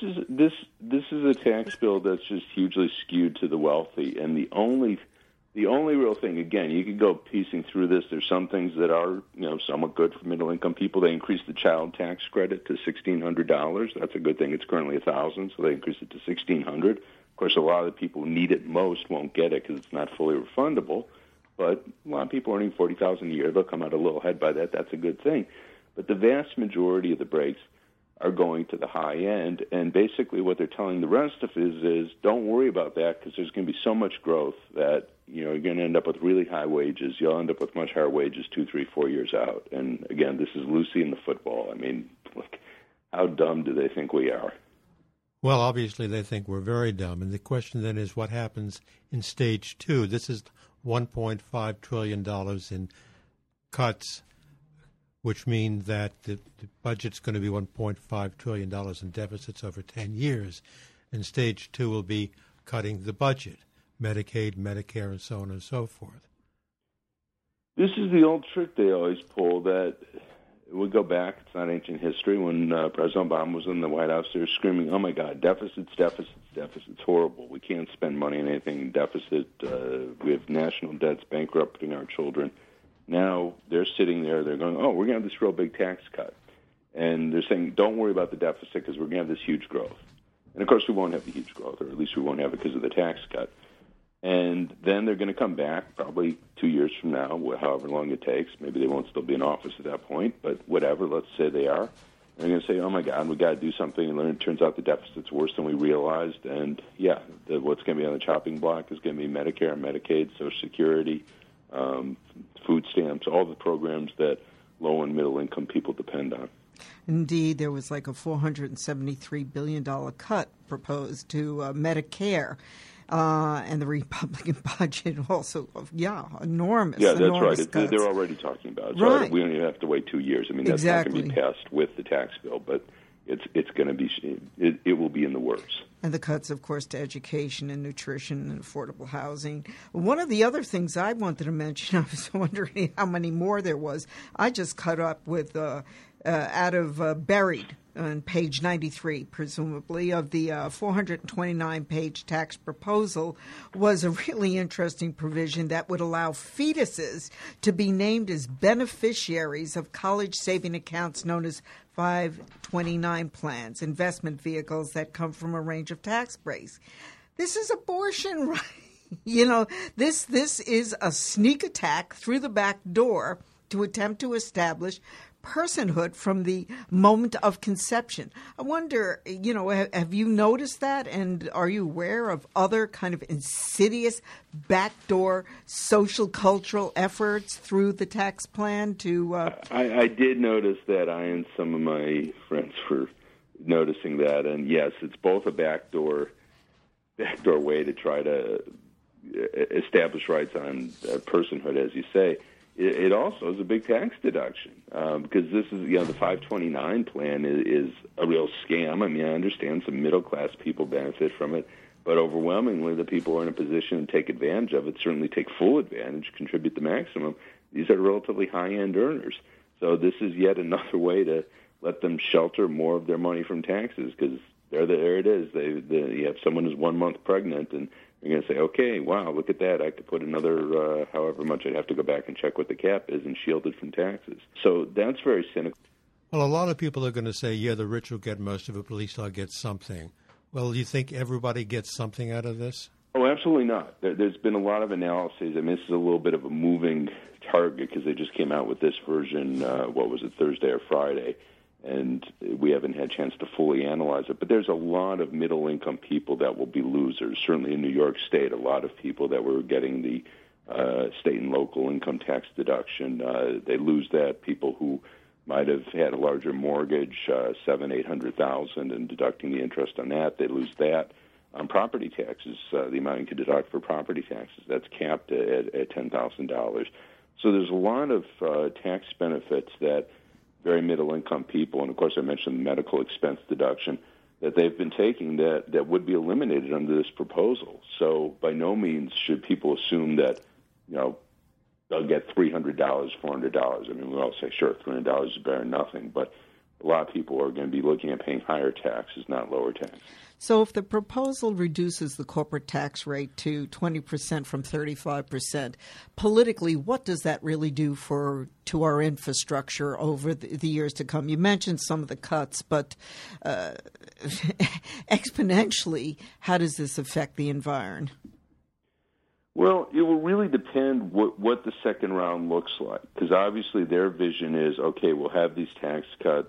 is a tax bill that's just hugely skewed to the wealthy, and the only real thing, again, you could go piecing through this. There's some things that are, somewhat good for middle-income people. They increased the child tax credit to $1,600. That's a good thing. It's currently $1,000, so they increased it to $1,600. Of course, a lot of the people who need it most won't get it because it's not fully refundable. But a lot of people earning $40,000 a year, they'll come out a little ahead by that. That's a good thing. But the vast majority of the breaks are going to the high end, and basically what they're telling the rest of us is don't worry about that because there's going to be so much growth that you're going to end up with really high wages. You'll end up with much higher wages 2, 3, 4 years out. And again, this is Lucy in the football. I mean, look, how dumb do they think we are? Well, obviously they think we're very dumb, and the question then is what happens in stage 2. This is $1.5 trillion in cuts, which means that the budget's going to be $1.5 trillion in deficits over 10 years. And stage 2 will be cutting the budget, Medicaid, Medicare, and so on and so forth. This is the old trick they always pull that we go back, it's not ancient history, when President Obama was in the White House, they were screaming, oh my God, deficits, horrible. We can't spend money on anything in deficit. We have national debts bankrupting our children. Now they're sitting there, they're going, oh, we're going to have this real big tax cut. And they're saying, don't worry about the deficit because we're going to have this huge growth. And, of course, we won't have the huge growth, or at least we won't have it because of the tax cut. And then they're going to come back probably 2 years from now, however long it takes. Maybe they won't still be in office at that point, but whatever, let's say they are. And they're going to say, oh, my God, we've got to do something. And then it turns out the deficit's worse than we realized. And, yeah, what's going to be on the chopping block is going to be Medicare, Medicaid, Social Security, food stamps, all the programs that low and middle-income people depend on. Indeed, there was like a $473 billion cut proposed to Medicare. And the Republican budget also, enormous. Yeah, that's enormous right. Cuts. They're already talking about it. Right. So we don't even have to wait 2 years. I mean, that's not going to be passed with the tax bill, but it's going to be, it will be in the works. And the cuts, of course, to education and nutrition and affordable housing. One of the other things I wanted to mention, I was wondering how many more there was. I just cut up with out of buried on page 93, presumably, of the 429-page tax proposal was a really interesting provision that would allow fetuses to be named as beneficiaries of college saving accounts known as 529 plans, investment vehicles that come from a range of tax breaks. This is abortion, right? You know, this is a sneak attack through the back door to attempt to establish personhood from the moment of conception. I wonder, have you noticed that? And are you aware of other kind of insidious backdoor social cultural efforts through the tax plan to... I did notice that. I and some of my friends were noticing that. And yes, it's both a backdoor way to try to establish rights on personhood, as you say. It also is a big tax deduction because this is, the 529 plan is a real scam. I mean, I understand some middle-class people benefit from it, but overwhelmingly the people who are in a position to take advantage of it, certainly take full advantage, contribute the maximum. These are relatively high-end earners. So this is yet another way to let them shelter more of their money from taxes, because there it is. You have someone who's 1 month pregnant, and you're going to say, okay, wow, look at that. I could put another however much. I'd have to go back and check what the cap is and shield it from taxes. So that's very cynical. Well, a lot of people are going to say, yeah, the rich will get most of it, but at least I'll get something. Well, do you think everybody gets something out of this? Oh, absolutely not. There's been a lot of analyses. I mean, this is a little bit of a moving target because they just came out with this version, Thursday or Friday, and we haven't had a chance to fully analyze it. But there's a lot of middle-income people that will be losers. Certainly in New York State, a lot of people that were getting the state and local income tax deduction, they lose that. People who might have had a larger mortgage, $700,000-800,000, and deducting the interest on that, they lose that. On property taxes, the amount you can deduct for property taxes, that's capped at $10,000. So there's a lot of tax benefits that very middle-income people, and of course I mentioned the medical expense deduction, that they've been taking that would be eliminated under this proposal. So by no means should people assume that, they'll get $300, $400. I mean, we all say, sure, $300 is better than nothing, but a lot of people are going to be looking at paying higher taxes, not lower taxes. So if the proposal reduces the corporate tax rate to 20% from 35%, politically, what does that really do to our infrastructure over the years to come? You mentioned some of the cuts, but exponentially, how does this affect the environment? Well, it will really depend what the second round looks like, because obviously their vision is, okay, we'll have these tax cuts.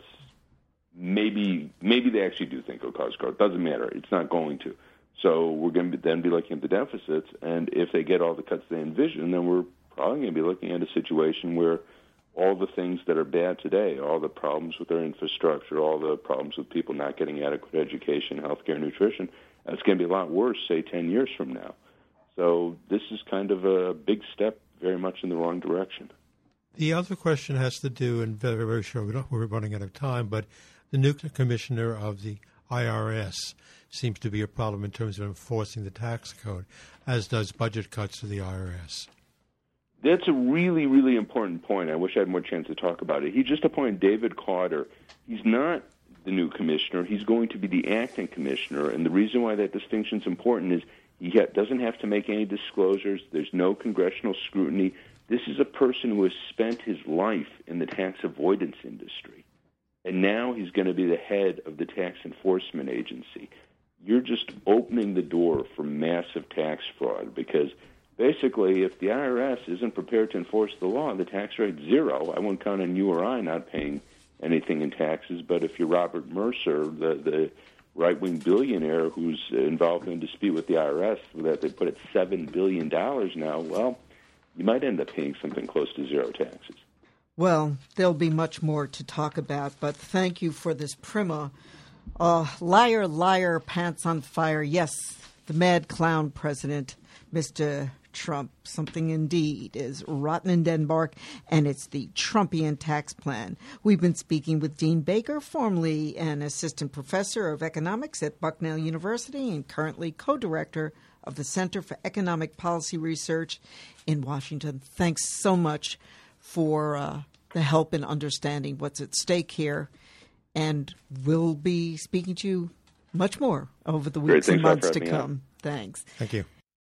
Maybe they actually do think it'll cause growth. Doesn't matter. It's not going to. So we're going to then be looking at the deficits, and if they get all the cuts they envision, then we're probably going to be looking at a situation where all the things that are bad today, all the problems with our infrastructure, all the problems with people not getting adequate education, healthcare, nutrition, it's going to be a lot worse, say, 10 years from now. So this is kind of a big step very much in the wrong direction. The other question has to do, and very, very short, we're running out of time, but the new commissioner of the IRS seems to be a problem in terms of enforcing the tax code, as does budget cuts to the IRS. That's a really, really important point. I wish I had more chance to talk about it. He just appointed David Carter. He's not the new commissioner. He's going to be the acting commissioner, and the reason why that distinction is important is he doesn't have to make any disclosures. There's no congressional scrutiny. This is a person who has spent his life in the tax avoidance industry, and now he's going to be the head of the tax enforcement agency. You're just opening the door for massive tax fraud, because basically if the IRS isn't prepared to enforce the law, the tax rate's zero. I won't count on you or I not paying anything in taxes, but if you're Robert Mercer, the right-wing billionaire who's involved in a dispute with the IRS that they put at $7 billion now, well, you might end up paying something close to zero taxes. Well, there'll be much more to talk about, but thank you for this primer. Liar, liar, pants on fire. Yes, the mad clown president, Mr. Trump. Something indeed is rotten in Denmark, and it's the Trumpian tax plan. We've been speaking with Dean Baker, formerly an assistant professor of economics at Bucknell University and currently co-director of the Center for Economic Policy Research in Washington. Thanks so much for the help in understanding what's at stake here, and we'll be speaking to you much more over the weeks and months to come. Thanks. Thank you.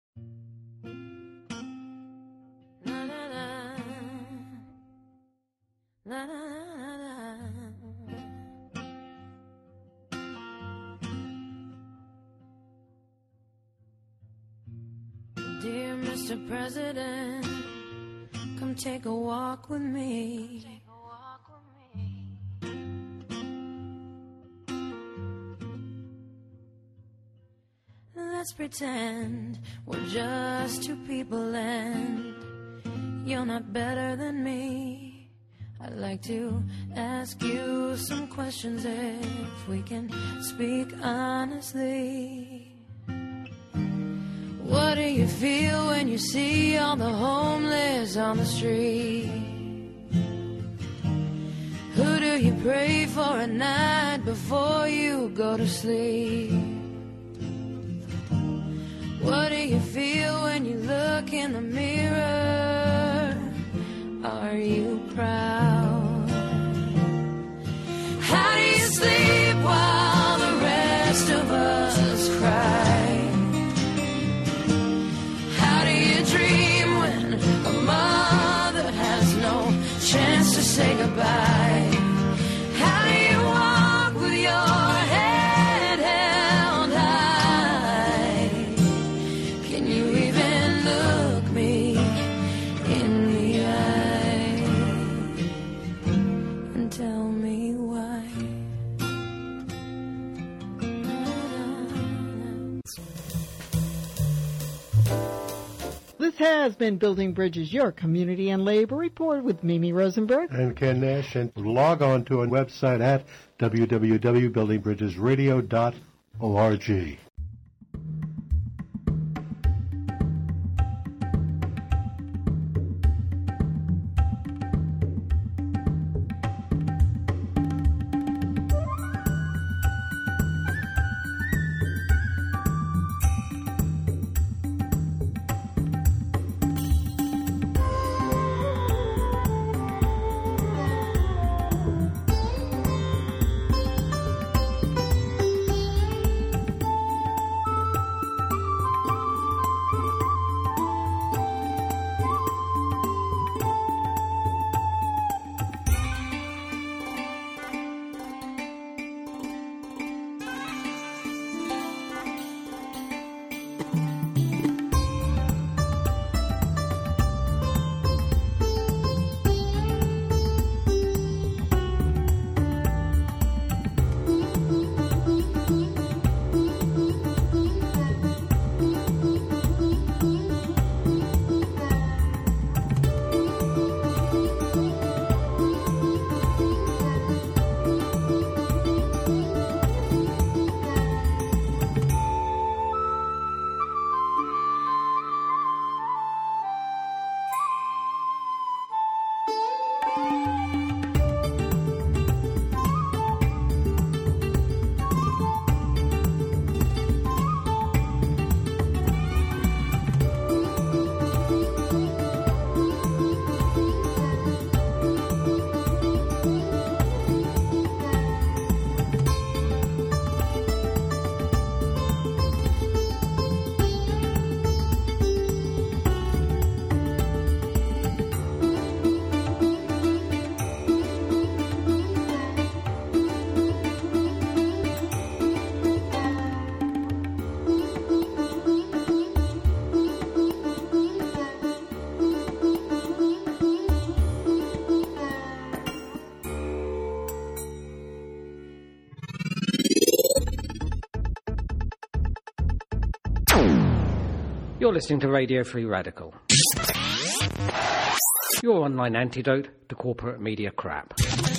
Dear Mr. President, come take a walk with me. Let's pretend we're just two people and you're not better than me. I'd like to ask you some questions if we can speak honestly. What do you feel when you see all the homeless on the street? Who do you pray for at night before you go to sleep? What do you feel when you look in the mirror? Are you proud? This has been Building Bridges, your community and labor report with Mimi Rosenberg and Ken Nash. And log on to our website at www.buildingbridgesradio.org. You're listening to Radio Free Radical, your online antidote to corporate media crap.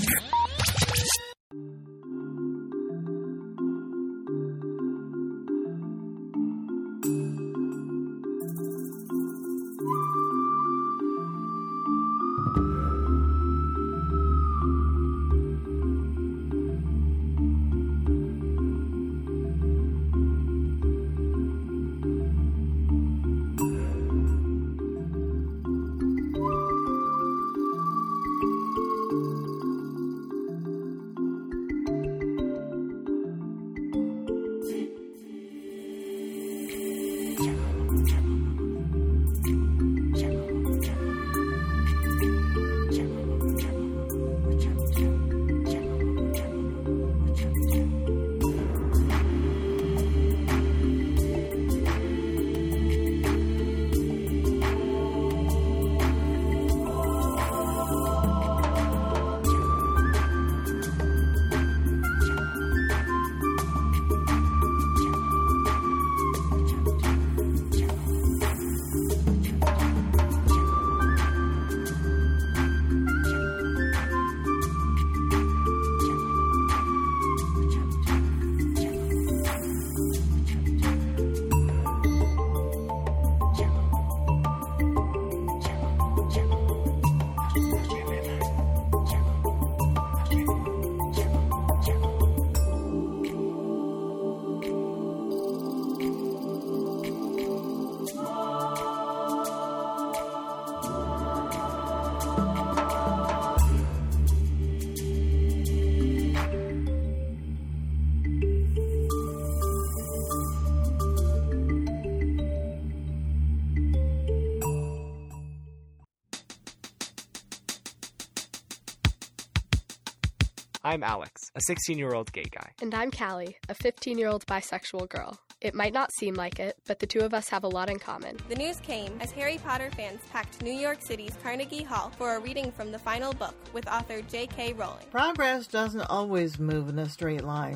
I'm Alex, a 16-year-old gay guy. And I'm Callie, a 15-year-old bisexual girl. It might not seem like it, but the two of us have a lot in common. The news came as Harry Potter fans packed New York City's Carnegie Hall for a reading from the final book with author J.K. Rowling. Progress doesn't always move in a straight line.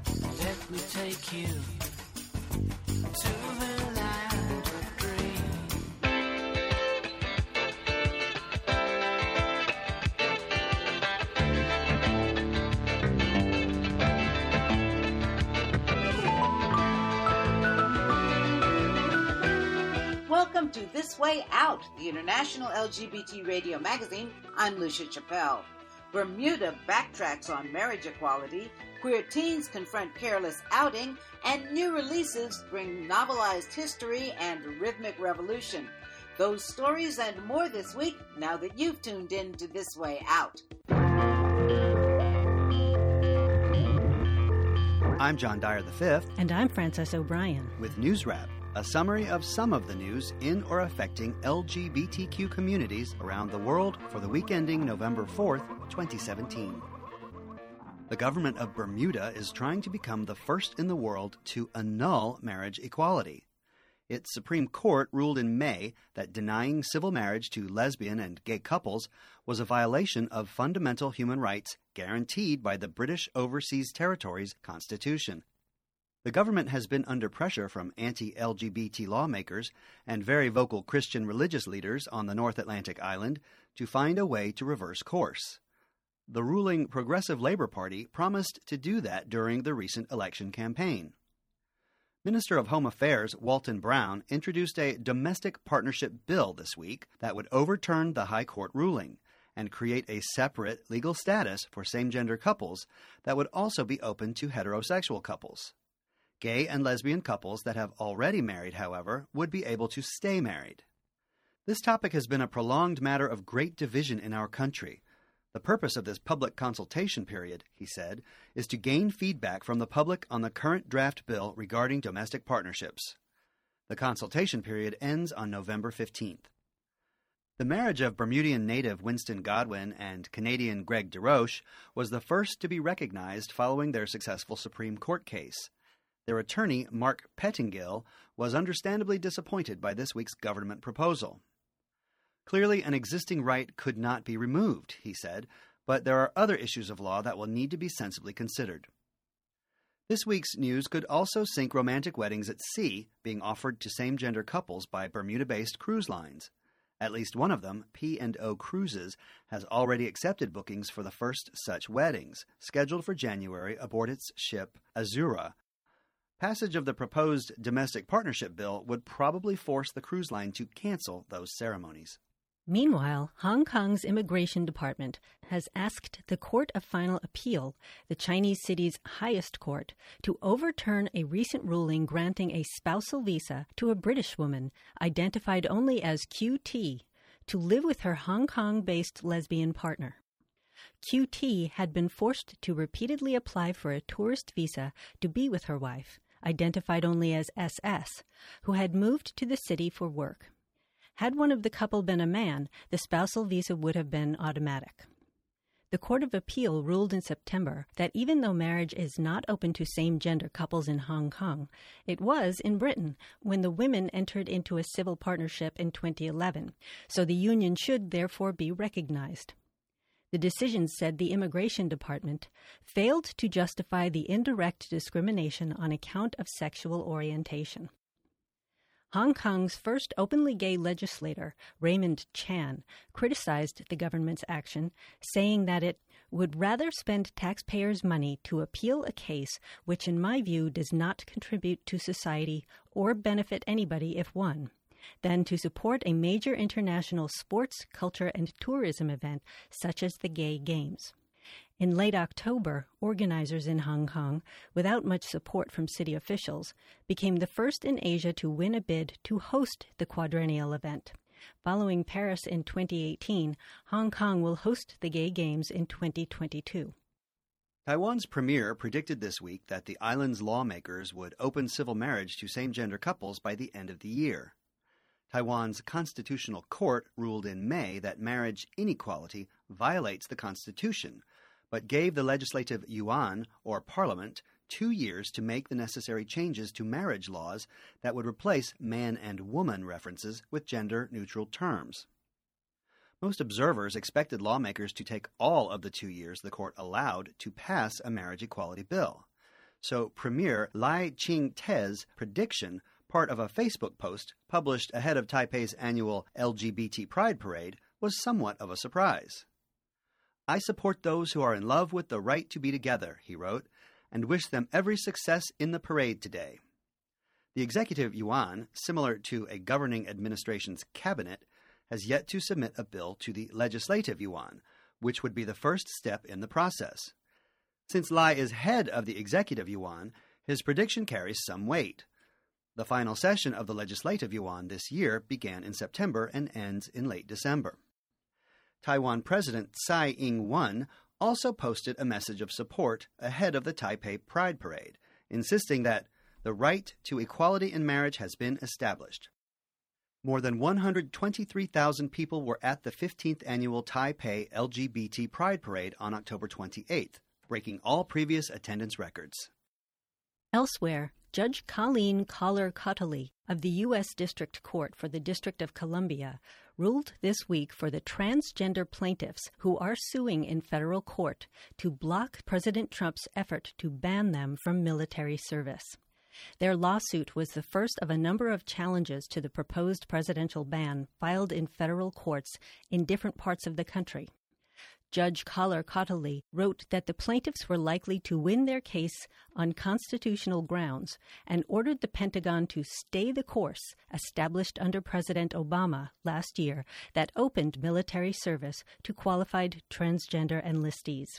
Let me take you to the land of dreams. Welcome to This Way Out, the international LGBT radio magazine. I'm Lucia Chappelle. Bermuda backtracks on marriage equality, queer teens confront careless outing, and new releases bring novelized history and rhythmic revolution. Those stories and more this week, now that you've tuned in to This Way Out. I'm John Dyer V. And I'm Frances O'Brien. With News Wrap, a summary of some of the news in or affecting LGBTQ communities around the world for the week ending November 4th, 2017. The government of Bermuda is trying to become the first in the world to annul marriage equality. Its Supreme Court ruled in May that denying civil marriage to lesbian and gay couples was a violation of fundamental human rights guaranteed by the British Overseas Territories Constitution. The government has been under pressure from anti-LGBT lawmakers and very vocal Christian religious leaders on the North Atlantic island to find a way to reverse course. The ruling Progressive Labour Party promised to do that during the recent election campaign. Minister of Home Affairs Walton Brown introduced a domestic partnership bill this week that would overturn the High Court ruling and create a separate legal status for same-gender couples that would also be open to heterosexual couples. Gay and lesbian couples that have already married, however, would be able to stay married. This topic has been a prolonged matter of great division in our country. The purpose of this public consultation period, he said, is to gain feedback from the public on the current draft bill regarding domestic partnerships. The consultation period ends on November 15th. The marriage of Bermudian native Winston Godwin and Canadian Greg DeRoche was the first to be recognized following their successful Supreme Court case. Their attorney, Mark Pettingill, was understandably disappointed by this week's government proposal. Clearly, an existing right could not be removed, he said, but there are other issues of law that will need to be sensibly considered. This week's news could also sink romantic weddings at sea being offered to same-gender couples by Bermuda-based cruise lines. At least one of them, P&O Cruises, has already accepted bookings for the first such weddings, scheduled for January aboard its ship Azura. Passage of the proposed domestic partnership bill would probably force the cruise line to cancel those ceremonies. Meanwhile, Hong Kong's Immigration Department has asked the Court of Final Appeal, the Chinese city's highest court, to overturn a recent ruling granting a spousal visa to a British woman, identified only as QT, to live with her Hong Kong-based lesbian partner. QT had been forced to repeatedly apply for a tourist visa to be with her wife, identified only as SS, who had moved to the city for work. Had one of the couple been a man, the spousal visa would have been automatic. The Court of Appeal ruled in September that even though marriage is not open to same-gender couples in Hong Kong, it was in Britain when the women entered into a civil partnership in 2011, so the union should therefore be recognized. The decision said the Immigration Department failed to justify the indirect discrimination on account of sexual orientation. Hong Kong's first openly gay legislator, Raymond Chan, criticized the government's action, saying that it would rather spend taxpayers' money to appeal a case which, in my view, does not contribute to society or benefit anybody if won, than to support a major international sports, culture, and tourism event such as the Gay Games. In late October, organizers in Hong Kong, without much support from city officials, became the first in Asia to win a bid to host the quadrennial event. Following Paris in 2018, Hong Kong will host the Gay Games in 2022. Taiwan's premier predicted this week that the island's lawmakers would open civil marriage to same-gender couples by the end of the year. Taiwan's Constitutional Court ruled in May that marriage inequality violates the Constitution, but gave the Legislative Yuan, or Parliament, 2 years to make the necessary changes to marriage laws that would replace man and woman references with gender-neutral terms. Most observers expected lawmakers to take all of the 2 years the court allowed to pass a marriage equality bill. So Premier Lai Ching-te's prediction, part of a Facebook post published ahead of Taipei's annual LGBT Pride Parade, was somewhat of a surprise. I support those who are in love with the right to be together, he wrote, and wish them every success in the parade today. The executive yuan, similar to a governing administration's cabinet, has yet to submit a bill to the legislative yuan, which would be the first step in the process. Since Lai is head of the executive yuan, his prediction carries some weight. The final session of the legislative yuan this year began in September and ends in late December. Taiwan President Tsai Ing-wen also posted a message of support ahead of the Taipei Pride Parade, insisting that the right to equality in marriage has been established. More than 123,000 people were at the 15th annual Taipei LGBT Pride Parade on October 28th, breaking all previous attendance records. Elsewhere, Judge Colleen Collar-Cottley of the U.S. District Court for the District of Columbia ruled this week for the transgender plaintiffs who are suing in federal court to block President Trump's effort to ban them from military service. Their lawsuit was the first of a number of challenges to the proposed presidential ban filed in federal courts in different parts of the country. Judge Collar-Cottley wrote that the plaintiffs were likely to win their case on constitutional grounds and ordered the Pentagon to stay the course established under President Obama last year that opened military service to qualified transgender enlistees.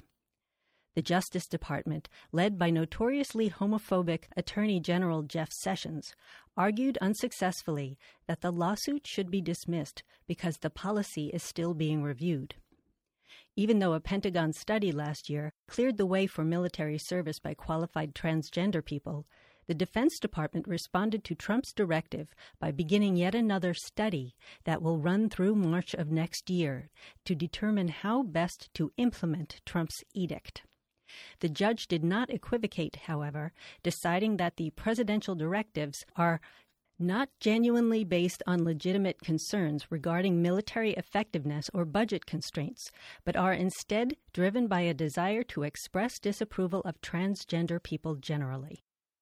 The Justice Department, led by notoriously homophobic Attorney General Jeff Sessions, argued unsuccessfully that the lawsuit should be dismissed because the policy is still being reviewed. Even though a Pentagon study last year cleared the way for military service by qualified transgender people, the Defense Department responded to Trump's directive by beginning yet another study that will run through March of next year to determine how best to implement Trump's edict. The judge did not equivocate, however, deciding that the presidential directives are not genuinely based on legitimate concerns regarding military effectiveness or budget constraints, but are instead driven by a desire to express disapproval of transgender people generally.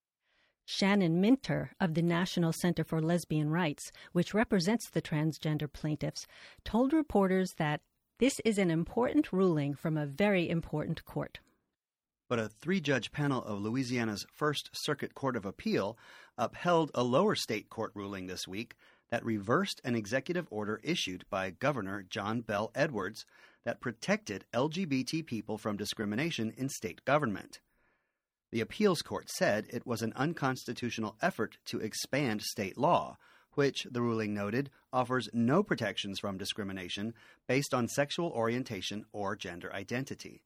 Shannon Minter of the National Center for Lesbian Rights, which represents the transgender plaintiffs, told reporters that this is an important ruling from a very important court. But a 3-judge panel of Louisiana's First Circuit Court of Appeal upheld a lower state court ruling this week that reversed an executive order issued by Governor John Bel Edwards that protected LGBT people from discrimination in state government. The appeals court said it was an unconstitutional effort to expand state law, which, the ruling noted, offers no protections from discrimination based on sexual orientation or gender identity.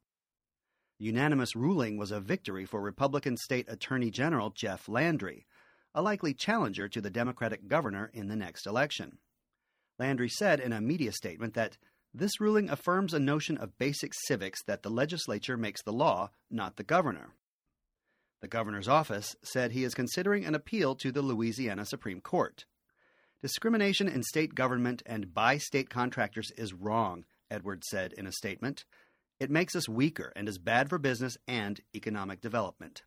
The unanimous ruling was a victory for Republican State Attorney General Jeff Landry, a likely challenger to the Democratic governor in the next election. Landry said in a media statement that this ruling affirms a notion of basic civics that the legislature makes the law, not the governor. The governor's office said he is considering an appeal to the Louisiana Supreme Court. Discrimination in state government and by state contractors is wrong, Edwards said in a statement. It makes us weaker and is bad for business and economic development.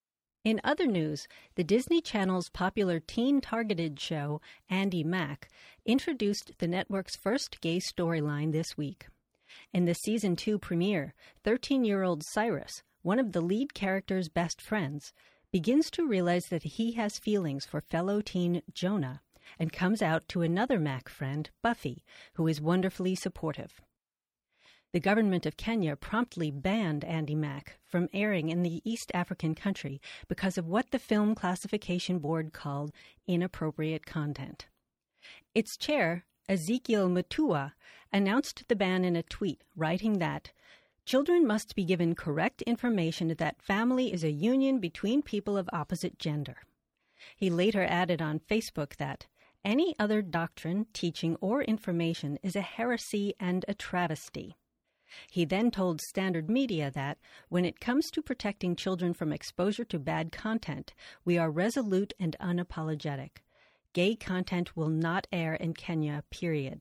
In other news, the Disney Channel's popular teen-targeted show, Andy Mack, introduced the network's first gay storyline this week. In the Season 2 premiere, 13-year-old Cyrus, one of the lead character's best friends, begins to realize that he has feelings for fellow teen Jonah and comes out to another Mack friend, Buffy, who is wonderfully supportive. The government of Kenya promptly banned Andy Mack from airing in the East African country because of what the Film Classification Board called inappropriate content. Its chair, Ezekiel Mutua, announced the ban in a tweet, writing that children must be given correct information that family is a union between people of opposite gender. He later added on Facebook that any other doctrine, teaching, or information is a heresy and a travesty. He then told Standard Media that, when it comes to protecting children from exposure to bad content, we are resolute and unapologetic. Gay content will not air in Kenya, period.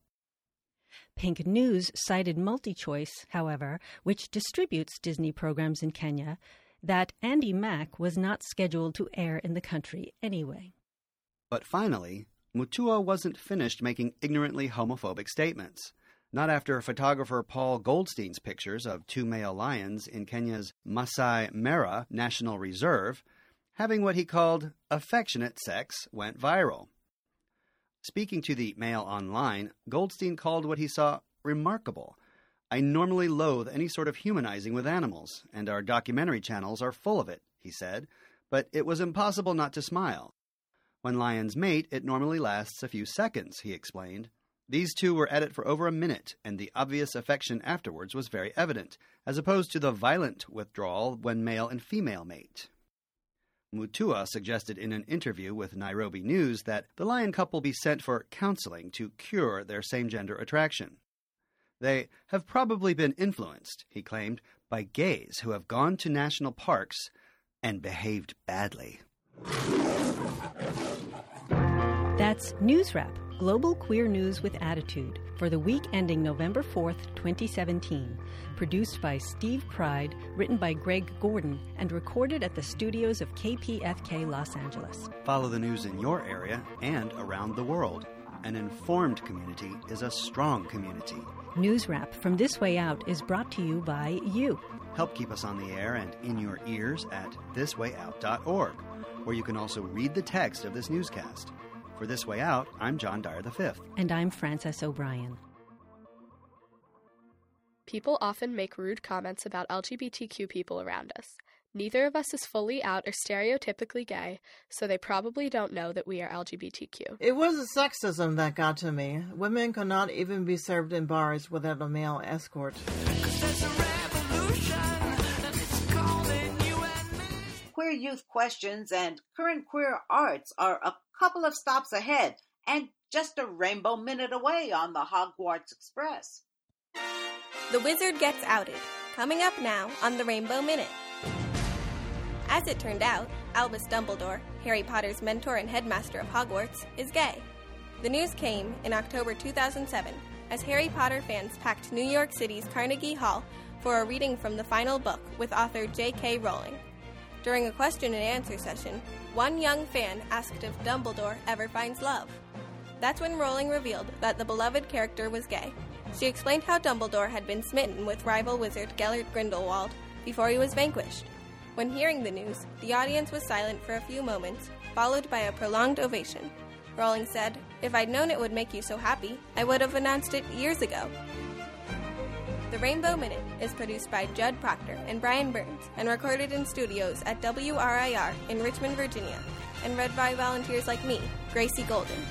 Pink News cited MultiChoice, however, which distributes Disney programs in Kenya, that Andy Mack was not scheduled to air in the country anyway. But finally, Mutua wasn't finished making ignorantly homophobic statements. Not after photographer Paul Goldstein's pictures of 2 male lions in Kenya's Masai Mara National Reserve having what he called affectionate sex went viral. Speaking to the Mail Online, Goldstein called what he saw remarkable. "I normally loathe any sort of humanizing with animals, and our documentary channels are full of it," he said, "but it was impossible not to smile. When lions mate, it normally lasts a few seconds," he explained. "These two were at it for over a minute, and the obvious affection afterwards was very evident, as opposed to the violent withdrawal when male and female mate." Mutua suggested in an interview with Nairobi News that the lion couple be sent for counseling to cure their same-gender attraction. "They have probably been influenced," he claimed, "by gays who have gone to national parks and behaved badly." That's News Wrap, global queer news with attitude, for the week ending November 4th, 2017. Produced by Steve Pride, written by Greg Gordon, and recorded at the studios of KPFK Los Angeles. Follow the news in your area and around the world. An informed community is a strong community. News Wrap from This Way Out is brought to you by you. Help keep us on the air and in your ears at thiswayout.org, where you can also read the text of this newscast. For This Way Out, I'm John Dyer V. And I'm Frances O'Brien. People often make rude comments about LGBTQ people around us. Neither of us is fully out or stereotypically gay, so they probably don't know that we are LGBTQ. It was the sexism that got to me. Women could not even be served in bars without a male escort. Queer Youth Questions and Current Queer Arts are a couple of stops ahead and just a rainbow minute away on the Hogwarts Express. The Wizard Gets Outed, coming up now on the Rainbow Minute. As it turned out, Albus Dumbledore, Harry Potter's mentor and headmaster of Hogwarts, is gay. The news came in October 2007 as Harry Potter fans packed New York City's Carnegie Hall for a reading from the final book with author J.K. Rowling. During a question and answer session, one young fan asked if Dumbledore ever finds love. That's when Rowling revealed that the beloved character was gay. She explained how Dumbledore had been smitten with rival wizard Gellert Grindelwald before he was vanquished. When hearing the news, the audience was silent for a few moments, followed by a prolonged ovation. Rowling said, "If I'd known it would make you so happy, I would have announced it years ago." The Rainbow Minute is produced by Judd Proctor and Brian Burns and recorded in studios at WRIR in Richmond, Virginia, and read by volunteers like me, Gracie Golden.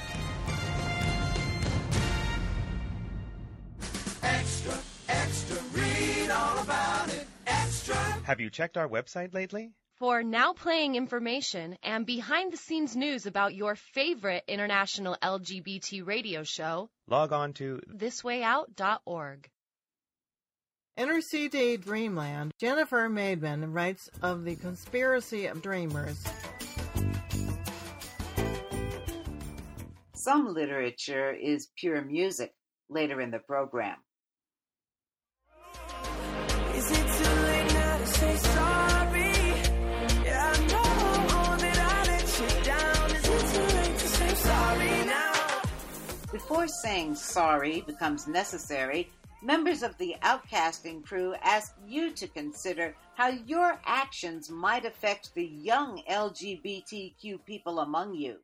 Extra, extra, read all about it. Extra. Have you checked our website lately? For now playing information and behind-the-scenes news about your favorite international LGBT radio show, log on to thiswayout.org. Inner City Dreamland, Jennifer Maidman writes of the conspiracy of dreamers. Some literature is pure music later in the program. Is it too late now to say sorry? Yeah, I know that I let you down. Is it too late to say sorry now? Before saying sorry becomes necessary, members of the Outcasting crew ask you to consider how your actions might affect the young LGBTQ people among you.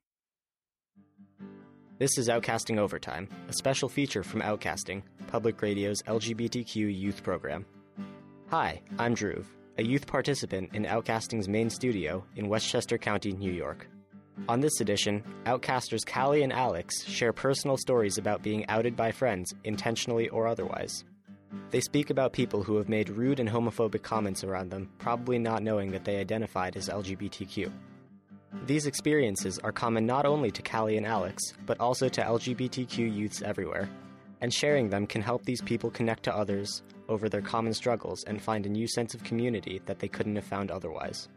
This is Outcasting Overtime, a special feature from Outcasting, Public Radio's LGBTQ youth program. Hi, I'm Dhruv, a youth participant in Outcasting's main studio in Westchester County, New York. On this edition, Outcasters Callie and Alex share personal stories about being outed by friends, intentionally or otherwise. They speak about people who have made rude and homophobic comments around them, probably not knowing that they identified as LGBTQ. These experiences are common not only to Callie and Alex, but also to LGBTQ youths everywhere, and sharing them can help these people connect to others over their common struggles and find a new sense of community that they couldn't have found otherwise.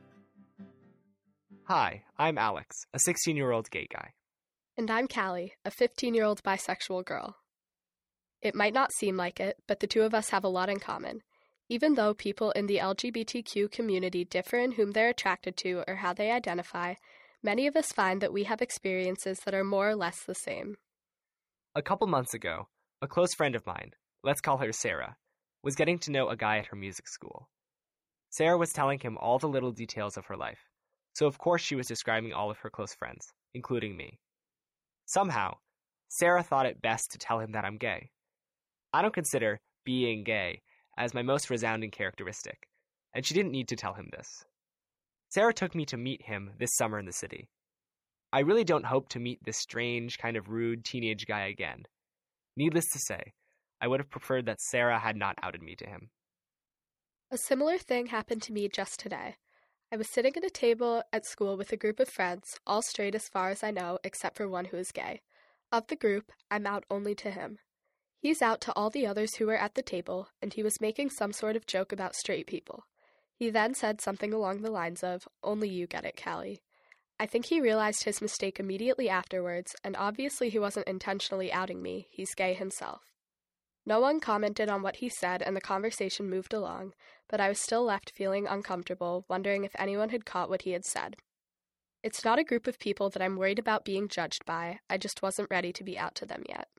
Hi, I'm Alex, a 16-year-old gay guy. And I'm Callie, a 15-year-old bisexual girl. It might not seem like it, but the two of us have a lot in common. Even though people in the LGBTQ community differ in whom they're attracted to or how they identify, many of us find that we have experiences that are more or less the same. A couple months ago, a close friend of mine, let's call her Sarah, was getting to know a guy at her music school. Sarah was telling him all the little details of her life, so of course she was describing all of her close friends, including me. Somehow, Sarah thought it best to tell him that I'm gay. I don't consider being gay as my most resounding characteristic, and she didn't need to tell him this. Sarah took me to meet him this summer in the city. I really don't hope to meet this strange, kind of rude teenage guy again. Needless to say, I would have preferred that Sarah had not outed me to him. A similar thing happened to me just today. I was sitting at a table at school with a group of friends, all straight as far as I know, except for one who is gay. Of the group, I'm out only to him. He's out to all the others who were at the table, and he was making some sort of joke about straight people. He then said something along the lines of, "Only you get it, Callie." I think he realized his mistake immediately afterwards, and obviously he wasn't intentionally outing me. He's gay himself. No one commented on what he said, and the conversation moved along, but I was still left feeling uncomfortable, wondering if anyone had caught what he had said. It's not a group of people that I'm worried about being judged by. I just wasn't ready to be out to them yet.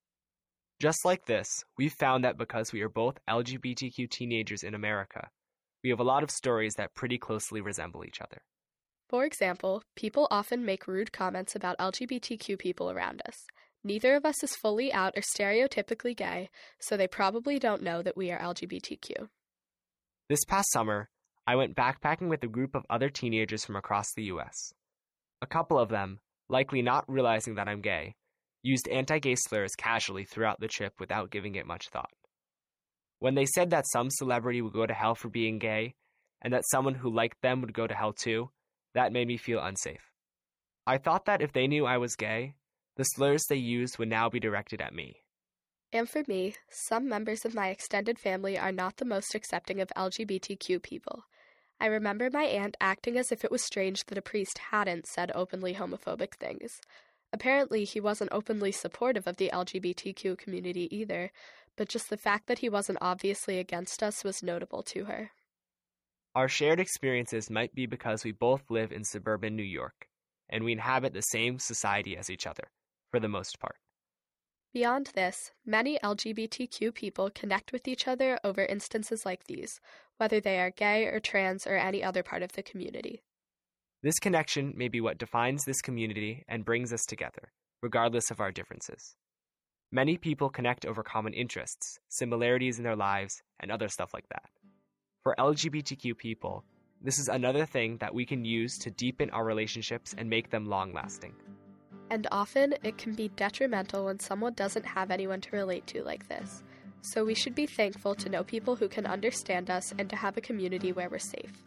Just like this, we've found that because we are both LGBTQ teenagers in America, we have a lot of stories that pretty closely resemble each other. For example, people often make rude comments about LGBTQ people around us. Neither of us is fully out or stereotypically gay, so they probably don't know that we are LGBTQ. This past summer, I went backpacking with a group of other teenagers from across the U.S. A couple of them, likely not realizing that I'm gay, used anti-gay slurs casually throughout the trip without giving it much thought. When they said that some celebrity would go to hell for being gay, and that someone who liked them would go to hell too, that made me feel unsafe. I thought that if they knew I was gay, the slurs they used would now be directed at me. And for me, some members of my extended family are not the most accepting of LGBTQ people. I remember my aunt acting as if it was strange that a priest hadn't said openly homophobic things. Apparently, he wasn't openly supportive of the LGBTQ community either, but just the fact that he wasn't obviously against us was notable to her. Our shared experiences might be because we both live in suburban New York, and we inhabit the same society as each other, for the most part. Beyond this, many LGBTQ people connect with each other over instances like these, whether they are gay or trans or any other part of the community. This connection may be what defines this community and brings us together, regardless of our differences. Many people connect over common interests, similarities in their lives, and other stuff like that. For LGBTQ people, this is another thing that we can use to deepen our relationships and make them long-lasting. And often, it can be detrimental when someone doesn't have anyone to relate to like this. So we should be thankful to know people who can understand us and to have a community where we're safe.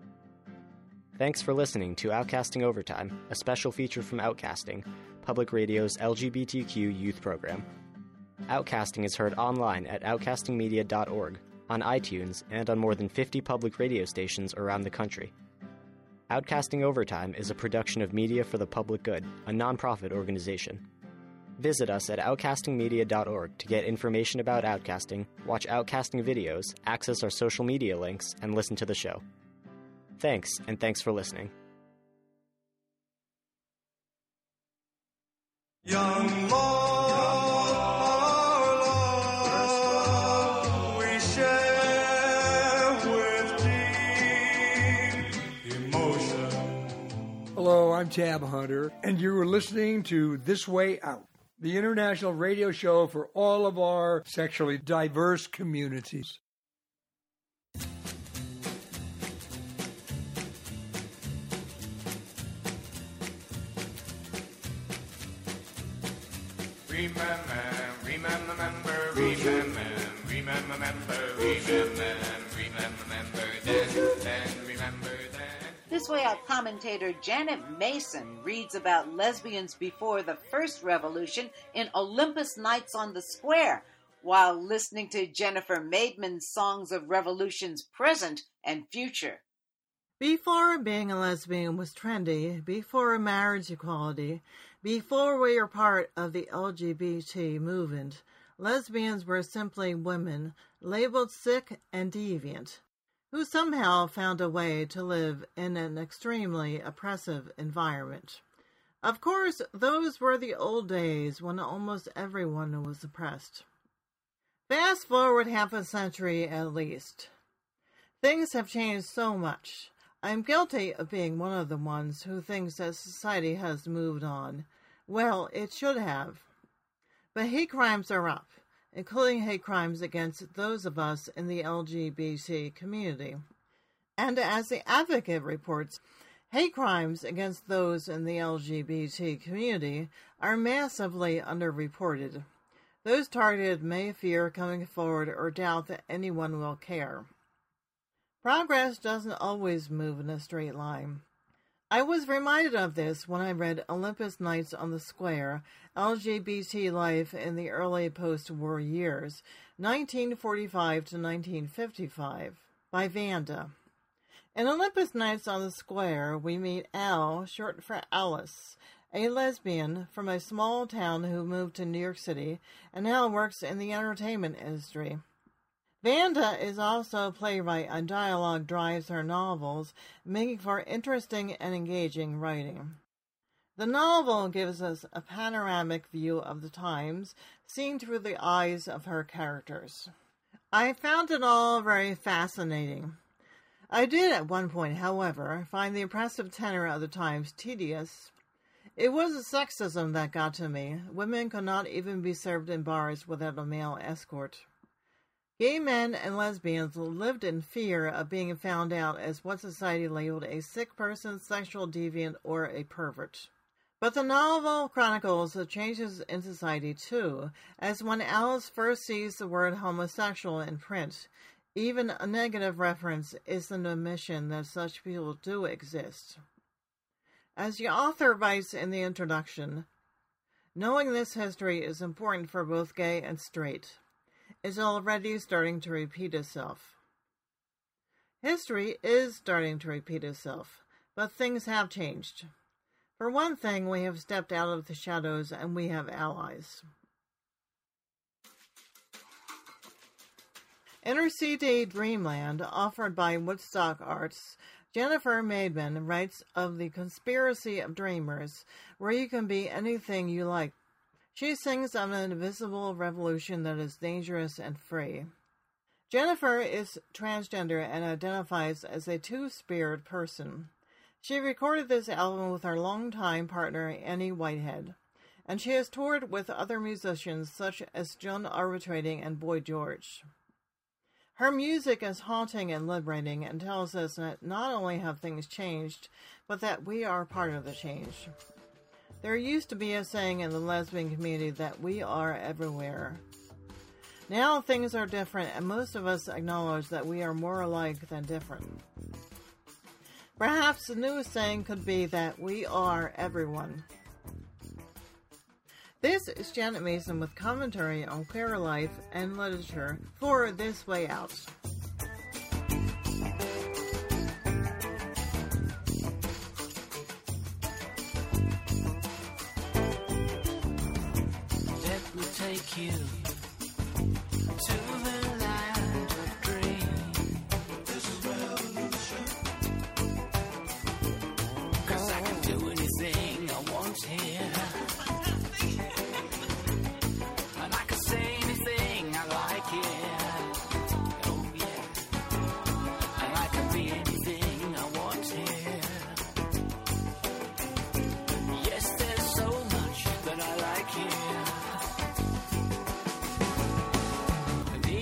Thanks for listening to Outcasting Overtime, a special feature from Outcasting, Public Radio's LGBTQ youth program. Outcasting is heard online at outcastingmedia.org, on iTunes, and on more than 50 public radio stations around the country. Outcasting Overtime is a production of Media for the Public Good, a nonprofit organization. Visit us at outcastingmedia.org to get information about Outcasting, watch Outcasting videos, access our social media links, and listen to the show. Thanks, and thanks for listening. Young Marla, we share with deep emotion. Hello, I'm Tab Hunter, and you're listening to This Way Out, the international radio show for all of our sexually diverse communities. This Way Out commentator Janet Mason reads about lesbians before the first revolution in Olympus Nights on the Square, while listening to Jennifer Maidman's songs of revolutions present and future. Before being a lesbian was trendy, before marriage equality, before we were part of the LGBT movement, lesbians were simply women labeled sick and deviant, who somehow found a way to live in an extremely oppressive environment. Of course, those were the old days when almost everyone was oppressed. Fast forward half a century at least. Things have changed so much. I'm guilty of being one of the ones who thinks that society has moved on. Well, it should have. But hate crimes are up, including hate crimes against those of us in the LGBT community. And as The Advocate reports, hate crimes against those in the LGBT community are massively underreported. Those targeted may fear coming forward or doubt that anyone will care. Progress doesn't always move in a straight line. I was reminded of this when I read Olympus Nights on the Square, LGBT Life in the Early Post-War Years, 1945 to 1955, by Vanda. In Olympus Nights on the Square, we meet Al, short for Alice, a lesbian from a small town who moved to New York City and now works in the entertainment industry. Vanda is also a playwright, and dialogue drives her novels, making for interesting and engaging writing. The novel gives us a panoramic view of the times, seen through the eyes of her characters. I found it all very fascinating. I did at one point, however, find the impressive tenor of the times tedious. It was the sexism that got to me. Women could not even be served in bars without a male escort. Gay men and lesbians lived in fear of being found out as what society labeled a sick person, sexual deviant, or a pervert. But the novel chronicles the changes in society too, as when Alice first sees the word homosexual in print, even a negative reference is an admission that such people do exist. As the author writes in the introduction, knowing this history is important for both gay and straight. Is already starting to repeat itself. History is starting to repeat itself, but things have changed. For one thing, we have stepped out of the shadows and we have allies. Inner CD Dreamland, offered by Woodstock Arts, Jennifer Maidman writes of the conspiracy of dreamers, where you can be anything you like. She sings of an invisible revolution that is dangerous and free. Jennifer is transgender and identifies as a two-spirit person. She recorded this album with her longtime partner, Annie Whitehead, and she has toured with other musicians such as Joan Armatrading and Boy George. Her music is haunting and liberating and tells us that not only have things changed, but that we are part of the change. There used to be a saying in the lesbian community that we are everywhere. Now things are different, and most of us acknowledge that we are more alike than different. Perhaps the newest saying could be that we are everyone. This is Janet Mason with commentary on queer life and literature for This Way Out. Let me take you to the land of dreams. This is revolution. 'Cause I can do anything I want here. And I can say anything I like here. Oh yeah. And I can be anything I want here. Yes, there's so much that I like here.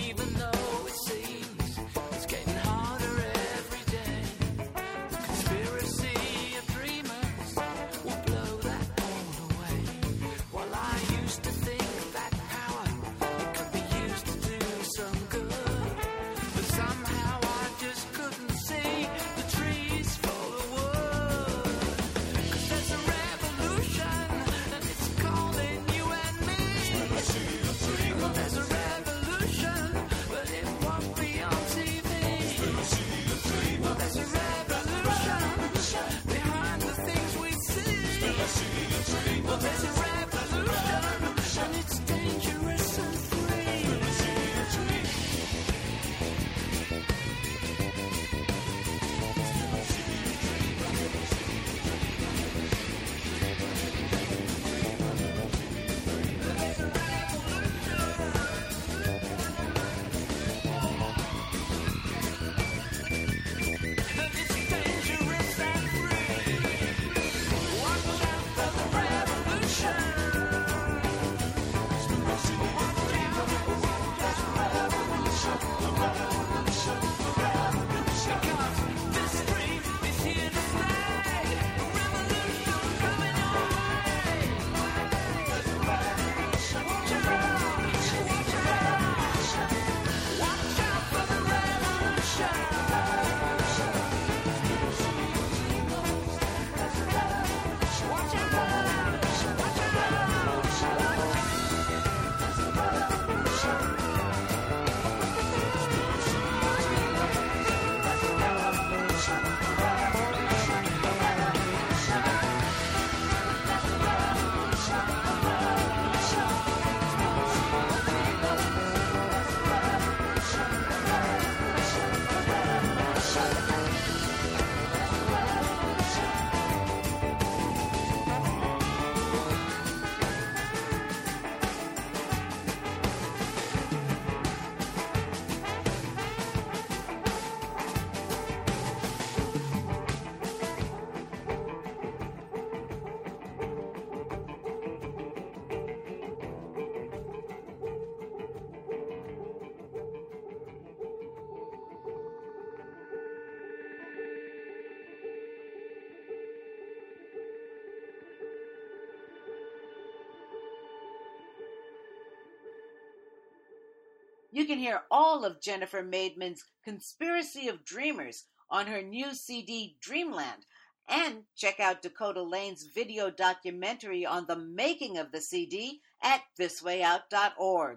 You can hear all of Jennifer Maidman's Conspiracy of Dreamers on her new CD, Dreamland. And check out Dakota Lane's video documentary on the making of the CD at thiswayout.org.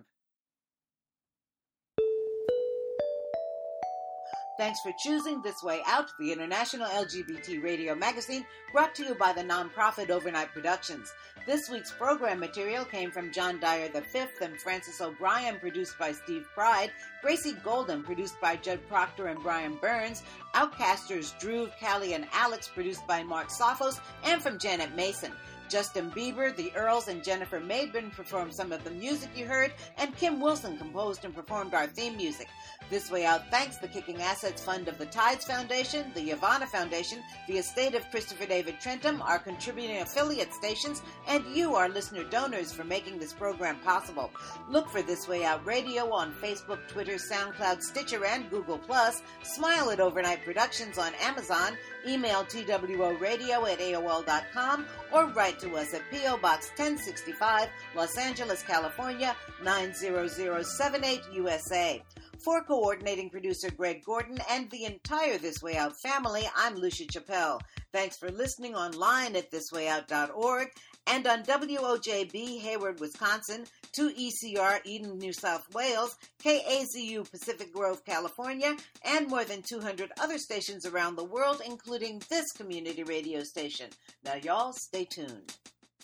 Thanks for choosing This Way Out, the international LGBT radio magazine brought to you by the nonprofit Overnight Productions. This week's program material came from John Dyer V and Francis O'Brien, produced by Steve Pride, Gracie Golden, produced by Judd Proctor and Brian Burns, Outcasters Drew, Callie, and Alex, produced by Mark Sophos, and from Janet Mason. Justin Bieber, the Earls, and Jennifer Maidman performed some of the music you heard, and Kim Wilson composed and performed our theme music. This Way Out thanks the Kicking Assets Fund of the Tides Foundation, the Yavana Foundation, the estate of Christopher David Trentham, our contributing affiliate stations, and you, our listener donors, for making this program possible. Look for This Way Out Radio on Facebook, Twitter, SoundCloud, Stitcher, and Google+. Smile at Overnight Productions on Amazon. Email twradio@aol.com or write to us at P.O. Box 1065, Los Angeles, California, 90078, USA. For coordinating producer Greg Gordon and the entire This Way Out family, I'm Lucia Chappelle. Thanks for listening online at thiswayout.org and on WOJB Hayward, Wisconsin, 2ECR Eden, New South Wales, KAZU Pacific Grove, California, and more than 200 other stations around the world, including this community radio station. Now, y'all, stay tuned.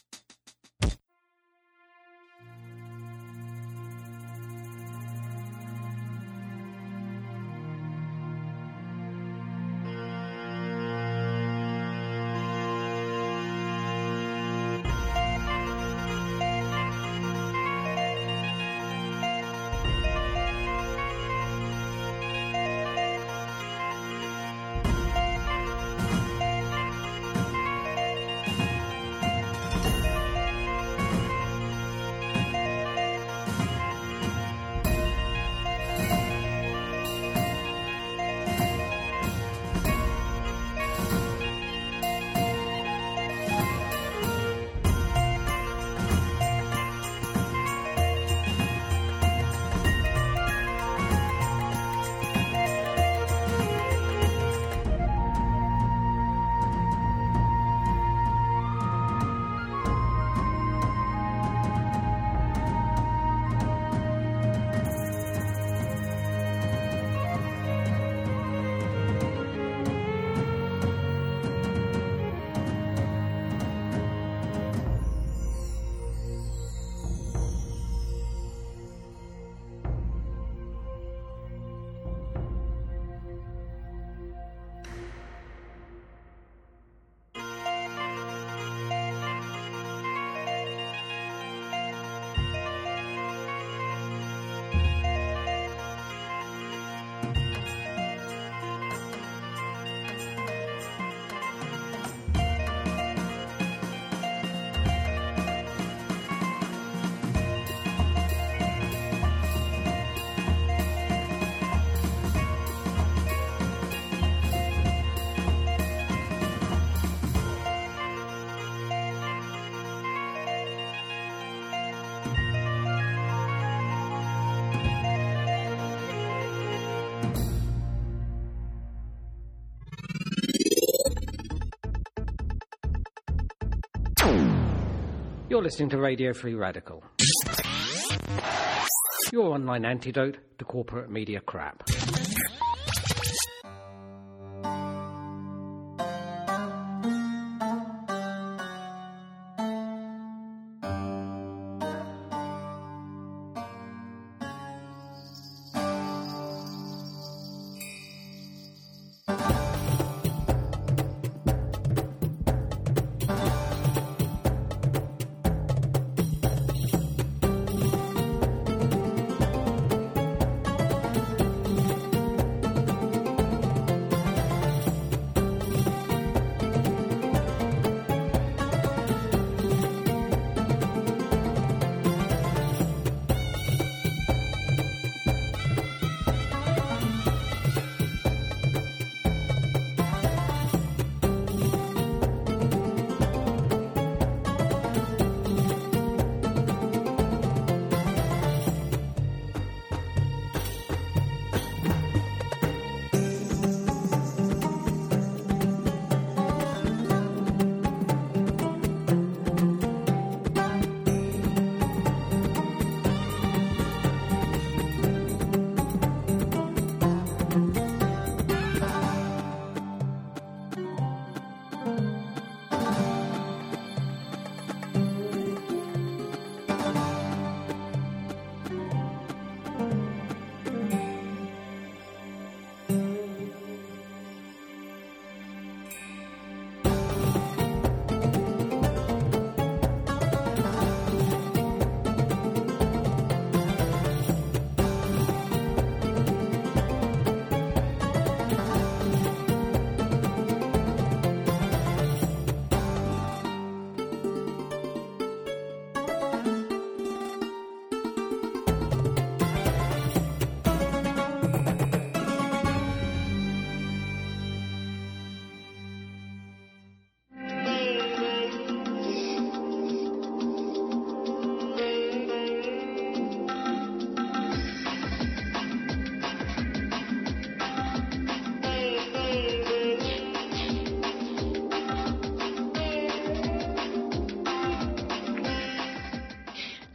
You're listening to Radio Free Radical, your online antidote to corporate media crap.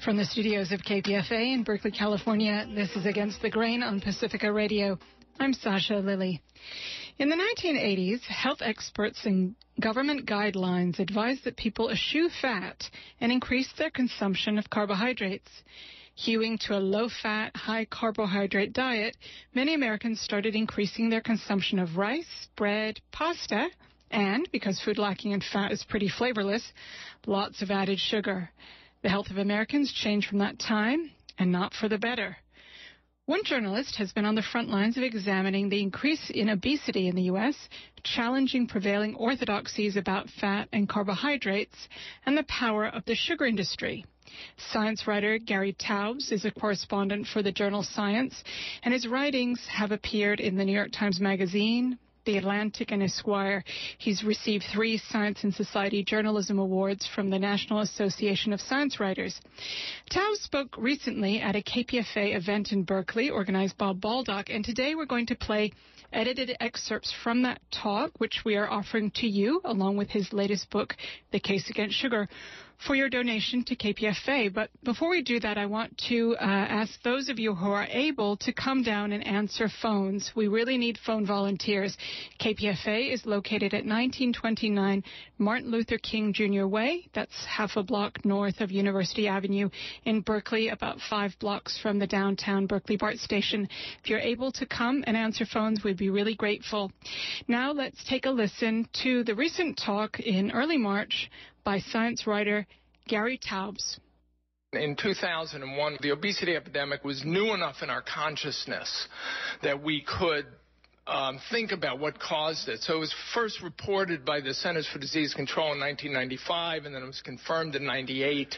From the studios of KPFA in Berkeley, California, this is Against the Grain on Pacifica Radio. I'm Sasha Lilly. In the 1980s, health experts and government guidelines advised that people eschew fat and increase their consumption of carbohydrates. Hewing to a low-fat, high-carbohydrate diet, many Americans started increasing their consumption of rice, bread, pasta, and, because food lacking in fat is pretty flavorless, lots of added sugar. The health of Americans changed from that time, and not for the better. One journalist has been on the front lines of examining the increase in obesity in the U.S., challenging prevailing orthodoxies about fat and carbohydrates, and the power of the sugar industry. Science writer Gary Taubes is a correspondent for the journal Science, and his writings have appeared in the New York Times Magazine, The Atlantic, and Esquire. He's received 3 Science and Society Journalism Awards from the National Association of Science Writers. Taubes spoke recently at a KPFA event in Berkeley, organized by Baldock, and today we're going to play edited excerpts from that talk, which we are offering to you, along with his latest book, The Case Against Sugar, for your donation to KPFA. But before we do that, I want to ask those of you who are able to come down and answer phones. We really need phone volunteers. KPFA is located at 1929 Martin Luther King Jr. Way. That's half a block north of University Avenue in Berkeley, about 5 blocks from the downtown Berkeley BART station. If you're able to come and answer phones, we'd be really grateful. Now let's take a listen to the recent talk in early March by science writer Gary Taubes. In 2001, the obesity epidemic was new enough in our consciousness that we could think about what caused it. So it was first reported by the Centers for Disease Control in 1995, and then it was confirmed in 98.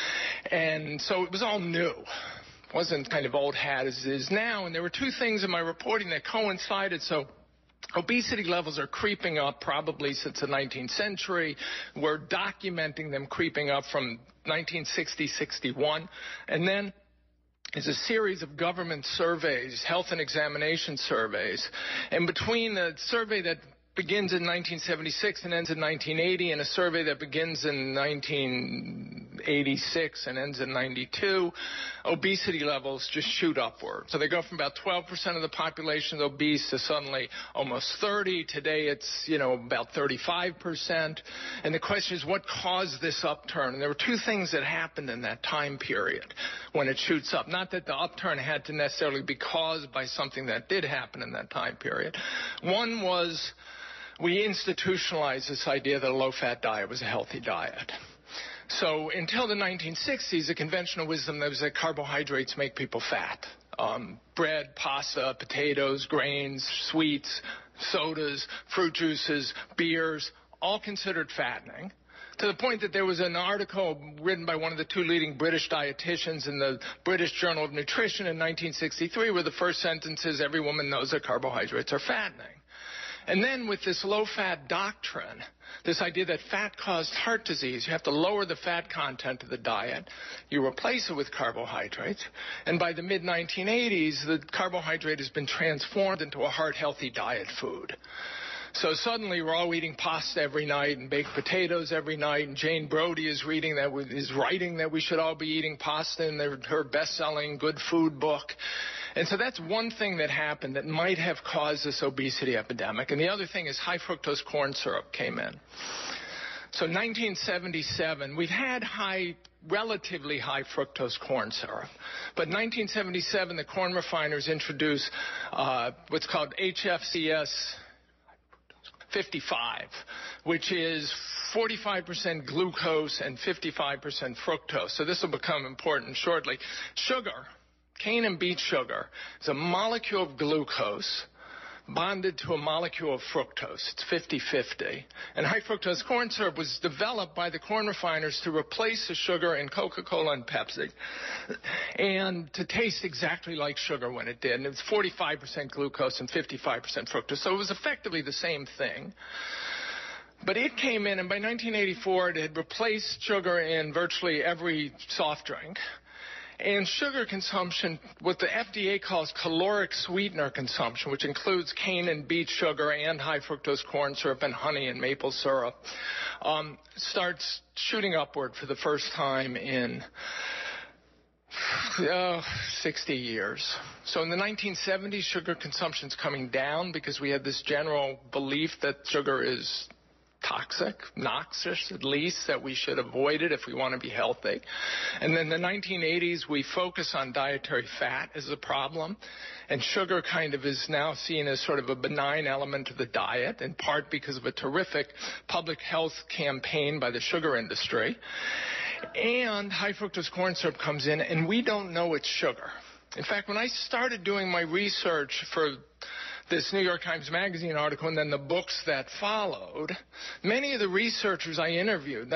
And so it was all new. It wasn't kind of old hat as it is now. And there were 2 things in my reporting that coincided. So obesity levels are creeping up probably since the 19th century. We're documenting them creeping up from 1960-61. And then there's a series of government surveys, health and examination surveys. And between the survey that begins in 1976 and ends in 1980, and a survey that begins in 1986 and ends in 92, obesity levels just shoot upward. So they go from about 12% of the population obese to suddenly almost 30. Today it's, about 35%. And the question is, what caused this upturn? And there were 2 things that happened in that time period when it shoots up. Not that the upturn had to necessarily be caused by something that did happen in that time period. One was we institutionalized this idea that a low-fat diet was a healthy diet. So until the 1960s, the conventional wisdom was that carbohydrates make people fat. Bread, pasta, potatoes, grains, sweets, sodas, fruit juices, beers, all considered fattening. To the point that there was an article written by one of the 2 leading British dietitians in the British Journal of Nutrition in 1963, where the first sentence is, every woman knows that carbohydrates are fattening. And then with this low-fat doctrine, this idea that fat caused heart disease, you have to lower the fat content of the diet, you replace it with carbohydrates, and by the mid-1980s, the carbohydrate has been transformed into a heart-healthy diet food. So suddenly we're all eating pasta every night and baked potatoes every night, and Jane Brody is writing that we should all be eating pasta in her best-selling Good Food book. And so that's one thing that happened that might have caused this obesity epidemic. And the other thing is high fructose corn syrup came in. So 1977, we've had relatively high fructose corn syrup. But 1977, the corn refiners introduced what's called HFCS 55, which is 45% glucose and 55% fructose. So this will become important shortly. Sugar, cane and beet sugar, is a molecule of glucose bonded to a molecule of fructose. It's 50-50. And high fructose corn syrup was developed by the corn refiners to replace the sugar in Coca-Cola and Pepsi and to taste exactly like sugar when it did. And it was 45% glucose and 55% fructose. So it was effectively the same thing. But it came in, and by 1984, it had replaced sugar in virtually every soft drink. And sugar consumption, what the FDA calls caloric sweetener consumption, which includes cane and beet sugar and high fructose corn syrup and honey and maple syrup, starts shooting upward for the first time in 60 years. So in the 1970s, sugar consumption's coming down because we had this general belief that sugar is toxic, noxious at least, that we should avoid it if we want to be healthy. And then the 1980s, we focus on dietary fat as a problem, and sugar kind of is now seen as sort of a benign element of the diet, in part because of a terrific public health campaign by the sugar industry. And high fructose corn syrup comes in, and we don't know it's sugar. In fact, when I started doing my research for this New York Times Magazine article and then the books that followed, many of the researchers I interviewed,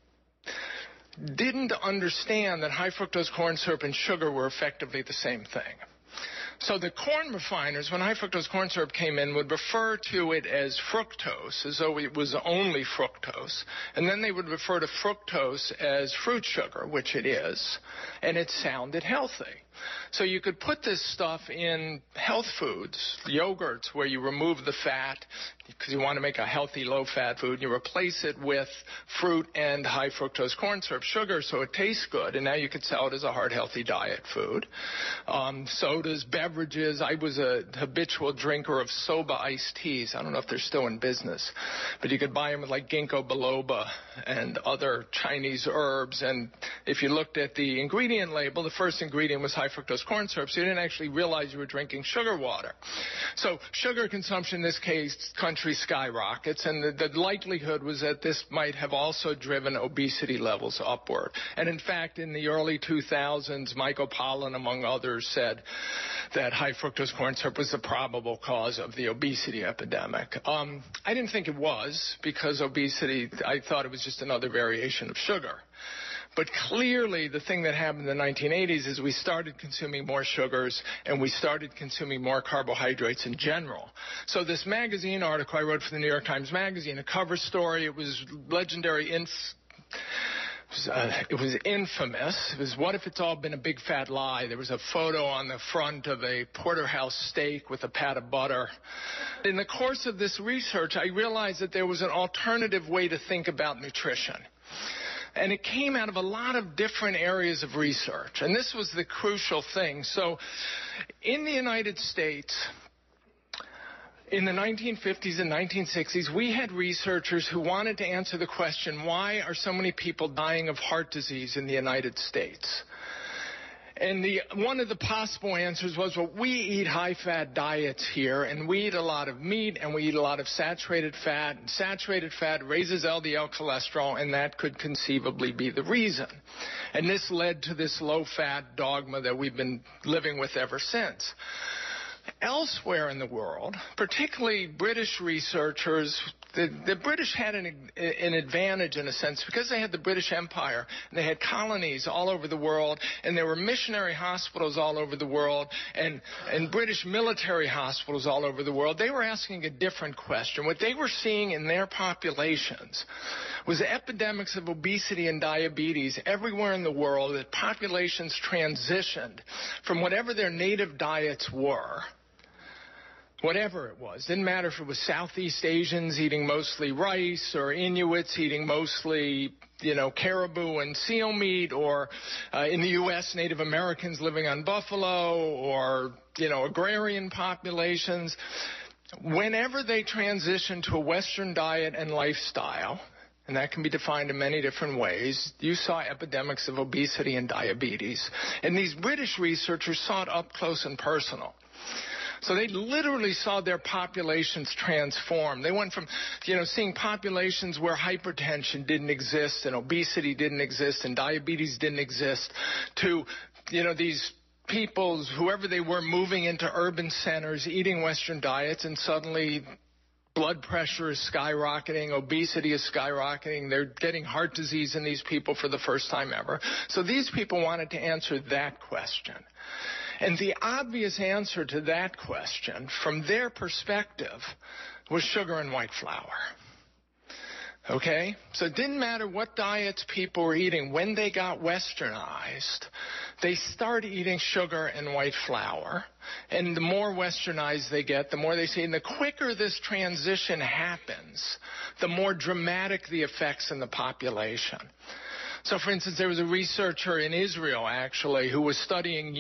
didn't understand that high fructose corn syrup and sugar were effectively the same thing. So the corn refiners, when high fructose corn syrup came in, would refer to it as fructose, as though it was only fructose. And then they would refer to fructose as fruit sugar, which it is, and it sounded healthy. So you could put this stuff in health foods, yogurts, where you remove the fat because you want to make a healthy low-fat food. You replace it with fruit and high fructose corn syrup sugar so it tastes good, and now you could sell it as a heart healthy diet food. Sodas, beverages. I was a habitual drinker of soba iced teas. I don't know if they're still in business, but you could buy them with like ginkgo biloba and other Chinese herbs. And if you looked at the ingredient label, the first ingredient was high fructose corn syrup, so you didn't actually realize you were drinking sugar water. So sugar consumption in this country skyrockets, and the likelihood was that this might have also driven obesity levels upward. And in fact, in the early 2000s, Michael Pollan, among others, said that high fructose corn syrup was the probable cause of the obesity epidemic. I didn't think it was, because obesity, I thought it was just another variation of sugar. But clearly, the thing that happened in the 1980s is we started consuming more sugars and we started consuming more carbohydrates in general. So this magazine article I wrote for the New York Times Magazine, a cover story, it was legendary. It was infamous. It was, what if it's all been a big fat lie? There was a photo on the front of a porterhouse steak with a pat of butter. In the course of this research, I realized that there was an alternative way to think about nutrition. And it came out of a lot of different areas of research. And this was the crucial thing. So in the United States, in the 1950s and 1960s, we had researchers who wanted to answer the question, why are so many people dying of heart disease in the United States? And one of the possible answers was, well, we eat high-fat diets here, and we eat a lot of meat, and we eat a lot of saturated fat. And saturated fat raises LDL cholesterol, and that could conceivably be the reason. And this led to this low-fat dogma that we've been living with ever since. Elsewhere in the world, particularly British researchers, the British had an advantage in a sense because they had the British Empire and they had colonies all over the world, and there were missionary hospitals all over the world and British military hospitals all over the world. They were asking a different question. What they were seeing in their populations was epidemics of obesity and diabetes everywhere in the world, that populations transitioned from whatever their native diets were, whatever it was. Didn't matter if it was Southeast Asians eating mostly rice, or Inuits eating mostly, caribou and seal meat, or in the U.S., Native Americans living on buffalo, or, agrarian populations. Whenever they transitioned to a Western diet and lifestyle, and that can be defined in many different ways, you saw epidemics of obesity and diabetes. And these British researchers saw it up close and personal. So they literally saw their populations transform. They went from, seeing populations where hypertension didn't exist and obesity didn't exist and diabetes didn't exist to, these people, whoever they were, moving into urban centers, eating Western diets, and suddenly blood pressure is skyrocketing, obesity is skyrocketing, they're getting heart disease in these people for the first time ever. So these people wanted to answer that question. And the obvious answer to that question, from their perspective, was sugar and white flour. Okay? So it didn't matter what diets people were eating. When they got westernized, they start eating sugar and white flour. And the more westernized they get, the more they see. And the quicker this transition happens, the more dramatic the effects in the population. So, for instance, there was a researcher in Israel, actually, who was studying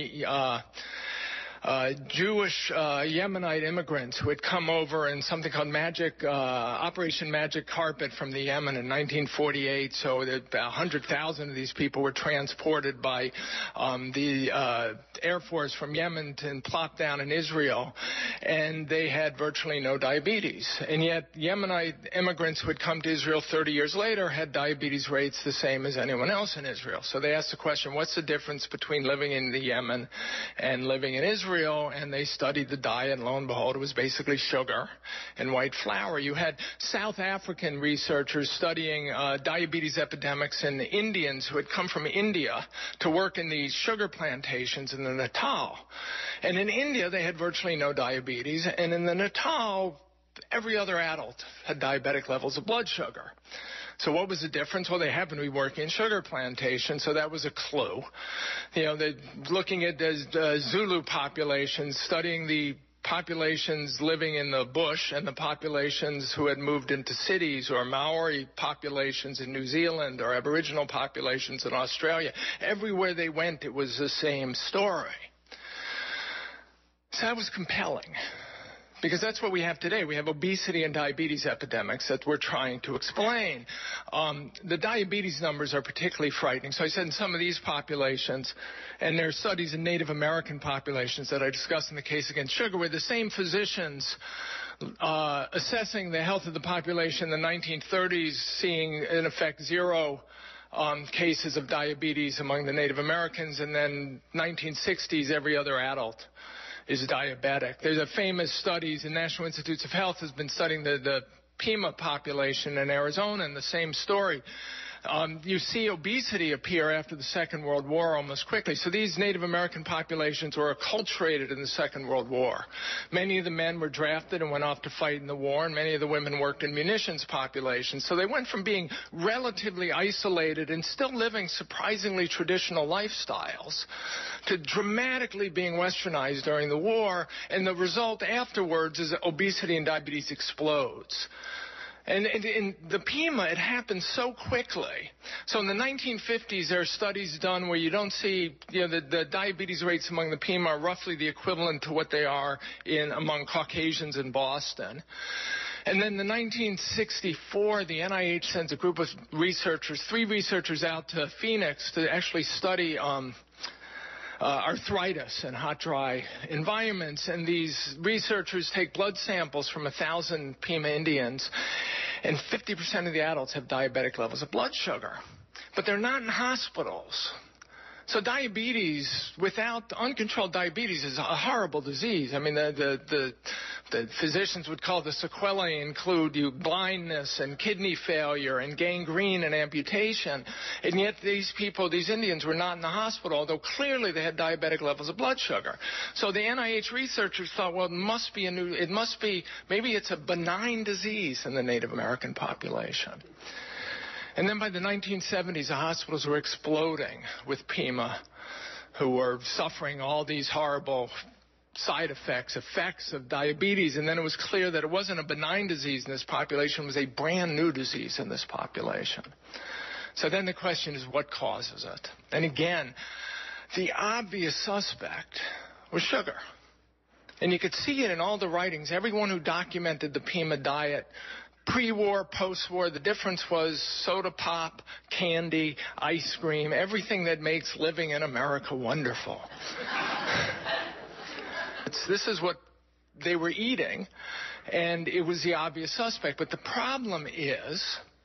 Jewish Yemenite immigrants who had come over in something called Operation Magic Carpet from the Yemen in 1948. So that 100,000 of these people were transported by the Air Force from Yemen and plopped down in Israel, and they had virtually no diabetes. And yet Yemenite immigrants who had come to Israel 30 years later had diabetes rates the same as anyone else in Israel. So they asked the question, what's the difference between living in the Yemen and living in Israel? And they studied the diet, and lo and behold, it was basically sugar and white flour. You had South African researchers studying diabetes epidemics in Indians who had come from India to work in these sugar plantations in the Natal. And in India, they had virtually no diabetes, and in the Natal, every other adult had diabetic levels of blood sugar. So what was the difference? Well, they happened to be working in sugar plantations, so that was a clue. You know, they're looking at the Zulu populations, studying the populations living in the bush and the populations who had moved into cities, or Maori populations in New Zealand, or Aboriginal populations in Australia. Everywhere they went, it was the same story. So that was compelling. Because that's what we have today. We have obesity and diabetes epidemics that we're trying to explain. The diabetes numbers are particularly frightening. So I said in some of these populations, and there are studies in Native American populations that I discussed in the case against sugar, where the same physicians assessing the health of the population in the 1930s, seeing in effect zero cases of diabetes among the Native Americans, and then 1960s, every other adult is diabetic. There's a famous studies, the National Institutes of Health has been studying the Pima population in Arizona, and the same story. You see obesity appear after the Second World War almost quickly. So these Native American populations were acculturated in the Second World War. Many of the men were drafted and went off to fight in the war, and many of the women worked in munitions populations. So they went from being relatively isolated and still living surprisingly traditional lifestyles to dramatically being westernized during the war, and the result afterwards is that obesity and diabetes explodes. And in the Pima, it happened so quickly. So in the 1950s, there are studies done where you don't see, the diabetes rates among the Pima are roughly the equivalent to what they are among Caucasians in Boston. And then in 1964, the NIH sends a group of researchers, 3 researchers out to Phoenix to actually study arthritis in hot, dry environments. And these researchers take blood samples from 1,000 Pima Indians, and 50% of the adults have diabetic levels of blood sugar. But they're not in hospitals. So diabetes, without uncontrolled diabetes, is a horrible disease. I mean, the physicians would call the sequelae include blindness and kidney failure and gangrene and amputation. And yet these people, these Indians, were not in the hospital, although clearly they had diabetic levels of blood sugar. So the NIH researchers thought, well, maybe it's a benign disease in the Native American population. And then by the 1970s, the hospitals were exploding with Pima, who were suffering all these horrible side effects of diabetes. And then it was clear that it wasn't a benign disease in this population, it was a brand new disease in this population. So then the question is, what causes it? And again, the obvious suspect was sugar. And you could see it in all the writings. Everyone who documented the Pima diet, pre-war, post-war, the difference was soda pop, candy, ice cream, everything that makes living in America wonderful. This is what they were eating, and it was the obvious suspect. But the problem is,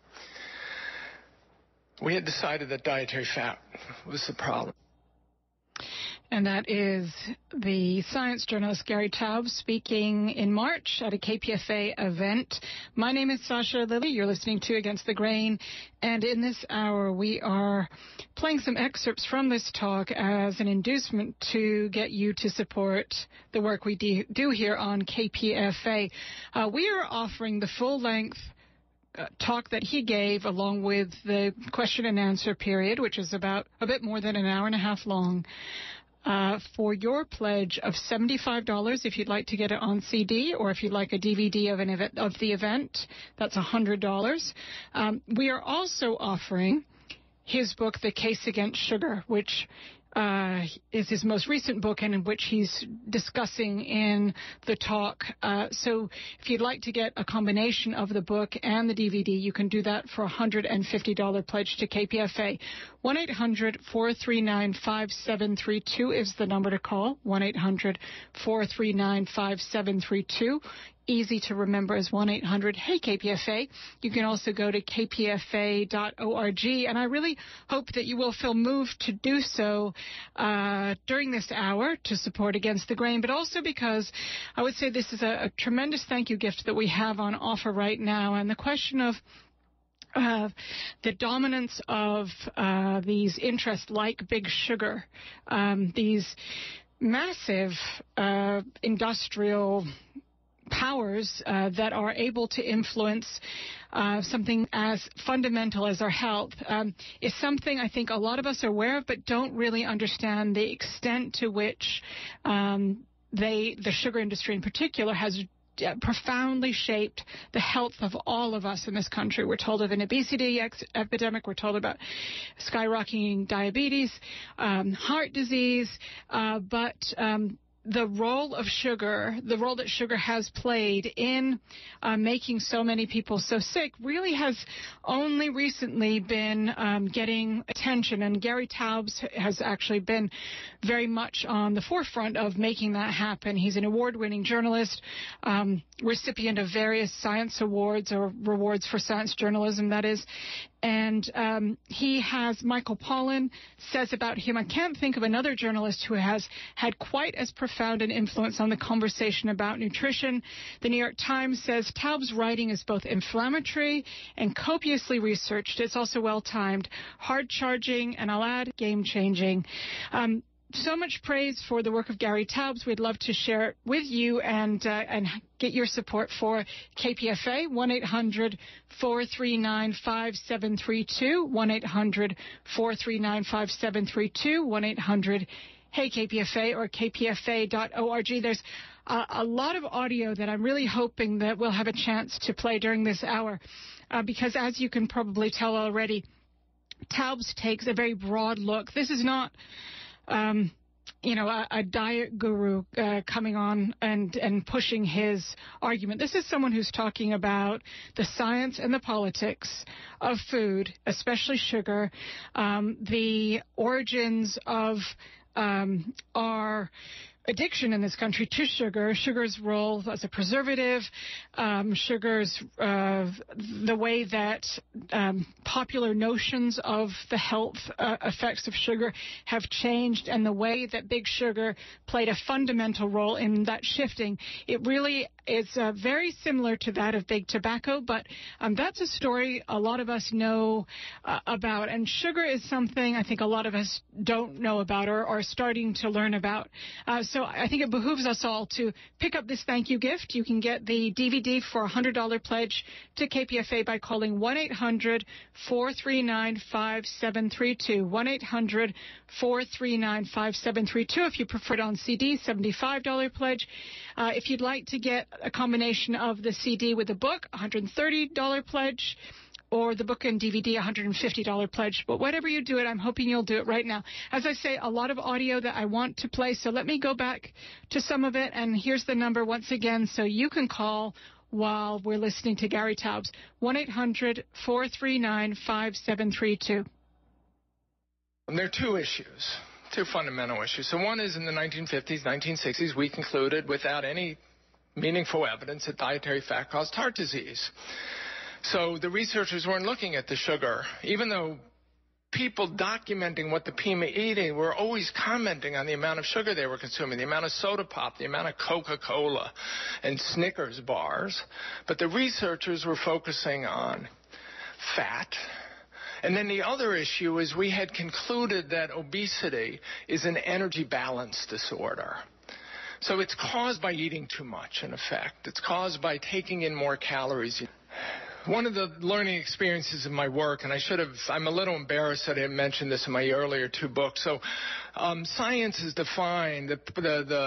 we had decided that dietary fat was the problem. And that is the science journalist Gary Taub speaking in March at a KPFA event. My name is Sasha Lilly. You're listening to Against the Grain. And in this hour, we are playing some excerpts from this talk as an inducement to get you to support the work we do here on KPFA. We are offering the full-length talk that he gave along with the question and answer period, which is about a bit more than an hour and a half long. For your pledge of $75, if you'd like to get it on CD, or if you'd like a DVD of the event, that's $100. We are also offering his book, The Case Against Sugar, which is his most recent book and in which he's discussing in the talk. So if you'd like to get a combination of the book and the DVD, you can do that for a $150 pledge to KPFA. 1-800-439-5732 is the number to call. 1-800-439-5732. Easy to remember as 1-800-HEY-KPFA. You can also go to kpfa.org, and I really hope that you will feel moved to do so during this hour to support Against the Grain, but also because I would say this is a tremendous thank you gift that we have on offer right now, and the question of the dominance of these interests like Big Sugar, these massive industrial powers that are able to influence something as fundamental as our health is something I think a lot of us are aware of but don't really understand the extent to which the sugar industry in particular has profoundly shaped the health of all of us in this country. We're told of an obesity epidemic. We're told about skyrocketing diabetes, heart disease, but the role that sugar has played in making so many people so sick really has only recently been getting attention. And Gary Taubes has actually been very much on the forefront of making that happen. He's an award-winning journalist, recipient of various science awards or rewards for science journalism, that is. And he has, Michael Pollan says about him, I can't think of another journalist who has had quite as profound an influence on the conversation about nutrition. The New York Times says Taubes' writing is both inflammatory and copiously researched. It's also well-timed, hard-charging, and I'll add, game-changing. So much praise for the work of Gary Taubes. We'd love to share it with you and get your support for KPFA. 1-800-439-5732. 1-800-439-5732. 1-800-HEY-KPFA or kpfa.org. There's a lot of audio that I'm really hoping that we'll have a chance to play during this hour because, as you can probably tell already, Taubes takes a very broad look. This is not a diet guru coming on and pushing his argument. This is someone who's talking about the science and the politics of food, especially sugar, the origins of our addiction in this country to sugar, sugar's role as a preservative, sugar's the way that popular notions of the health effects of sugar have changed, and the way that Big Sugar played a fundamental role in that shifting. It really is very similar to that of Big Tobacco, but that's a story a lot of us know about, and sugar is something I think a lot of us don't know about or are starting to learn about. So I think it behooves us all to pick up this thank you gift. You can get the DVD for a $100 pledge to KPFA by calling 1-800-439-5732. 1-800-439-5732. If you prefer it on CD, $75 pledge. If you'd like to get a combination of the CD with the book, $130 pledge. Or the book and DVD, $150 pledge. But whatever you do it, I'm hoping you'll do it right now. As I say, a lot of audio that I want to play, so let me go back to some of it. And here's the number once again, so you can call while we're listening to Gary Taubes. 1-800-439-5732. There are two issues, two fundamental issues. So one is in the 1950s, 1960s, we concluded without any meaningful evidence that dietary fat caused heart disease. So the researchers weren't looking at the sugar, even though people documenting what the people eating were always commenting on the amount of sugar they were consuming, the amount of soda pop, the amount of Coca-Cola and Snickers bars. But the researchers were focusing on fat. And then the other issue is we had concluded that obesity is an energy balance disorder. So it's caused by eating too much, in effect. It's caused by taking in more calories. One of the learning experiences of my work, and I'm a little embarrassed that I didn't mention this in my earlier two books. So science is defined, the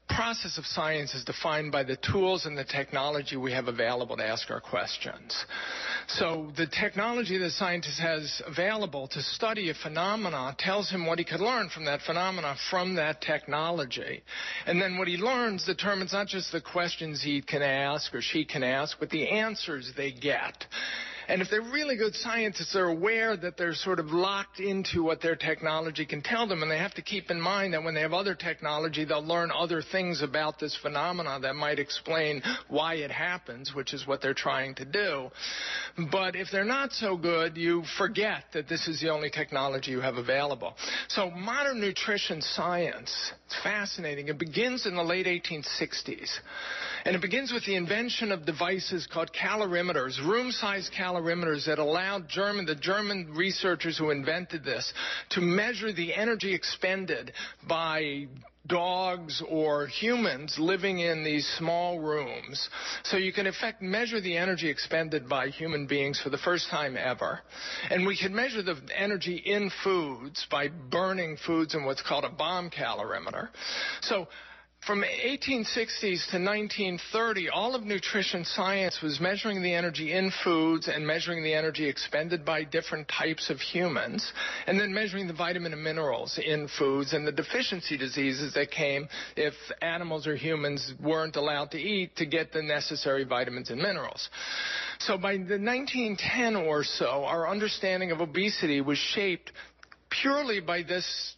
process of science is defined by the tools and the technology we have available to ask our questions. So the technology that a scientist has available to study a phenomena tells him what he could learn from that phenomena from that technology. And then what he learns determines not just the questions he can ask or she can ask, but the answers they get. And if they're really good scientists, they're aware that they're sort of locked into what their technology can tell them, and they have to keep in mind that when they have other technology, they'll learn other things about this phenomena that might explain why it happens, which is what they're trying to do. But if they're not so good, you forget that this is the only technology you have available. So modern nutrition science, it's fascinating. It begins in the late 1860s. And it begins with the invention of devices called calorimeters, room-sized calorimeters that allowed the German researchers who invented this to measure the energy expended by dogs or humans living in these small rooms. So you can in fact measure the energy expended by human beings for the first time ever. And we can measure the energy in foods by burning foods in what's called a bomb calorimeter. So from 1860s to 1930, all of nutrition science was measuring the energy in foods and measuring the energy expended by different types of humans, and then measuring the vitamin and minerals in foods and the deficiency diseases that came if animals or humans weren't allowed to eat to get the necessary vitamins and minerals. So by the 1910 or so, our understanding of obesity was shaped purely by this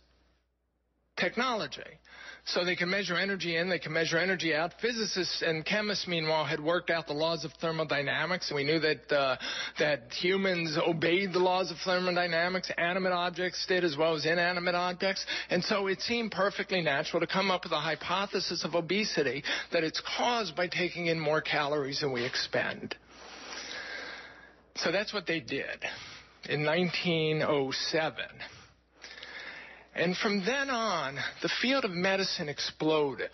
technology. So they can measure energy in, they can measure energy out. Physicists and chemists, meanwhile, had worked out the laws of thermodynamics. We knew that humans obeyed the laws of thermodynamics. Animate objects did as well as inanimate objects. And so it seemed perfectly natural to come up with a hypothesis of obesity that it's caused by taking in more calories than we expend. So that's what they did in 1907. And from then on, the field of medicine exploded.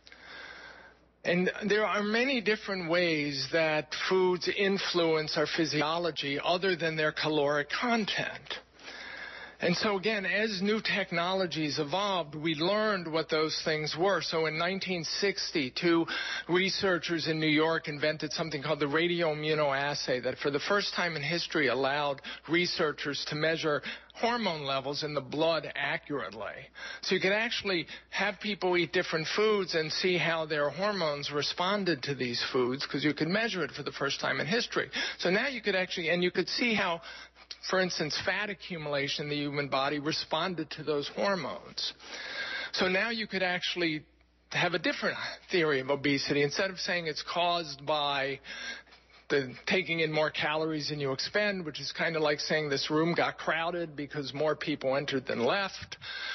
And there are many different ways that foods influence our physiology other than their caloric content. And so again, as new technologies evolved, we learned what those things were. So in 1960, two researchers in New York invented something called the radioimmunoassay that for the first time in history allowed researchers to measure hormone levels in the blood accurately. So you could actually have people eat different foods and see how their hormones responded to these foods because you could measure it for the first time in history. So now you could actually, and you could see how, for instance, fat accumulation in the human body responded to those hormones. So now you could actually have a different theory of obesity. Instead of saying it's caused by the taking in more calories than you expend, which is kind of like saying this room got crowded because more people entered than left.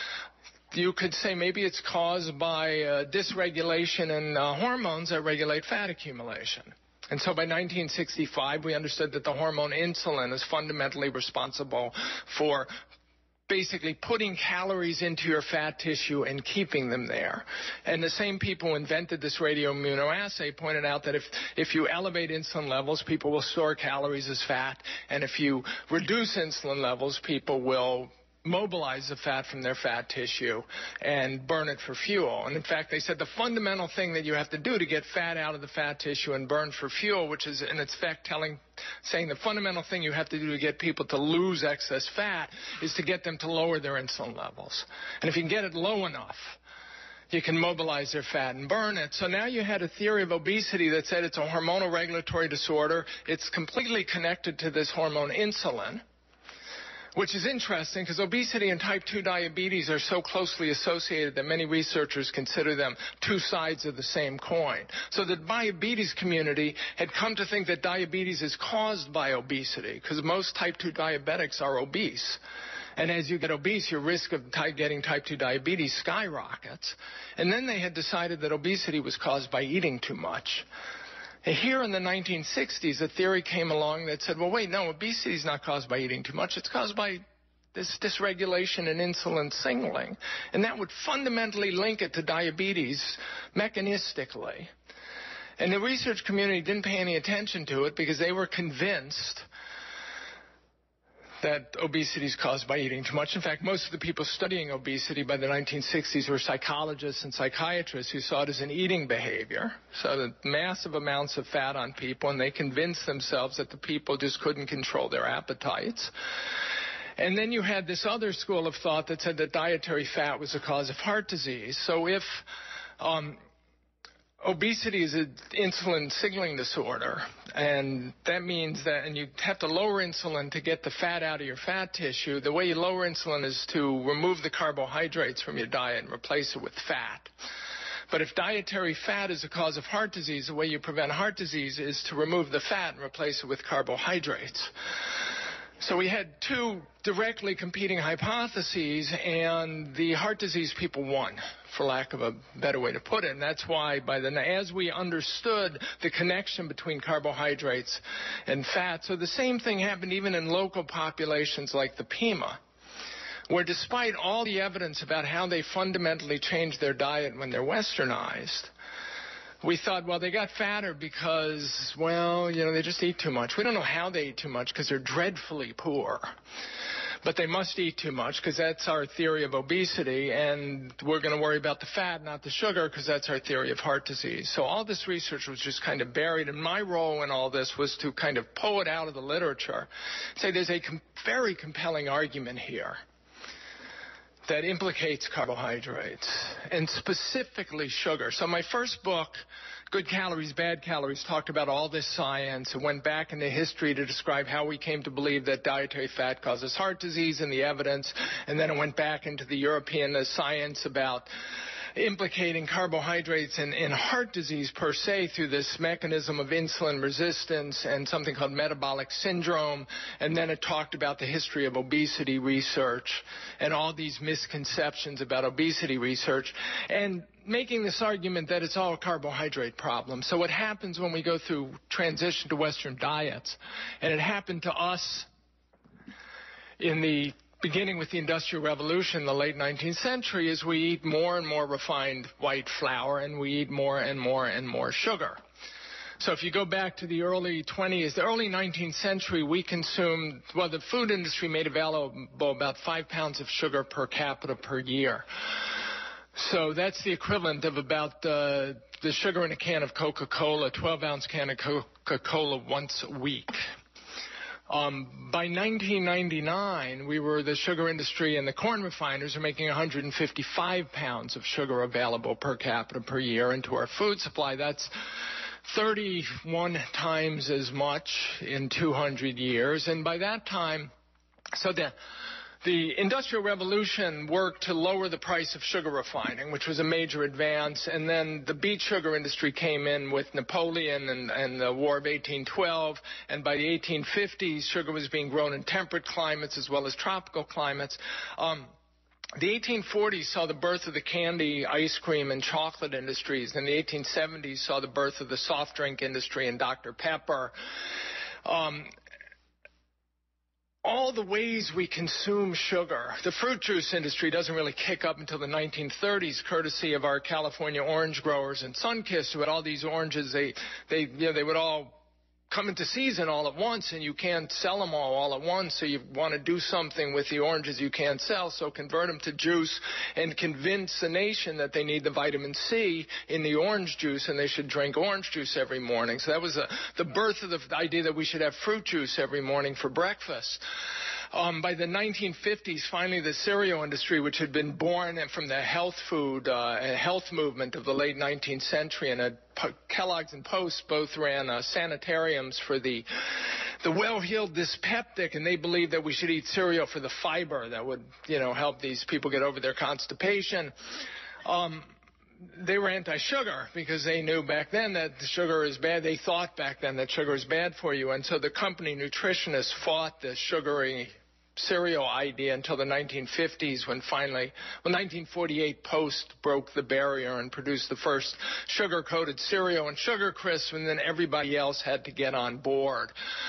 You could say maybe it's caused by dysregulation in hormones that regulate fat accumulation. And so by 1965, we understood that the hormone insulin is fundamentally responsible for basically putting calories into your fat tissue and keeping them there. And the same people who invented this radioimmunoassay pointed out that if you elevate insulin levels, people will store calories as fat, and if you reduce insulin levels, people will mobilize the fat from their fat tissue and burn it for fuel. And in fact, they said the fundamental thing that you have to do to get fat out of the fat tissue and burn for fuel, which is in effect saying the fundamental thing you have to do to get people to lose excess fat is to get them to lower their insulin levels. And if you can get it low enough, you can mobilize their fat and burn it. So now you had a theory of obesity that said it's a hormonal regulatory disorder. It's completely connected to this hormone insulin, which is interesting because obesity and type 2 diabetes are so closely associated that many researchers consider them two sides of the same coin. So the diabetes community had come to think that diabetes is caused by obesity because most type 2 diabetics are obese. And as you get obese, your risk of getting type 2 diabetes skyrockets. And then they had decided that obesity was caused by eating too much. Here in the 1960s, a theory came along that said, well, wait, no, obesity is not caused by eating too much. It's caused by this dysregulation in insulin signaling. And that would fundamentally link it to diabetes mechanistically. And the research community didn't pay any attention to it because they were convinced that obesity is caused by eating too much. In fact, most of the people studying obesity by the 1960s were psychologists and psychiatrists who saw it as an eating behavior. So the massive amounts of fat on people, and they convinced themselves that the people just couldn't control their appetites. And then you had this other school of thought that said that dietary fat was the cause of heart disease. So if obesity is an insulin signaling disorder, and that means that, and you have to lower insulin to get the fat out of your fat tissue. The way you lower insulin is to remove the carbohydrates from your diet and replace it with fat. But if dietary fat is a cause of heart disease, the way you prevent heart disease is to remove the fat and replace it with carbohydrates. So we had two directly competing hypotheses, and the heart disease people won, for lack of a better way to put it. And that's why, as we understood the connection between carbohydrates and fat, so the same thing happened even in local populations like the Pima, where despite all the evidence about how they fundamentally change their diet when they're westernized, we thought, well, they got fatter because, well, they just eat too much. We don't know how they eat too much because they're dreadfully poor. But they must eat too much because that's our theory of obesity, and we're going to worry about the fat, not the sugar, because that's our theory of heart disease. So all this research was just kind of buried, and my role in all this was to kind of pull it out of the literature, say there's a very compelling argument here that implicates carbohydrates, and specifically sugar. So my first book, Good Calories, Bad Calories, talked about all this science and went back into history to describe how we came to believe that dietary fat causes heart disease and the evidence, and then it went back into the European science about implicating carbohydrates in heart disease per se through this mechanism of insulin resistance and something called metabolic syndrome. And then it talked about the history of obesity research and all these misconceptions about obesity research, and making this argument that it's all a carbohydrate problem. So what happens when we go through transition to Western diets, and it happened to us in the beginning with the Industrial Revolution in the late 19th century, is we eat more and more refined white flour, and we eat more and more and more sugar. So if you go back to the early 20s, the early 19th century, we consumed, the food industry made available about 5 pounds of sugar per capita per year. So that's the equivalent of about the sugar in a can of Coca-Cola, 12-ounce can of Coca-Cola once a week. By 1999, the sugar industry and the corn refiners are making 155 pounds of sugar available per capita per year into our food supply. That's 31 times as much in 200 years. And by that time, so the Industrial Revolution worked to lower the price of sugar refining, which was a major advance, and then the beet sugar industry came in with Napoleon and the War of 1812, and by the 1850s, sugar was being grown in temperate climates as well as tropical climates. The 1840s saw the birth of the candy, ice cream, and chocolate industries, and the 1870s saw the birth of the soft drink industry and Dr. Pepper. All the ways we consume sugar. The fruit juice industry doesn't really kick up until the 1930s, courtesy of our California orange growers and Sunkist, who had all these oranges. They would all come into season all at once, and you can't sell them all at once, so you want to do something with the oranges you can't sell, so convert them to juice and convince the nation that they need the vitamin C in the orange juice and they should drink orange juice every morning. So that was the birth of the idea that we should have fruit juice every morning for breakfast. By the 1950s, finally, the cereal industry, which had been born from the health movement of the late 19th century, and Kellogg's and Post both ran sanitariums for the well-heeled dyspeptic, and they believed that we should eat cereal for the fiber that would, help these people get over their constipation. They were anti-sugar because they knew back then that the sugar is bad. They thought back then that sugar is bad for you, and so the company nutritionists fought the sugary cereal idea until the 1950s, when finally, 1948, Post broke the barrier and produced the first sugar-coated cereal and Sugar Crisp, and then everybody else had to get on board.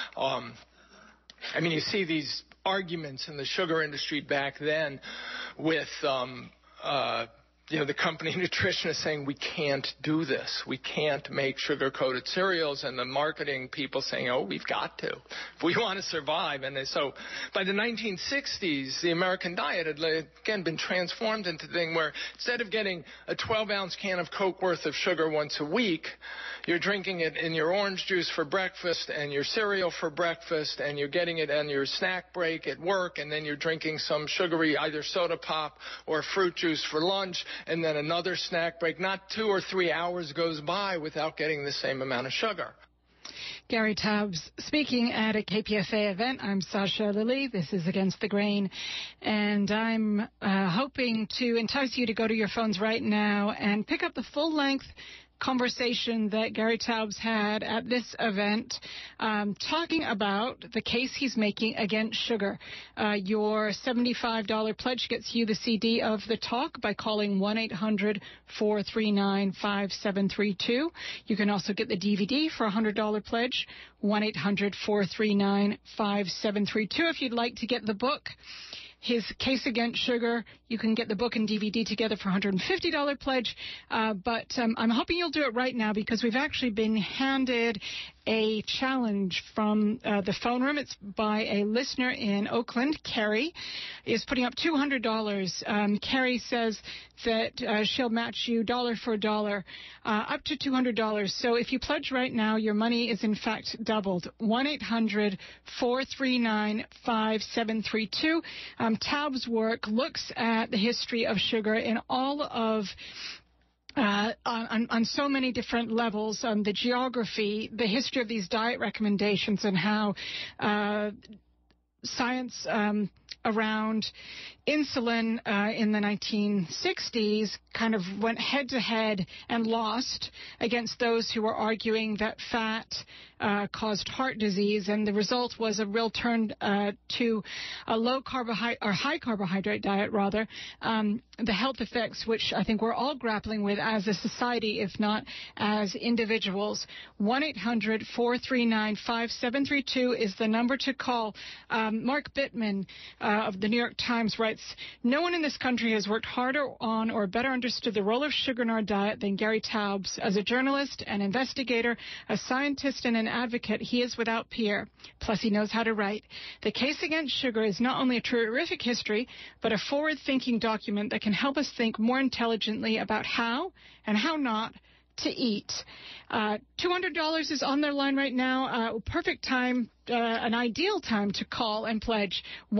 You see these arguments in the sugar industry back then with the company nutritionist saying, we can't do this. We can't make sugar-coated cereals, and the marketing people saying, oh, we've got to if we want to survive. And so by the 1960s, the American diet had, again, been transformed into a thing where instead of getting a 12-ounce can of Coke worth of sugar once a week, you're drinking it in your orange juice for breakfast and your cereal for breakfast, and you're getting it on your snack break at work, and then you're drinking some sugary either soda pop or fruit juice for lunch, and then another snack break. Not 2 or 3 hours goes by without getting the same amount of sugar. Gary Taubes speaking at a KPFA event. I'm Sasha Lilly. This is Against the Grain. And I'm hoping to entice you to go to your phones right now and pick up the full-length conversation that Gary Taubes had at this event, talking about the case he's making against sugar. Your $75 pledge gets you the CD of the talk by calling 1-800-439-5732. You can also get the DVD for a $100 pledge, 1-800-439-5732. If you'd like to get the book, his Case Against Sugar, you can get the book and DVD together for $150 pledge. But I'm hoping you'll do it right now because we've actually been handed a challenge from the phone room. It's by a listener in Oakland. Carrie is putting up $200. Carrie says that she'll match you dollar for dollar up to $200. So if you pledge right now, your money is in fact doubled. 1-800-439-5732. Taubes' work looks at the history of sugar in all of on so many different levels, the geography, the history of these diet recommendations, and how science around insulin in the 1960s kind of went head-to-head and lost against those who were arguing that fat caused heart disease, and the result was a real turn to a high carbohydrate diet, rather. The health effects, which I think we're all grappling with as a society, if not as individuals. 1-800-439-5732 is the number to call. Mark Bittman of the New York Times writes, no one in this country has worked harder on or better understood the role of sugar in our diet than Gary Taubes. As a journalist, an investigator, a scientist, and an advocate, he is without peer. Plus, he knows how to write. The Case Against Sugar is not only a terrific history, but a forward-thinking document that can help us think more intelligently about how and how not to eat. $200 is on their line right now. Perfect time, an ideal time to call and pledge.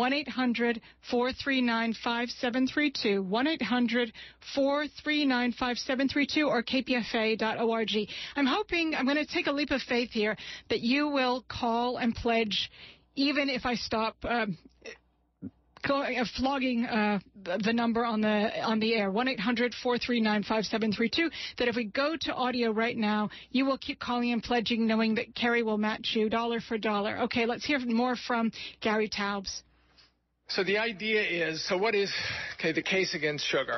1-800-439-5732. 1-800-439-5732 or kpfa.org. I'm going to take a leap of faith here that you will call and pledge even if I stop flogging the number on the air, 1-800-439-5732, that if we go to audio right now, you will keep calling and pledging, knowing that Carrie will match you dollar for dollar. Okay, let's hear more from Gary Taubes. So the idea is, what is the case against sugar?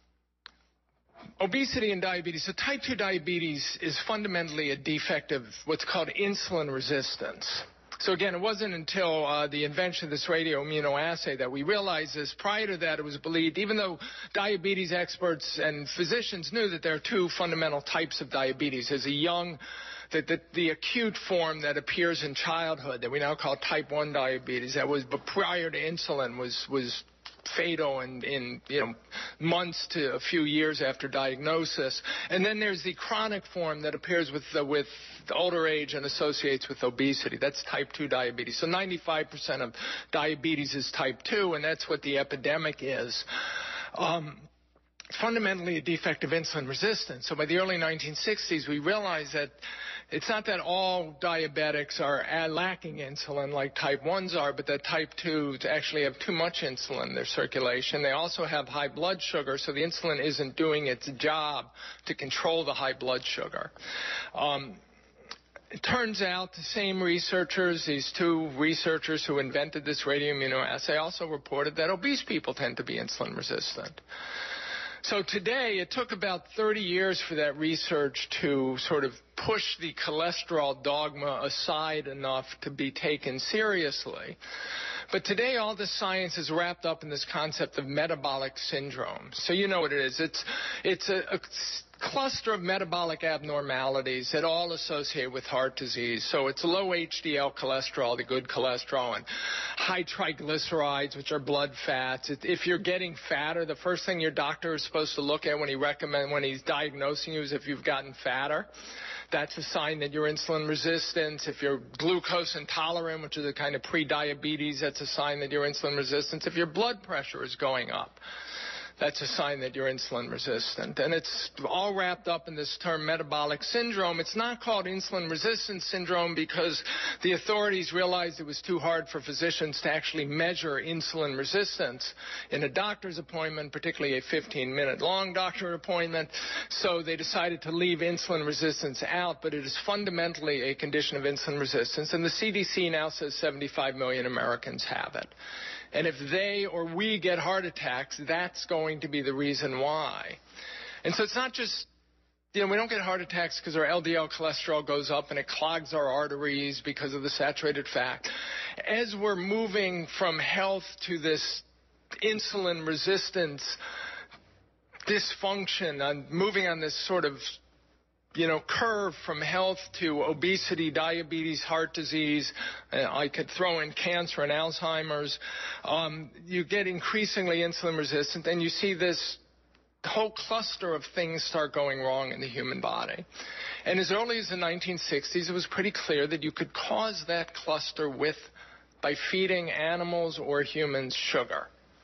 Obesity and diabetes. So type 2 diabetes is fundamentally a defect of what's called insulin resistance. So again, it wasn't until the invention of this radio immunoassay that we realized this. Prior to that, it was believed, even though diabetes experts and physicians knew that there are two fundamental types of diabetes. There's the acute form that appears in childhood that we now call type 1 diabetes. That was, but prior to insulin, was fatal in months to a few years after diagnosis. And then there's the chronic form that appears with older age and associates with obesity. That's type 2 diabetes. So 95% of diabetes is type 2, and that's what the epidemic is. Fundamentally a defect of insulin resistance. So by the early 1960s, we realized that it's not that all diabetics are lacking insulin like type 1s are, but that type 2s actually have too much insulin in their circulation. They also have high blood sugar, so the insulin isn't doing its job to control the high blood sugar. It turns out the same researchers, these two researchers who invented this radioimmunoassay, also reported that obese people tend to be insulin resistant. So today, it took about 30 years for that research to sort of push the cholesterol dogma aside enough to be taken seriously. But today all this science is wrapped up in this concept of metabolic syndrome. So you know what it is. It's a cluster of metabolic abnormalities that all associate with heart disease. So it's low HDL cholesterol, the good cholesterol, and high triglycerides, which are blood fats. If you're getting fatter, the first thing your doctor is supposed to look at when he's diagnosing you is if you've gotten fatter. That's a sign that you're insulin resistant. If you're glucose intolerant, which is a kind of pre-diabetes, that's a sign that you're insulin resistant. If your blood pressure is going up, that's a sign that you're insulin resistant. And it's all wrapped up in this term metabolic syndrome. It's not called insulin resistance syndrome because the authorities realized it was too hard for physicians to actually measure insulin resistance in a doctor's appointment, particularly a 15-minute long doctor appointment. So they decided to leave insulin resistance out, but it is fundamentally a condition of insulin resistance. And the CDC now says 75 million Americans have it. And if they or we get heart attacks, that's going to be the reason why. And so it's not just, we don't get heart attacks because our LDL cholesterol goes up and it clogs our arteries because of the saturated fat. As we're moving from health to this insulin resistance dysfunction, moving on this sort of curve from health to obesity, diabetes, heart disease, I could throw in cancer and Alzheimer's, you get increasingly insulin resistant, and you see this whole cluster of things start going wrong in the human body. And as early as the 1960s, it was pretty clear that you could cause that cluster by feeding animals or humans sugar.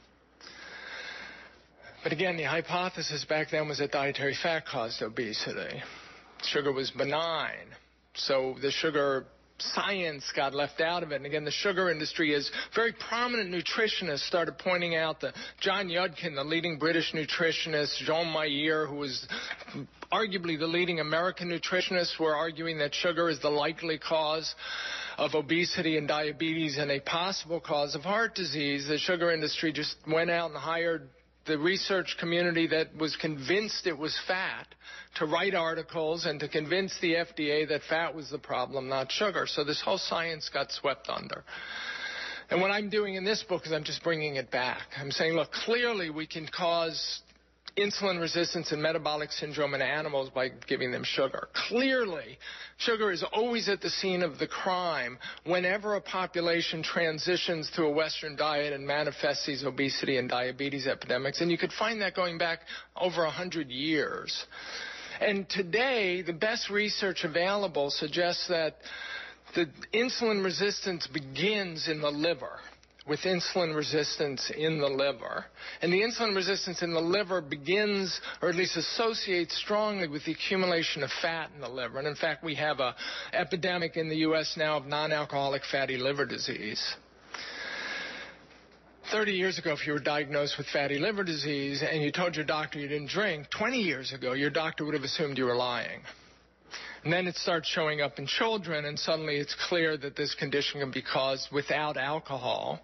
But again, the hypothesis back then was that dietary fat caused obesity. Sugar was benign, so the sugar science got left out of it. And again, the sugar industry, as very prominent nutritionists started pointing out, John Yudkin, the leading British nutritionist, Jean Mayer, who was arguably the leading American nutritionist, were arguing that sugar is the likely cause of obesity and diabetes and a possible cause of heart disease. The sugar industry just went out and hired the research community that was convinced it was fat to write articles and to convince the FDA that fat was the problem, not sugar. So this whole science got swept under. And what I'm doing in this book is I'm just bringing it back. I'm saying, look, clearly we can cause insulin resistance and metabolic syndrome in animals by giving them sugar. Clearly, sugar is always at the scene of the crime whenever a population transitions to a Western diet and manifests these obesity and diabetes epidemics. And you could find that going back over 100 years. And today, the best research available suggests that the insulin resistance begins in the liver, with insulin resistance in the liver. And the insulin resistance in the liver begins, or at least associates strongly with the accumulation of fat in the liver. And in fact, we have an epidemic in the U.S. now of non-alcoholic fatty liver disease. 30 years ago, if you were diagnosed with fatty liver disease and you told your doctor you didn't drink, 20 years ago, your doctor would have assumed you were lying. And then it starts showing up in children, and suddenly it's clear that this condition can be caused without alcohol.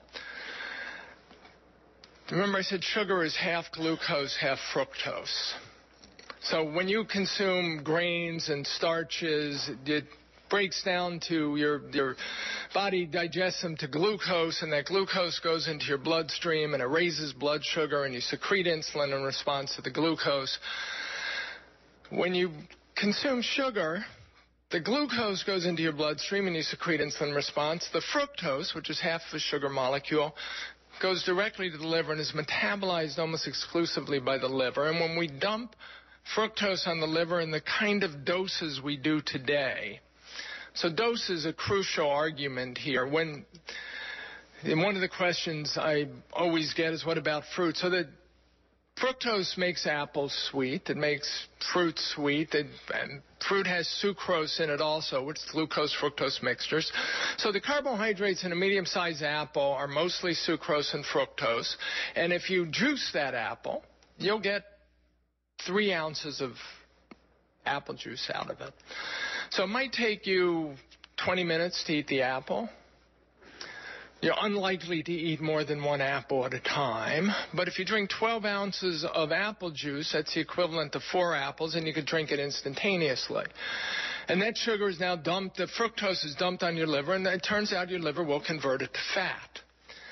Remember, I said sugar is half glucose, half fructose. So when you consume grains and starches, it breaks down to your body digests them to glucose, and that glucose goes into your bloodstream, and it raises blood sugar, and you secrete insulin in response to the glucose. When you consume sugar, the glucose goes into your bloodstream and you secrete insulin response. The fructose, which is half the sugar molecule, goes directly to the liver and is metabolized almost exclusively by the liver. And when we dump fructose on the liver in the kind of doses we do today, so dose is a crucial argument here. And one of the questions I always get is, what about fruit? So that fructose makes apples sweet. It makes fruit sweet. And fruit has sucrose in it also, which is glucose-fructose mixtures. So the carbohydrates in a medium-sized apple are mostly sucrose and fructose. And if you juice that apple, you'll get 3 ounces of apple juice out of it. So it might take you 20 minutes to eat the apple. You're unlikely to eat more than 1 apple at a time. But if you drink 12 ounces of apple juice, that's the equivalent to 4 apples, and you could drink it instantaneously. And that sugar is now dumped, the fructose is dumped on your liver, and it turns out your liver will convert it to fat.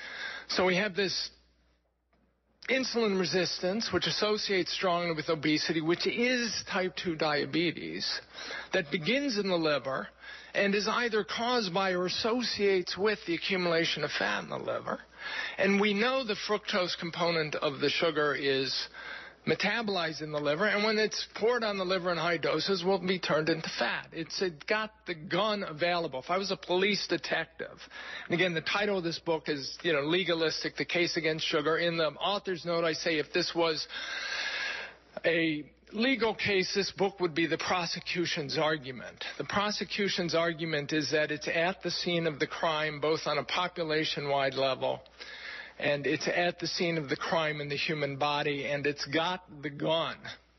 So we have this insulin resistance, which associates strongly with obesity, which is type 2 diabetes, that begins in the liver and is either caused by or associates with the accumulation of fat in the liver. And we know the fructose component of the sugar is metabolized in the liver, and when it's poured on the liver in high doses, will be turned into fat. It's got the gun available. If I was a police detective, and again, the title of this book is, Legalistic, the Case Against Sugar. In the author's note, I say if this was a legal case, this book would be the prosecution's argument. The prosecution's argument is that it's at the scene of the crime, both on a population-wide level, and it's at the scene of the crime in the human body, and it's got the gun.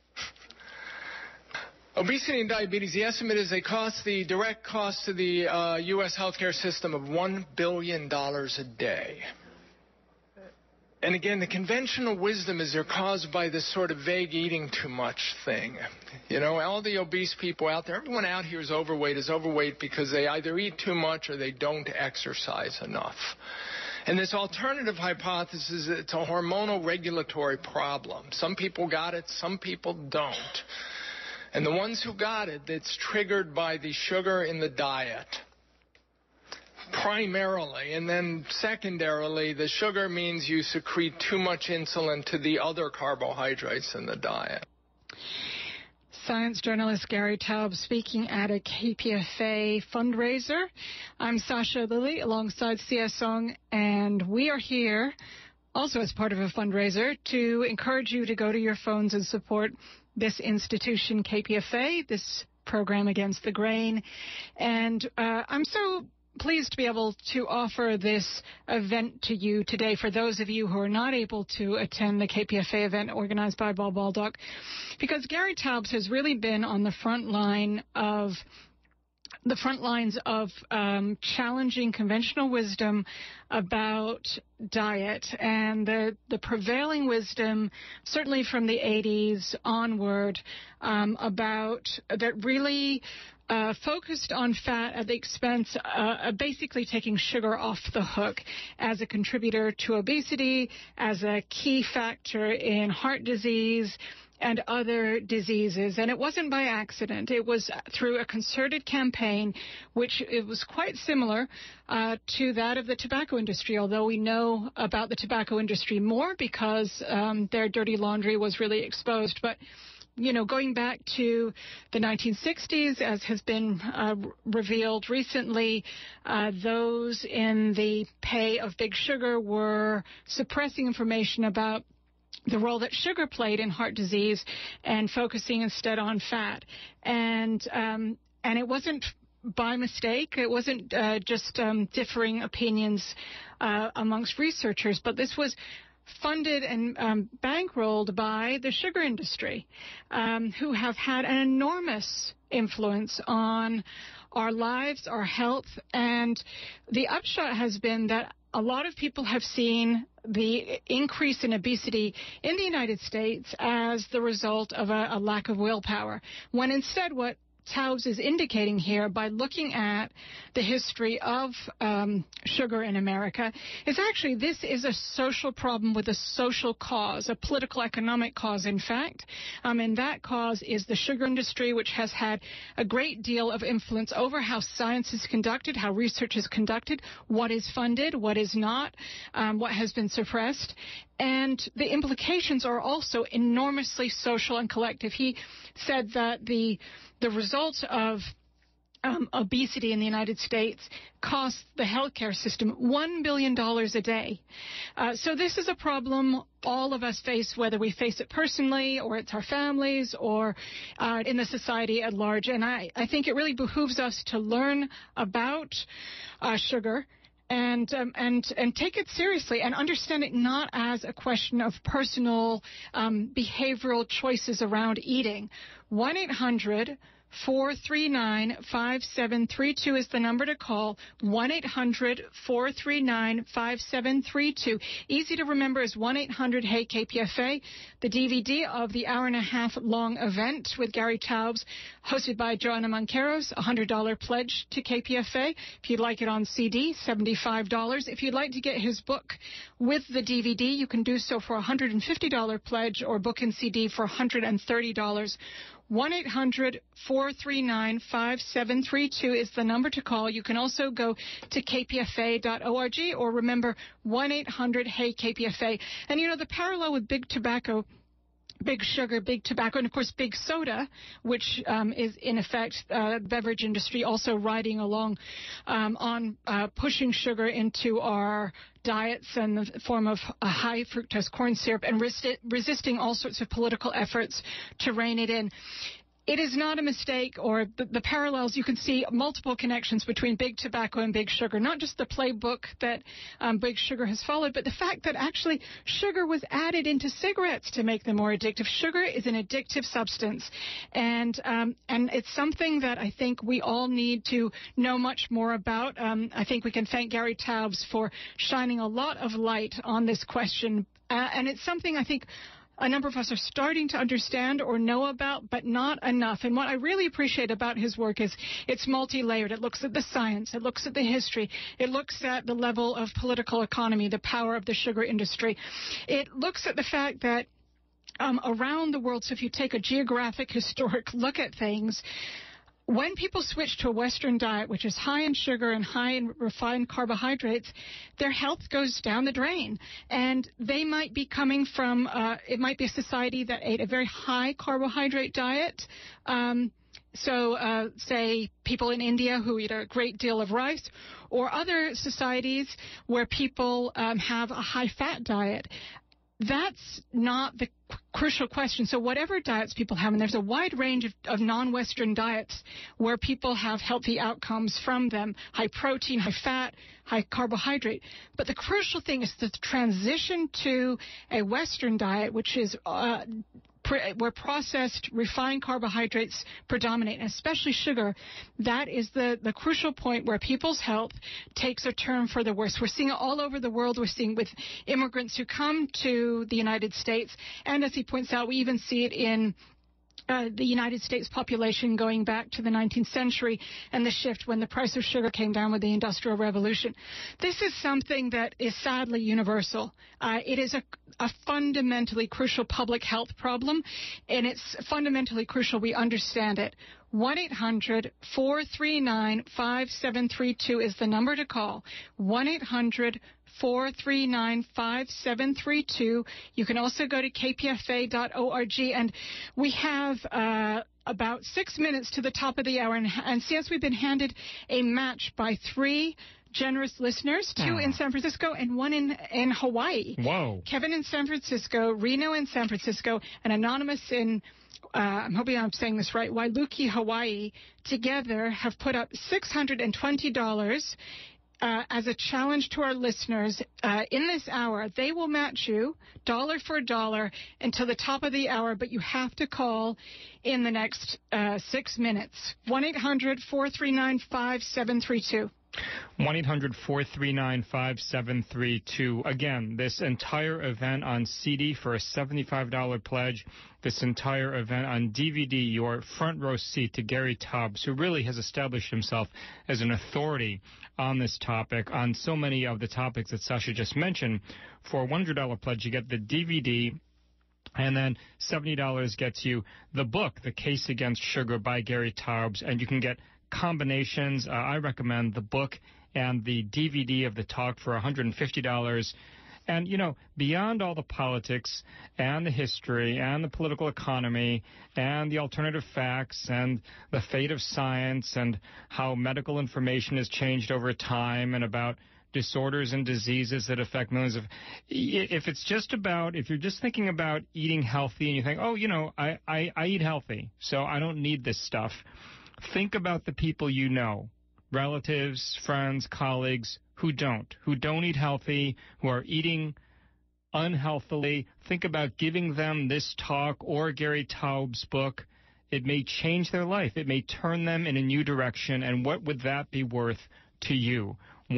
Obesity and diabetes, the estimate is the direct cost to the U.S. healthcare system of $1 billion a day. And again, the conventional wisdom is they're caused by this sort of vague eating too much thing. All the obese people out there, everyone out here is overweight because they either eat too much or they don't exercise enough. And this alternative hypothesis, it's a hormonal regulatory problem. Some people got it, some people don't. And the ones who got it, it's triggered by the sugar in the diet, primarily. And then secondarily, the sugar means you secrete too much insulin to the other carbohydrates in the diet. Science journalist Gary Taub speaking at a KPFA fundraiser. I'm Sasha Lilly alongside C.S. Song, and we are here also as part of a fundraiser to encourage you to go to your phones and support this institution, KPFA, this program Against the Grain. And I'm so pleased to be able to offer this event to you today for those of you who are not able to attend the KPFA event organized by Bob Baldock, because Gary Taubes has really been on the front lines of challenging conventional wisdom about diet, and the prevailing wisdom, certainly from the 80s onward, about that really focused on fat at the expense of basically taking sugar off the hook as a contributor to obesity, as a key factor in heart disease and other diseases. And it wasn't by accident. It was through a concerted campaign, which it was quite similar to that of the tobacco industry, although we know about the tobacco industry more because their dirty laundry was really exposed. But going back to the 1960s, as has been revealed recently, those in the pay of Big Sugar were suppressing information about the role that sugar played in heart disease and focusing instead on fat. And it wasn't by mistake. It wasn't just differing opinions amongst researchers, but this was funded and bankrolled by the sugar industry, who have had an enormous influence on our lives, our health. And the upshot has been that a lot of people have seen the increase in obesity in the United States as the result of a lack of willpower, when instead what Taubes is indicating here by looking at the history of sugar in America is actually this is a social problem with a social cause, a political economic cause, in fact. And that cause is the sugar industry, which has had a great deal of influence over how science is conducted, how research is conducted, what is funded, what is not, what has been suppressed. And the implications are also enormously social and collective. He said that the results of obesity in the United States costs the healthcare system $1 billion a day. So this is a problem all of us face, whether we face it personally or it's our families or in the society at large. And I think it really behooves us to learn about sugar and take it seriously and understand it not as a question of personal behavioral choices around eating. 1-800 1-800-439-5732 is the number to call. 1-800-439-5732. Easy to remember is 1-800-HEY-KPFA. The DVD of the hour-and-a-half-long event with Gary Taubes, hosted by Joanna Monqueros, $100 pledge to KPFA. If you'd like it on CD, $75. If you'd like to get his book with the DVD, you can do so for a $150 pledge, or book and CD for $130. 1-800-439-5732 is the number to call. You can also go to kpfa.org, or remember 1-800-HEY-KPFA. And, you know, the parallel with big tobacco, big sugar, big tobacco, and, of course, big soda, which is, in effect, beverage industry also riding along on pushing sugar into our diets in the form of high fructose corn syrup and resisting all sorts of political efforts to rein it in. It is not a mistake, or the parallels. You can see multiple connections between big tobacco and big sugar, not just the playbook that big sugar has followed, but the fact that actually sugar was added into cigarettes to make them more addictive. Sugar is an addictive substance, and it's something that I think we all need to know much more about. I think we can thank Gary Taubes for shining a lot of light on this question, and it's something I think a number of us are starting to understand or know about, but not enough. And what I really appreciate about his work is it's multi-layered. It looks at the science. It looks at the history. It looks at the level of political economy, the power of the sugar industry. It looks at the fact that around the world, so if you take a geographic, historic look at things, when people switch to a Western diet, which is high in sugar and high in refined carbohydrates, their health goes down the drain. And they might be coming from, it might be a society that ate a very high carbohydrate diet. So, say, people in India who eat a great deal of rice, or other societies where people have a high-fat diet. That's not the crucial question. So whatever diets people have, and there's a wide range of non-Western diets where people have healthy outcomes from them, high protein, high fat, high carbohydrate. But the crucial thing is the transition to a Western diet, which is where processed, refined carbohydrates predominate, and especially sugar. That is the crucial point where people's health takes a turn for the worse. We're seeing it all over the world. We're seeing with immigrants who come to the United States, and as he points out, we even see it in the United States population going back to the 19th century and the shift when the price of sugar came down with the Industrial Revolution. This is something that is sadly universal. It is a fundamentally crucial public health problem, and it's fundamentally crucial we understand it. 1-800-439-5732 is the number to call. 1-800-439-5732. You can also go to kpfa.org, and we have about 6 minutes to the top of the hour, and since we've been handed a match by 3 generous listeners, 2 in San Francisco and 1 in Hawaii. Whoa. Kevin in San Francisco, Reno in San Francisco, and Anonymous in I'm hoping I'm saying this right, Wailuki, Hawaii, together have put up $620 as a challenge to our listeners. In this hour, they will match you dollar for dollar until the top of the hour, but you have to call in the next 6 minutes. 1-800-439-5732. 1-800-439-5732. Again, this entire event on CD for a $75 pledge, this entire event on DVD, your front row seat to Gary Taubes, who really has established himself as an authority on this topic, on so many of the topics that Sasha just mentioned. For a $100 pledge, you get the DVD, and then $70 gets you the book, The Case Against Sugar by Gary Taubes, and you can get combinations. I recommend the book and the DVD of the talk for $150. And, you know, beyond all the politics and the history and the political economy and the alternative facts and the fate of science and how medical information has changed over time and about disorders and diseases that affect millions of... If it's just about, if you're just thinking about eating healthy and you think, oh, you know, I eat healthy, so I don't need this stuff. Think about the people you know, relatives, friends, colleagues who don't eat healthy, who are eating unhealthily. Think about giving them this talk or Gary Taubes' book. it may change their life. It may turn them in a new direction. And what would that be worth to you?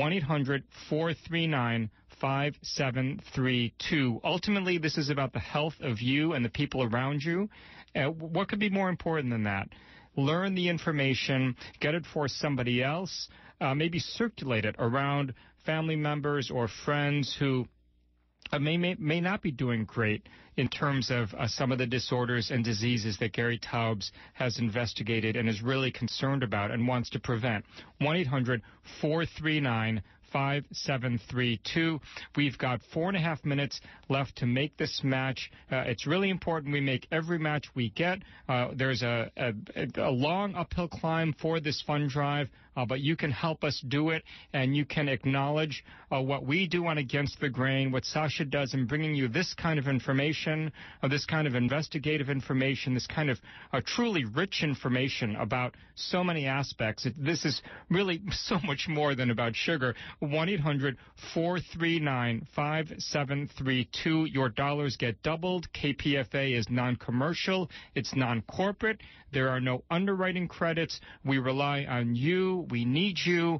1-800-439-5732. Ultimately, this is about the health of you and the people around you. What could be more important than that? Learn the information, get it for somebody else, maybe circulate it around family members or friends who may not be doing great in terms of some of the disorders and diseases that Gary Taubes has investigated and is really concerned about and wants to prevent. 1-800-439-5732. We've got 4.5 minutes left to make this match. It's really important we make every match we get. There's a long uphill climb for this fund drive, but you can help us do it, and you can acknowledge what we do on Against the Grain, what Sasha does in bringing you this kind of information, this kind of investigative information, this kind of truly rich information about so many aspects. This is really so much more than about sugar. 1-800-439-5732. Your dollars get doubled. KPFA is non-commercial. It's non-corporate. There are no underwriting credits. We rely on you. We need you.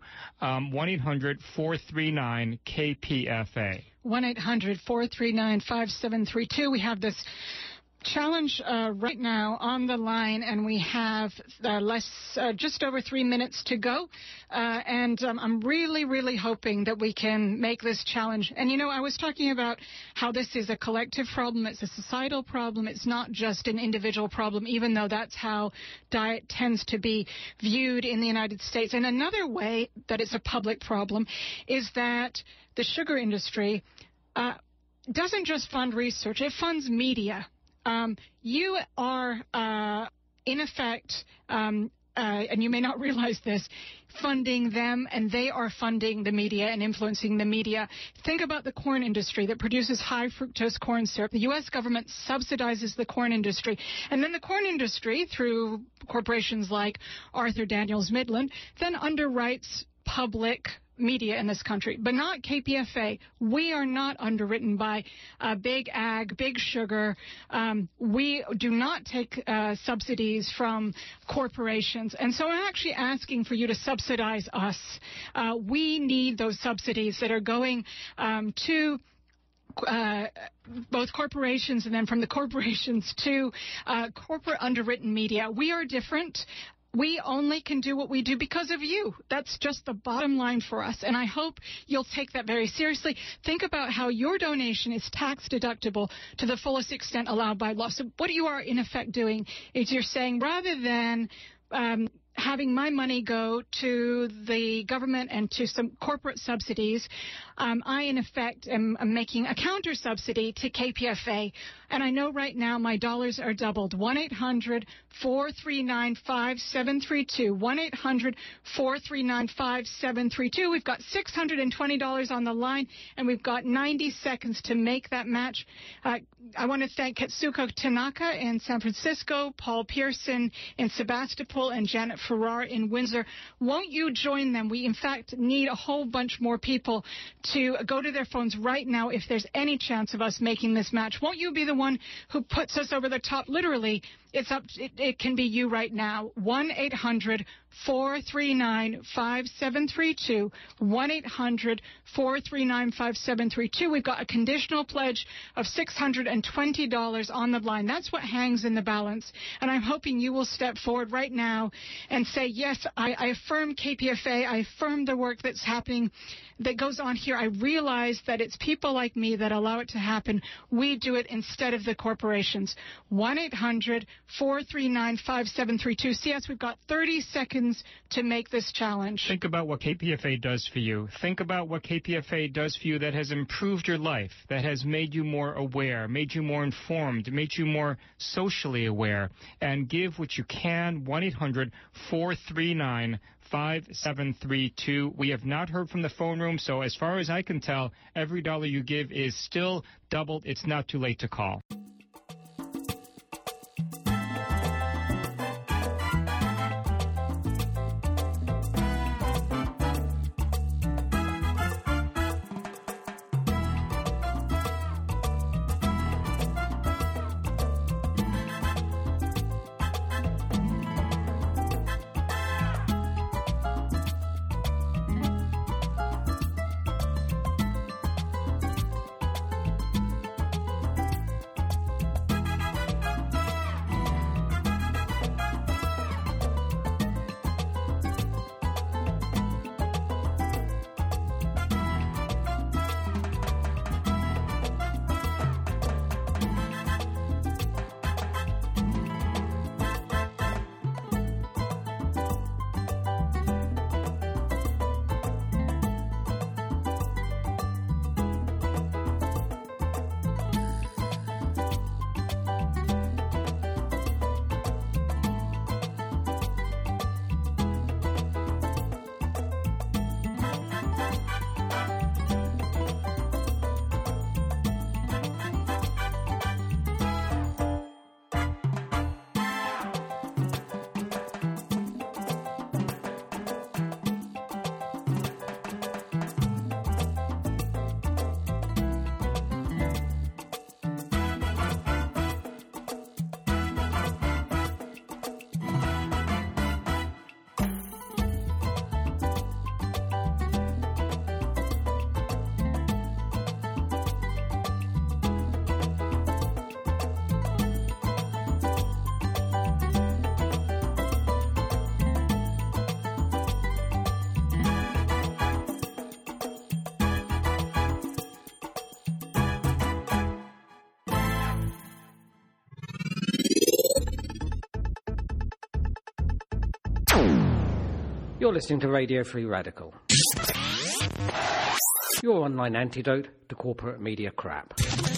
1-800-439-KPFA. 1-800-439-5732. We have this challenge right now on the line, and we have just over 3 minutes to go, and I'm really hoping that we can make this challenge. And I was talking about how this is a collective problem, it's a societal problem, it's not just an individual problem, even though that's how diet tends to be viewed in the United States. And another way that it's a public problem is that the sugar industry doesn't just fund research, it funds media. You are, in effect, and you may not realize this, funding them, and they are funding the media and influencing the media. Think about the corn industry that produces high fructose corn syrup. The U.S. government subsidizes the corn industry, and then the corn industry, through corporations like Arthur Daniels Midland, then underwrites public media in this country, but not KPFA. We are not underwritten by big ag, big sugar. We do not take subsidies from corporations. And so I'm actually asking for you to subsidize us. We need those subsidies that are going to both corporations and then from the corporations to corporate underwritten media. We are different. We only can do what we do because of you. That's just the bottom line for us. And I hope you'll take that very seriously. Think about how your donation is tax deductible to the fullest extent allowed by law. So what you are in effect doing is you're saying, rather than having my money go to the government and to some corporate subsidies, I, in effect, am making a counter-subsidy to KPFA. And I know right now my dollars are doubled. 1-800-439-5732. 1-800-439-5732. We've got $620 on the line, and we've got 90 seconds to make that match. I want to thank Katsuko Tanaka in San Francisco, Paul Pearson in Sebastopol, and Janet Farrar in Windsor. Won't you join them? We, in fact, need a whole bunch more people to go to their phones right now if there's any chance of us making this match. Won't you be the one who puts us over the top? Literally, it can be you right now. 1-800-439-5732. 1-800-439-5732. We've got a conditional pledge of $620 on the line. That's what hangs in the balance. And I'm hoping you will step forward right now and say, yes, I affirm KPFA. I affirm the work that's happening, that goes on here. I realize that it's people like me that allow it to happen. We do it instead of the corporations. 1-800-439-5732. CS, we've got 30 seconds to make this challenge. Think about what KPFA does for you. Think about what KPFA does for you that has improved your life, that has made you more aware, made you more informed, made you more socially aware. And give what you can. 1-800-439-5732. We have not heard from the phone room, so as far as I can tell, every dollar you give is still doubled. It's not too late to call. You're listening to Radio Free Radical, your online antidote to corporate media crap.